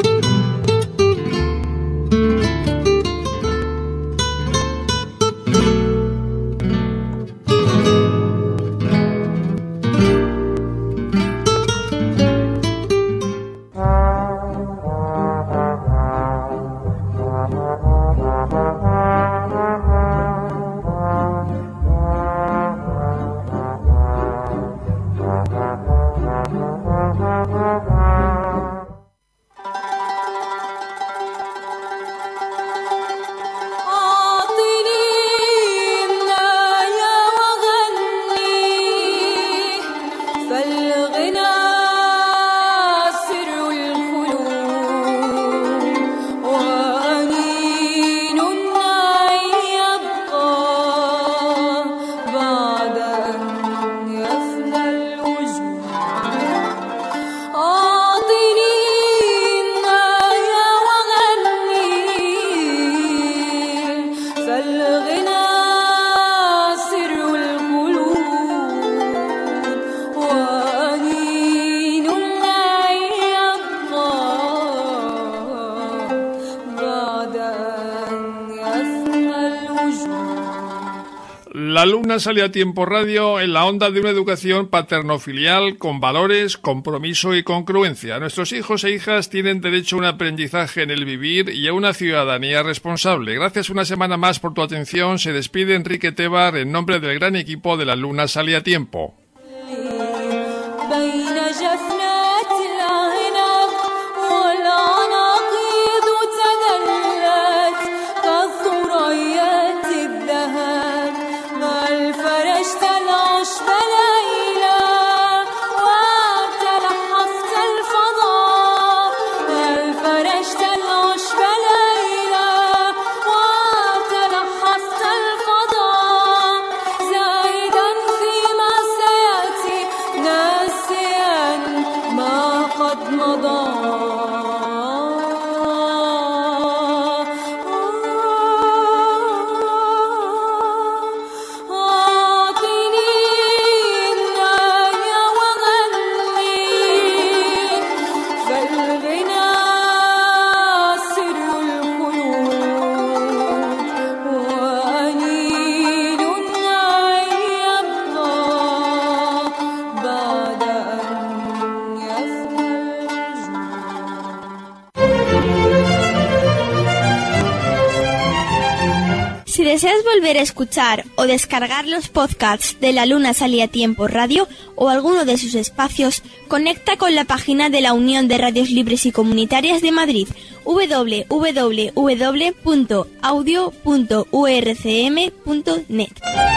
La Luna Sale a Tiempo Radio en la onda de una educación paterno-filial con valores, compromiso y congruencia. Nuestros hijos e hijas tienen derecho a un aprendizaje en el vivir y a una ciudadanía responsable. Gracias una semana más por tu atención. Se despide Enrique Tebar en nombre del gran equipo de La Luna Sale a Tiempo. Si deseas volver a escuchar o descargar los podcasts de La Luna Sale a Tiempo Radio o alguno de sus espacios, conecta con la página de la Unión de Radios Libres y Comunitarias de Madrid, www.audio.urcm.net.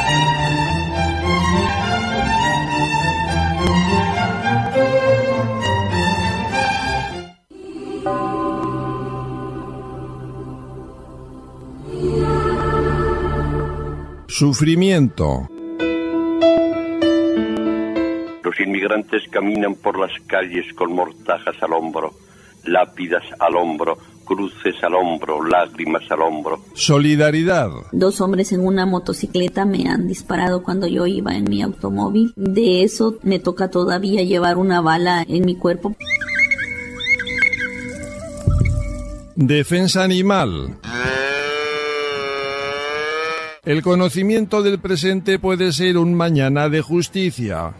Sufrimiento. Los inmigrantes caminan por las calles con mortajas al hombro, lápidas al hombro, cruces al hombro, lágrimas al hombro. Solidaridad. 2 hombres en una motocicleta me han disparado cuando yo iba en mi automóvil. De eso me toca todavía llevar una bala en mi cuerpo. Defensa animal. El conocimiento del presente puede ser un mañana de justicia.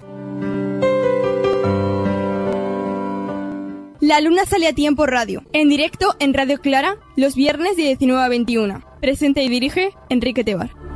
La Luna sale a tiempo radio, en directo en Radio Clara, los viernes de 19 a 21. Presenta y dirige Enrique Tebar.